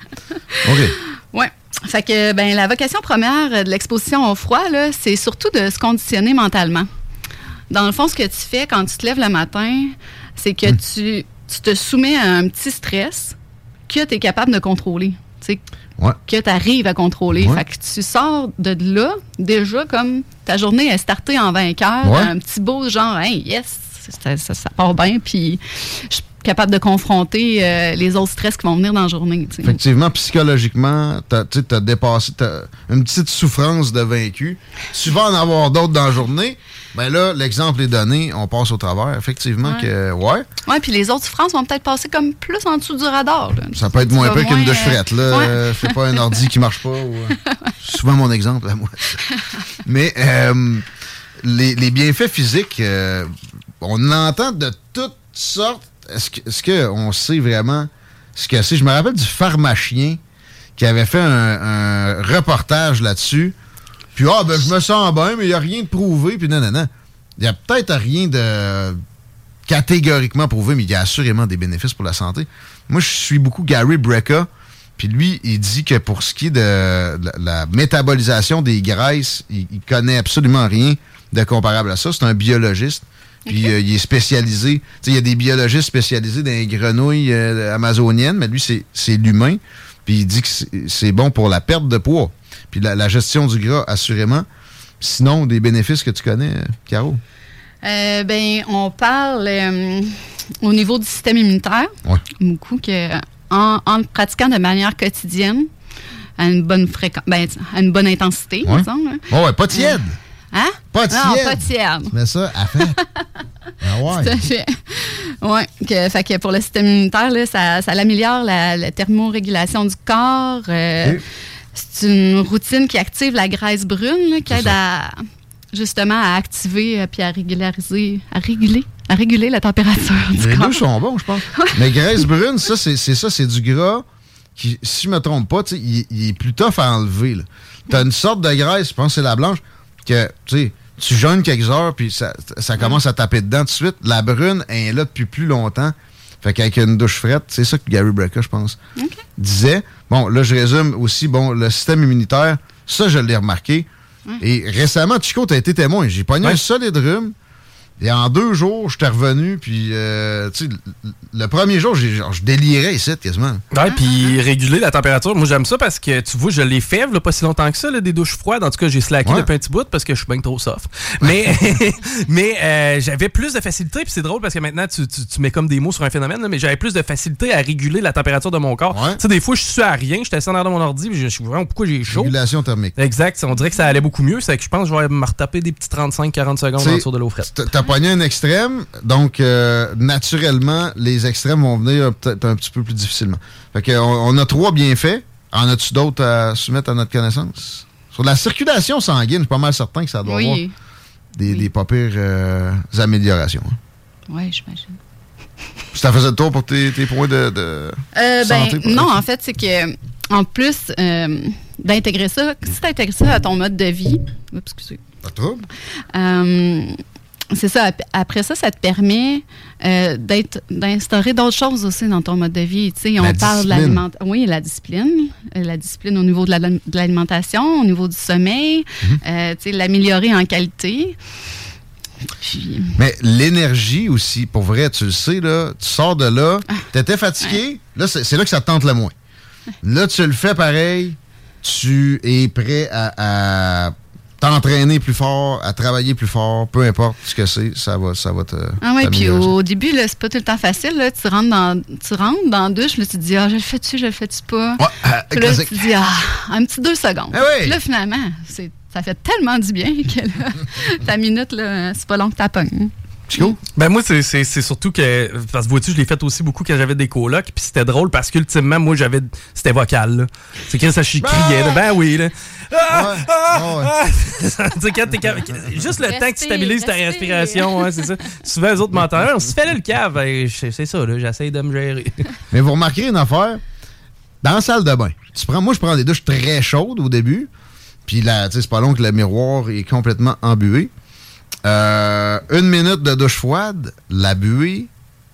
OK. Oui. Fait que ben, la vocation première de l'exposition au froid, là, c'est surtout de se conditionner mentalement. Dans le fond, ce que tu fais quand tu te lèves le matin, c'est que mmh. tu, tu te soumets à un petit stress que tu es capable de contrôler. Ouais. Que tu arrives à contrôler. Ouais. Fait que tu sors de là, déjà, comme ta journée est startée en vainqueur, ouais. un petit beau genre, hey, yes, ça, ça, ça part bien, puis je suis capable de confronter euh, les autres stress qui vont venir dans la journée. T'sais. Effectivement, psychologiquement, tu as dépassé t'as une petite souffrance de vaincu. Tu vas en avoir d'autres dans la journée. Ben là, l'exemple est donné, on passe au travers. Effectivement ouais. que, ouais. Ouais, puis les autres souffrances vont peut-être passer comme plus en dessous du radar. Là. Ça peut être moins peu qu'une douche frette, là. Ouais. Euh, c'est pas un ordi qui marche pas. Ou, euh, c'est souvent mon exemple, à moi. Mais euh, les, les bienfaits physiques, euh, on en entend de toutes sortes. Est-ce que, est-ce qu'on sait vraiment ce que c'est? Je me rappelle du pharmacien qui avait fait un, un reportage là-dessus. Puis, ah, ben, je me sens bien, mais il n'y a rien de prouvé. Puis, non, non, non. Il n'y a peut-être rien de catégoriquement prouvé, mais il y a assurément des bénéfices pour la santé. Moi, je suis beaucoup Gary Brecka. Puis, lui, il dit que pour ce qui est de la, la métabolisation des graisses, il, il connaît absolument rien de comparable à ça. C'est un biologiste. Puis, okay. euh, il est spécialisé. Tu sais, il y a des biologistes spécialisés dans les grenouilles euh, amazoniennes, mais lui, c'est, c'est l'humain. Puis, il dit que c'est, c'est bon pour la perte de poids. Puis la, la gestion du gras, assurément. Sinon, des bénéfices que tu connais, Caro? Euh, ben, on parle euh, au niveau du système immunitaire. Ouais. Beaucoup que en, en le pratiquant de manière quotidienne, à une bonne fréquence, ben, à une bonne intensité, ouais. disons. Hein. Oh, ouais, pas tiède. Euh, hein? Pas tiède. Non, pas tiède. Mais ça, à fait. Ah ouais. Tout à fait. Ouais. Que, fait que pour le système immunitaire, là, ça, ça améliore la, la thermorégulation du corps. Euh, oui. C'est une routine qui active la graisse brune, là, qui aide à, justement à activer et à régulariser, à réguler, à réguler la température du Les corps. deux sont bons, je pense. Mais graisse brune, ça, c'est, c'est ça, c'est du gras qui, si je me trompe pas, il, il est plus tough à enlever. Tu as une sorte de graisse, je pense que c'est la blanche, que tu jeûnes quelques heures, puis ça, ça commence à taper dedans tout de suite. La brune, elle est là depuis plus longtemps. Fait qu'avec une douche frette, c'est ça que Gary Brecka, je pense, okay. disait. Bon, là, je résume aussi, bon, le système immunitaire, ça, je l'ai remarqué. Ouais. Et récemment, Chico, t'as été témoin. J'ai pogné ouais. un solide rhume. Et en deux jours, j'étais revenu, puis, euh, tu sais, le premier jour, j'ai, genre, je délirais ici, quasiment. Ouais, puis réguler la température, moi, j'aime ça parce que, tu vois, je l'ai fait, là, pas si longtemps que ça, là, des douches froides. En tout cas, j'ai slacké ouais. depuis un petit bout parce que je suis bien trop soft. Mais, mais euh, j'avais plus de facilité, puis c'est drôle parce que maintenant, tu, tu, tu mets comme des mots sur un phénomène, là, mais j'avais plus de facilité à réguler la température de mon corps. Ouais. Tu sais, des fois, je suis à rien, j'étais assis en arrière de mon ordi, puis je suis vraiment, pourquoi j'ai chaud? Régulation thermique. Exact, on dirait que ça allait beaucoup mieux, c'est que je pense que je vais me retaper des petits trente-cinq à quarante secondes en dessous de l'eau frette. T'as pogné un extrême, donc euh, naturellement, les extrêmes vont venir peut-être un petit peu plus difficilement. Fait que, on, on a trois bienfaits. En as-tu d'autres à soumettre à notre connaissance? Sur la circulation sanguine, je suis pas mal certain que ça doit oui. avoir des, oui. des pas pires euh, améliorations. Hein. Oui, j'imagine. Ça faisait le tour pour tes, tes points de, de euh, santé? Ben, non, en fait, c'est que en plus euh, d'intégrer ça, si tu intègres ça à ton mode de vie, oups, excusez. Pas de trouble. Euh, C'est ça. Après ça, ça te permet euh, d'être, d'instaurer d'autres choses aussi dans ton mode de vie. Tu sais, on la parle discipline. de l'alimentation. Oui, la discipline. La discipline au niveau de, la, de l'alimentation, au niveau du sommeil, mm-hmm. euh, tu sais, l'améliorer en qualité. Puis... Mais l'énergie aussi, pour vrai, tu le sais, là, tu sors de là, ah, t'étais fatigué, ouais. là, c'est, c'est là que ça te tente le moins. Là, tu le fais pareil, tu es prêt à... à t'entraîner plus fort, à travailler plus fort, peu importe ce que c'est, ça va, ça va te. Ah oui, puis au début, là, c'est pas tout le temps facile. Là. Tu rentres dans, tu rentres dans la douche, là, tu te dis, ah, je le fais-tu, je le fais-tu pas. Ouais, euh, puis là, classique. tu te dis, ah, un petit deux secondes. Eh oui. Puis là, finalement, c'est, ça fait tellement du bien que là, ta minute, là, c'est pas long que t'as pognes. Chico? Ben moi, c'est, c'est, c'est surtout que, parce que vois-tu, je l'ai fait aussi beaucoup quand j'avais des colocs, puis c'était drôle parce qu'ultimement, moi, j'avais, c'était vocal, là. C'est que ça criait, là. Ben oui, là. Ah, ouais. ah, Oh, ouais. ah. Tu sais, quand t'es ca- juste le temps que tu stabilises ta respiration, ouais, c'est ça. Souvent, les autres m'entendent, on se fait là le cave, ben, c'est ça, là, j'essaie de me gérer. Mais vous remarquerez une affaire, dans la salle de bain, tu prends, moi, je prends des douches très chaudes au début, puis là, tu sais, c'est pas long que le miroir est complètement embué. Euh, une minute de douche froide, la buée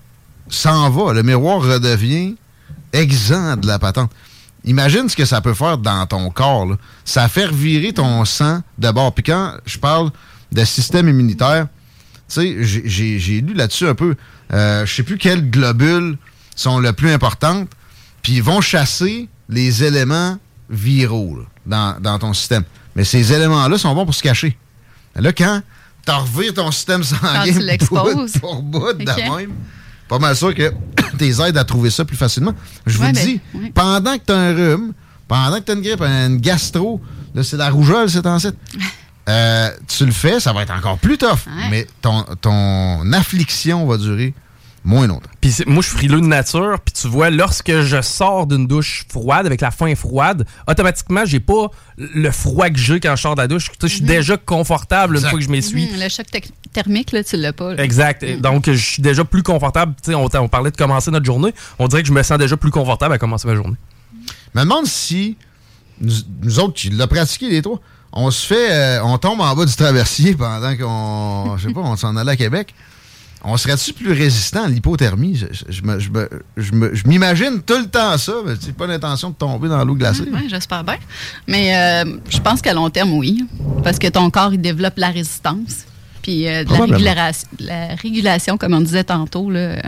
s'en va. Le miroir redevient exempt de la patente. Imagine ce que ça peut faire dans ton corps, là. Ça fait revirer ton sang de bord. Puis quand je parle de système immunitaire, tu sais, j'ai, j'ai, j'ai lu là-dessus un peu. Euh, je sais plus quelles globules sont les plus importantes. Puis ils vont chasser les éléments viraux là, dans, dans ton système. Mais ces éléments-là sont bons pour se cacher. Là, quand tu revires ton système sanguin tu l'exposes. bout pour bout de Okay. même, pas mal sûr que t'es aides à trouver ça plus facilement. Je vous Ouais, dis, ben, ouais. pendant que tu as un rhume, pendant que tu as une grippe, une gastro, là, c'est la rougeole, c'est en site. Euh, tu le fais, ça va être encore plus tough. Ouais. Mais ton, ton affliction va durer moins longtemps. Puis c'est- moi, je suis frileux de nature. Puis tu vois, lorsque je sors d'une douche froide, avec la fin froide, automatiquement, j'ai pas le froid que j'ai quand je sors de la douche. Tu sais, je suis déjà confortable une Exact. fois que je m'essuie. Mhm, le choc te- thermique, là, tu l'as pas. là. Exact. Donc, je suis déjà plus confortable. Tu sais, on, on parlait de commencer notre journée. On dirait que je me sens déjà plus confortable à commencer ma journée. Je me demande si nous, nous autres qui l'ont pratiqué les trois, on se fait, euh, on tombe en bas du traversier pendant qu'on, je sais pas, on s'en allait à Québec. On serait-tu plus résistant à l'hypothermie? Je, je, je me- je me- je me- je m'imagine tout le temps ça, mais j'ai pas l'intention de tomber dans l'eau glacée. Oui, j'espère bien. Mais euh, je pense qu'à long terme, oui. Parce que ton corps, il développe la résistance. Puis euh, de la, Probablement. régulation, la régulation, comme on disait tantôt, là,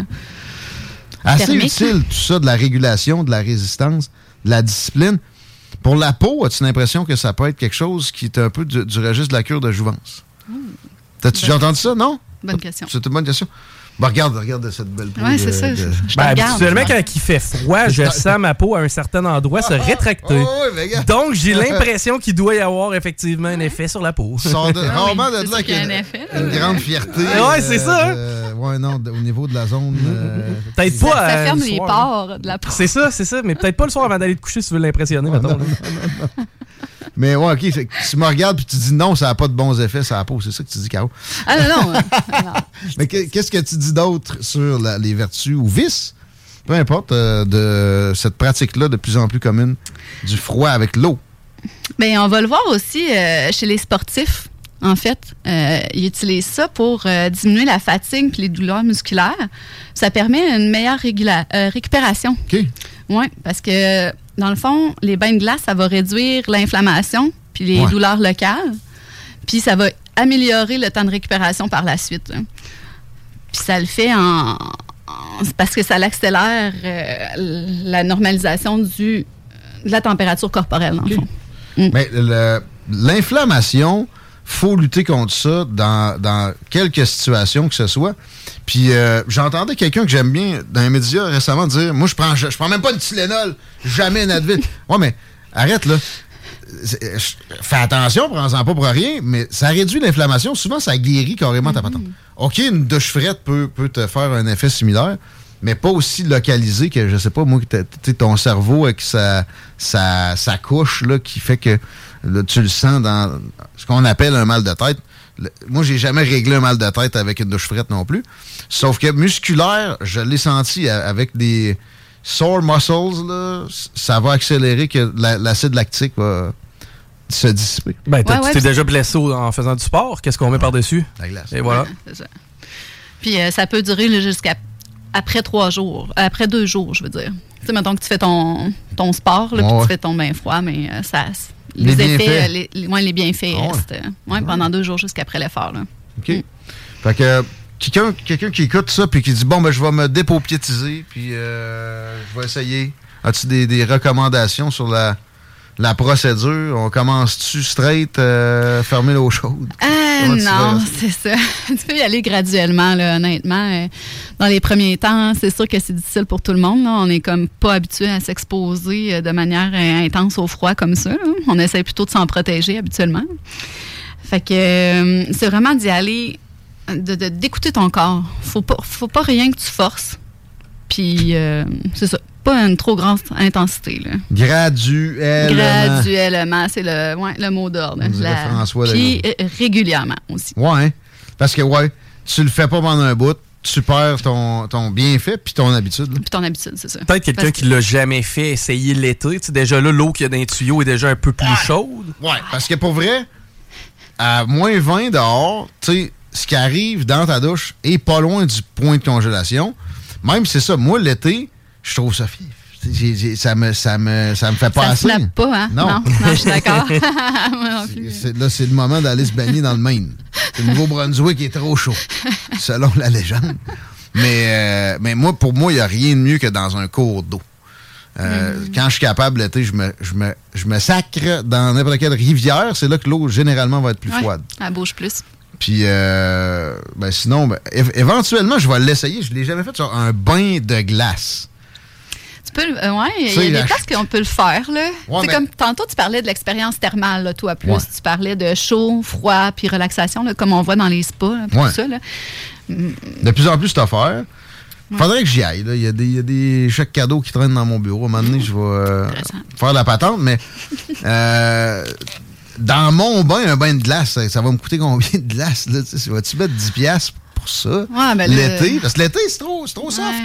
Assez thermique. utile, tout ça, de la régulation, de la résistance, de la discipline. Pour la peau, as-tu l'impression que ça peut être quelque chose qui est un peu du, du registre de la cure de jouvence? T'as-tu déjà entendu ça, non? bonne question. C'est une bonne question. Bah, regarde, regarde cette belle peau. Ouais, de- c'est ça. de- Je te Ben, regarde. habituellement, quand il fait froid, je sens ma peau à un certain endroit se rétracter. Oh, oui, mais regarde. Donc, j'ai l'impression qu'il doit y avoir effectivement un effet sur la peau. Sort de- rarement de c'est là sûr avec qu'il y a une, un effet, une là. grande fierté. Ouais, c'est ça, hein? euh, ouais, non, de- au niveau de la zone. euh, Peut-être Ça, pas. ça euh, ferme le les soir, pores de la peau. C'est ça, c'est ça. Mais peut-être pas le soir avant d'aller te coucher si tu veux l'impressionner, mettons. non, là. Mais ouais, OK. fait que tu me regardes puis tu dis non, ça n'a pas de bons effets sur la peau. C'est ça que tu dis, Caro. Ah non, non. non. Mais que- qu'est-ce que tu dis d'autre sur la- les vertus ou vices, peu importe, euh, de cette pratique-là de plus en plus commune du froid avec l'eau? Ben, on va le voir aussi euh, chez les sportifs. En fait, euh, ils utilisent ça pour euh, diminuer la fatigue et les douleurs musculaires. Ça permet une meilleure régula- euh, récupération. OK. Oui, parce que dans le fond, les bains de glace, ça va réduire l'inflammation puis les Ouais. douleurs locales. Puis ça va améliorer le temps de récupération par la suite. hein. Puis ça le fait en, en- c'est parce que ça accélère euh, la normalisation du, de la température corporelle, dans le fond. Mais le- l'inflammation, faut lutter contre ça dans, dans quelques situations que ce soit. Puis euh, j'entendais quelqu'un que j'aime bien dans les médias récemment dire, moi je prends je, je prends même pas de Tylenol, jamais un Advil. Ouais, mais arrête là. C'est- je- Fais attention, prends-en pas pour rien, mais ça réduit l'inflammation. Souvent, ça guérit carrément ta patente. OK, une douche frette peut, peut te faire un effet similaire, mais pas aussi localisé que, je sais pas, moi, que t'as- t'sais, ton cerveau avec sa, sa, sa couche là, qui fait que là, tu le sens dans ce qu'on appelle un mal de tête. Le- moi, j'ai jamais réglé un mal de tête avec une douche frette non plus. Sauf que musculaire, je l'ai senti a- avec des sore muscles, là, c- ça va accélérer que la- l'acide lactique va se dissiper. Ben, t'as- Ouais, tu ouais, t'es puis- déjà blessé au- en faisant du sport. Qu'est-ce qu'on met par-dessus? La glace. Et voilà. Ouais, c'est ça. Puis euh, ça peut durer là, jusqu'à après trois jours, après deux jours, je veux dire. Tu sais, mettons que tu fais ton, ton sport, là, Ouais, puis ouais. tu fais ton bain froid, mais euh, ça, Les les, effets, bienfaits. euh, les, les, ouais, les bienfaits Ah ouais. restent euh, ouais, pendant deux jours jusqu'après l'effort. Là. OK. Fait que euh, quelqu'un quelqu'un qui écoute ça puis qui dit bon ben je vais me dépaupiétiser puis euh, je vais essayer. As-tu des, des recommandations sur la la procédure? On commence-tu straight, euh, fermer l'eau chaude? Euh, non, c'est ça. Tu peux y aller graduellement, là, honnêtement. Dans les premiers temps, c'est sûr que c'est difficile pour tout le monde. Là. On n'est comme pas habitué à s'exposer de manière intense au froid comme ça. Là. On essaie plutôt de s'en protéger habituellement. Fait que euh, c'est vraiment d'y aller, de, de, d'écouter ton corps. Faut pas, faut pas rien que tu forces. Puis, euh, c'est ça. Pas une trop grande intensité. Là. Graduellement. Graduellement, c'est le, ouais, le mot d'ordre. La... François Puis euh, régulièrement aussi. Ouais, parce que, ouais, tu le fais pas pendant un bout, tu perds ton, ton bienfait puis ton habitude. Puis ton habitude, c'est ça. Peut-être quelqu'un parce qui l'a jamais fait essayer l'été. Tu sais, déjà là, l'eau qu'il y a dans les tuyaux est déjà un peu plus ouais. chaude. Ouais, parce que pour vrai, à moins vingt dehors, tu sais, ce qui arrive dans ta douche est pas loin du point de congélation. Même si c'est ça, moi, l'été, je trouve ça fif. J'ai, j'ai, ça, me, ça, me, ça me fait pas ça assez. Ça ne pas, hein? Non. Non, non je suis d'accord. Moi non plus. C'est, là, c'est le moment d'aller se baigner dans le Maine. Le Nouveau-Brunswick est trop chaud, selon la légende. Mais, euh, mais moi, pour moi, il n'y a rien de mieux que dans un cours d'eau. Euh, mm. Quand je suis capable, l'été, je me, je, me, je me sacre dans n'importe quelle rivière. C'est là que l'eau, généralement, va être plus ouais, froide. Elle bouge plus. Puis, euh, ben sinon, ben, é- éventuellement, je vais l'essayer. Je ne l'ai jamais fait sur un bain de glace. Tu peux, euh, ouais, il y a, y a des places qu'on peut le faire, là. Ouais, c'est mais... comme, tantôt, tu parlais de l'expérience thermale, là, toi, plus. Ouais. Tu parlais de chaud, froid, puis relaxation, là, comme on voit dans les spas, là, tout ouais. ça, là. De plus en plus, c'est à faire. Il faudrait que j'y aille. Là. Il y a des, il y a des chèques cadeaux qui traînent dans mon bureau. À un moment donné, je vais euh, faire la patente, mais... Euh, dans mon bain, un bain de glace, ça, ça va me coûter combien de glace? Là, vas-tu mettre dix piastres pour ça? Ouais, ben l'été? Le... Parce que l'été, c'est trop, c'est trop soft. Ouais.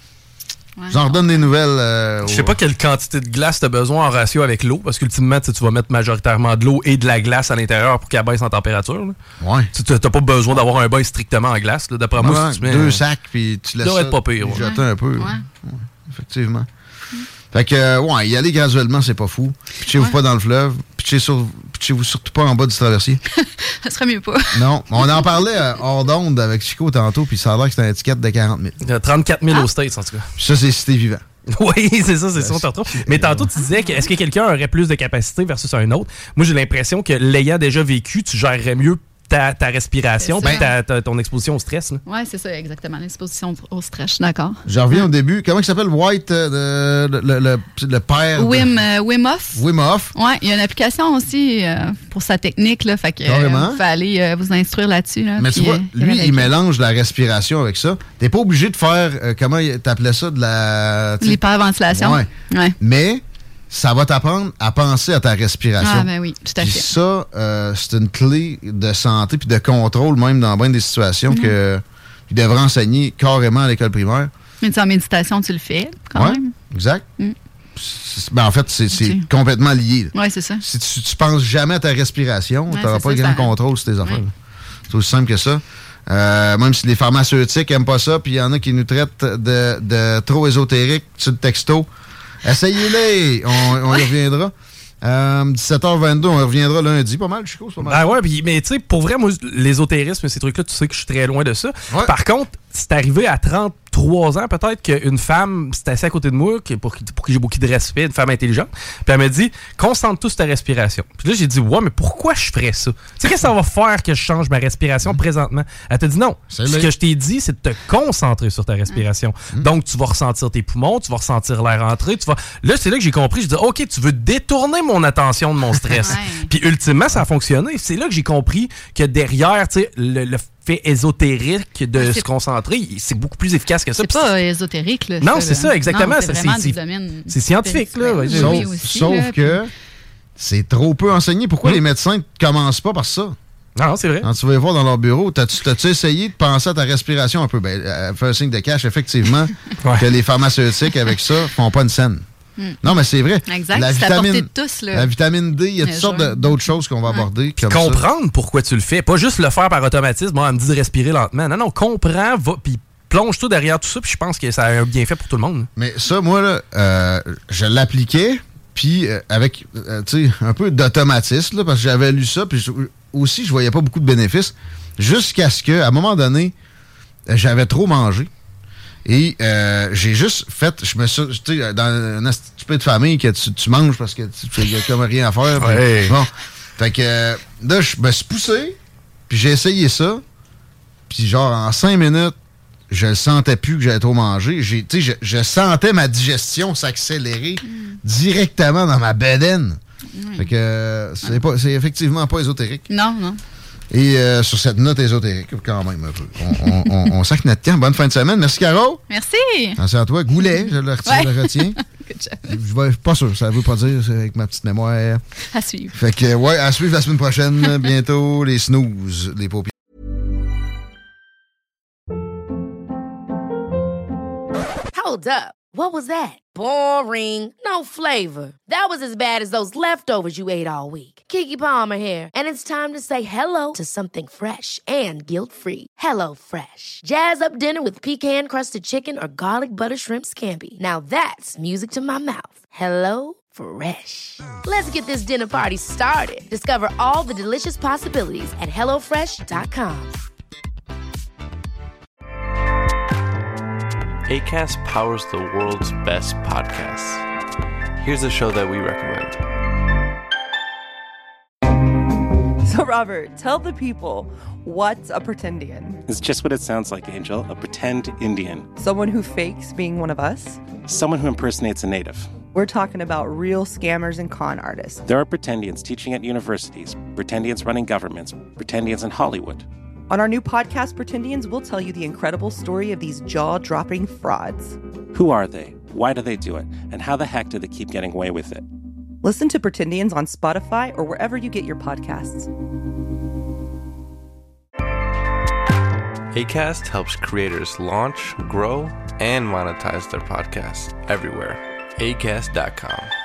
Ouais, J'en redonne des nouvelles. Euh, je sais pas quelle quantité de glace tu as besoin en ratio avec l'eau, parce qu'ultimement, tu vas mettre majoritairement de l'eau et de la glace à l'intérieur pour qu'elle baisse en température. Là. Ouais. Tu n'as pas besoin d'avoir un bain strictement en glace. Là. D'après ouais, moi, si tu mets deux sacs, puis tu laisses ça être pas pire, ouais. jeter un peu. Ouais. Ouais, effectivement. Fait que, euh, ouais, y aller graduellement, c'est pas fou. Pitchez-vous ouais. pas dans le fleuve. Pitchez sur, pitchez-vous surtout pas en bas du traversier. Ça serait mieux pas. Non. On en parlait euh, hors d'onde avec Chico tantôt, puis ça a l'air que c'était une étiquette de quarante mille. trente-quatre mille ah. aux States, en tout cas. Puis ça, c'est si t'es vivant. Oui, c'est ça, c'est ça, on te retrouve. Mais tantôt, tu disais, que, est-ce que quelqu'un aurait plus de capacité versus un autre? Moi, j'ai l'impression que l'ayant déjà vécu, tu gérerais mieux ta, ta respiration puis ta, ta, ton exposition au stress. Oui, c'est ça, exactement, l'exposition au stress, je suis d'accord. Je reviens au début. Comment il s'appelle? White, euh, le, le, le, le père... Wim, de... euh, Wim Hof. Wim Hof. Oui, il y a une application aussi euh, pour sa technique, là, fait que Carrément. euh, fallait euh, vous instruire là-dessus. Là, mais puis, tu vois, euh, lui, il mélange la respiration avec ça. T'es pas obligé de faire, euh, comment t'appelais ça, de la... l'hyperventilation. Ouais. ouais. Mais... ça va t'apprendre à penser à ta respiration. Ah, ben oui, tout à puis fait. ça, euh, c'est une clé de santé puis de contrôle, même dans bien des situations, mmh. que tu devrais enseigner carrément à l'école primaire. Mais tu en méditation, tu le fais, quand ouais, même. Exact. Mmh. Ben, en fait, c'est, c'est okay. complètement lié. Oui, c'est ça. Si tu, tu penses jamais à ta respiration, ouais, tu n'auras pas ça, grand ça... contrôle sur tes affaires. Ouais. C'est aussi simple que ça. Euh, même si les pharmaceutiques n'aiment pas ça, puis il y en a qui nous traitent de, de trop ésotérique sur le texto. Essayez-les, on, on y reviendra. Euh, dix-sept heures vingt-deux, on y reviendra lundi. Pas mal, Chico, c'est pas mal. Ah ouais, pis, mais tu sais, pour vrai, moi, l'ésotérisme, ces trucs-là, tu sais que je suis très loin de ça. Ouais. Par contre, c'est arrivé à trente-trois ans, peut-être, qu'une femme s'est assise à côté de moi, pour qui, pour qui j'ai beaucoup de respect, une femme intelligente, puis elle m'a dit, concentre-toi sur ta respiration. Puis là, j'ai dit, ouais, mais pourquoi je ferais ça? Tu sais, qu'est-ce que ça va faire que je change ma respiration mmh. présentement? Elle t'a dit non. C'est Ce que je t'ai dit, c'est de te concentrer sur ta respiration. Mmh. Donc, tu vas ressentir tes poumons, tu vas ressentir l'air entrer, tu vas... Là, c'est là que j'ai compris, je dis, OK, tu veux détourner mon attention de mon stress. Ouais. Puis, ultimement, ça a fonctionné. C'est là que j'ai compris que derrière, tu sais, le, le fait ésotérique de ouais, se concentrer, c'est beaucoup plus efficace que ça. C'est pas ésotérique, là. Non, c'est ça, exactement. Non, c'est, c'est, c'est, domaine c'est scientifique, là. Oui, sauf oui, aussi, sauf là, que puis... c'est trop peu enseigné. Pourquoi mmh. les médecins ne commencent pas par ça? Non, non, c'est vrai. Quand tu vas les voir dans leur bureau, t'as-tu, t'as-tu essayé de penser à ta respiration un peu? Ben, euh, fais un signe de cash, effectivement, ouais. que les pharmaceutiques, avec ça, font pas une scène. Mm. Non, mais c'est vrai. Exact, la c'est vitamine, à portée de tous. Là. La vitamine D, il y a toutes sortes de, d'autres choses qu'on va ouais. aborder. Puis comprendre ça. Pourquoi tu le fais. Pas juste le faire par automatisme. Bon, elle me dit de respirer lentement. Non, non, comprends, va, puis plonge-toi derrière tout ça, puis je pense que ça a un bienfait pour tout le monde. Mais ça, moi, là, euh, je l'appliquais, puis euh, avec, euh, tu sais, un peu d'automatisme, là, parce que j'avais lu ça, puis je, aussi, je voyais pas beaucoup de bénéfices, jusqu'à ce qu'à un moment donné, j'avais trop mangé. Et euh, j'ai juste fait, je me suis, tu sais, dans un stupide de famille que tu, tu manges parce que tu n'as comme rien à faire. Puis, Ouais. bon. Fait que euh, là, je me suis poussé, puis j'ai essayé ça. Puis genre, en cinq minutes, je le sentais plus que j'avais trop mangé. J'ai, tu sais, je, je sentais ma digestion s'accélérer mm. directement dans ma bedaine. Mm. Fait que euh, c'est, pas, c'est effectivement pas ésotérique. Non, non. Et euh, sur cette note ésotérique, quand même, un peu. On, on, on, on sac notre camp. Bonne fin de semaine. Merci, Caro. Merci. Merci à toi. Goulet, je le retiens. Ouais. Le retiens. Je vais pas sûr. Ça veut pas dire, c'est avec ma petite mémoire. À suivre. Fait que, ouais, à suivre la semaine prochaine. Bientôt, les snooze, les paupières. Hold up. What was that? Boring. No flavor. That was as bad as those leftovers you ate all week. Keke Palmer here, and it's time to say hello to something fresh and guilt-free. Hello Fresh. Jazz up dinner with pecan-crusted chicken or garlic butter shrimp scampi. Now that's music to my mouth. Hello Fresh. Let's get this dinner party started. Discover all the delicious possibilities at hello fresh dot com. Acast powers the world's best podcasts. Here's a show that we recommend. So, Robert, tell the people, what's a pretendian? It's just what it sounds like, Angel. A pretend Indian. Someone who fakes being one of us? Someone who impersonates a native. We're talking about real scammers and con artists. There are pretendians teaching at universities, pretendians running governments, pretendians in Hollywood. On our new podcast, Pretendians, we'll tell you the incredible story of these jaw-dropping frauds. Who are they? Why do they do it? And how the heck do they keep getting away with it? Listen to Pretendians on Spotify or wherever you get your podcasts. Acast helps creators launch, grow, and monetize their podcasts everywhere. acast dot com.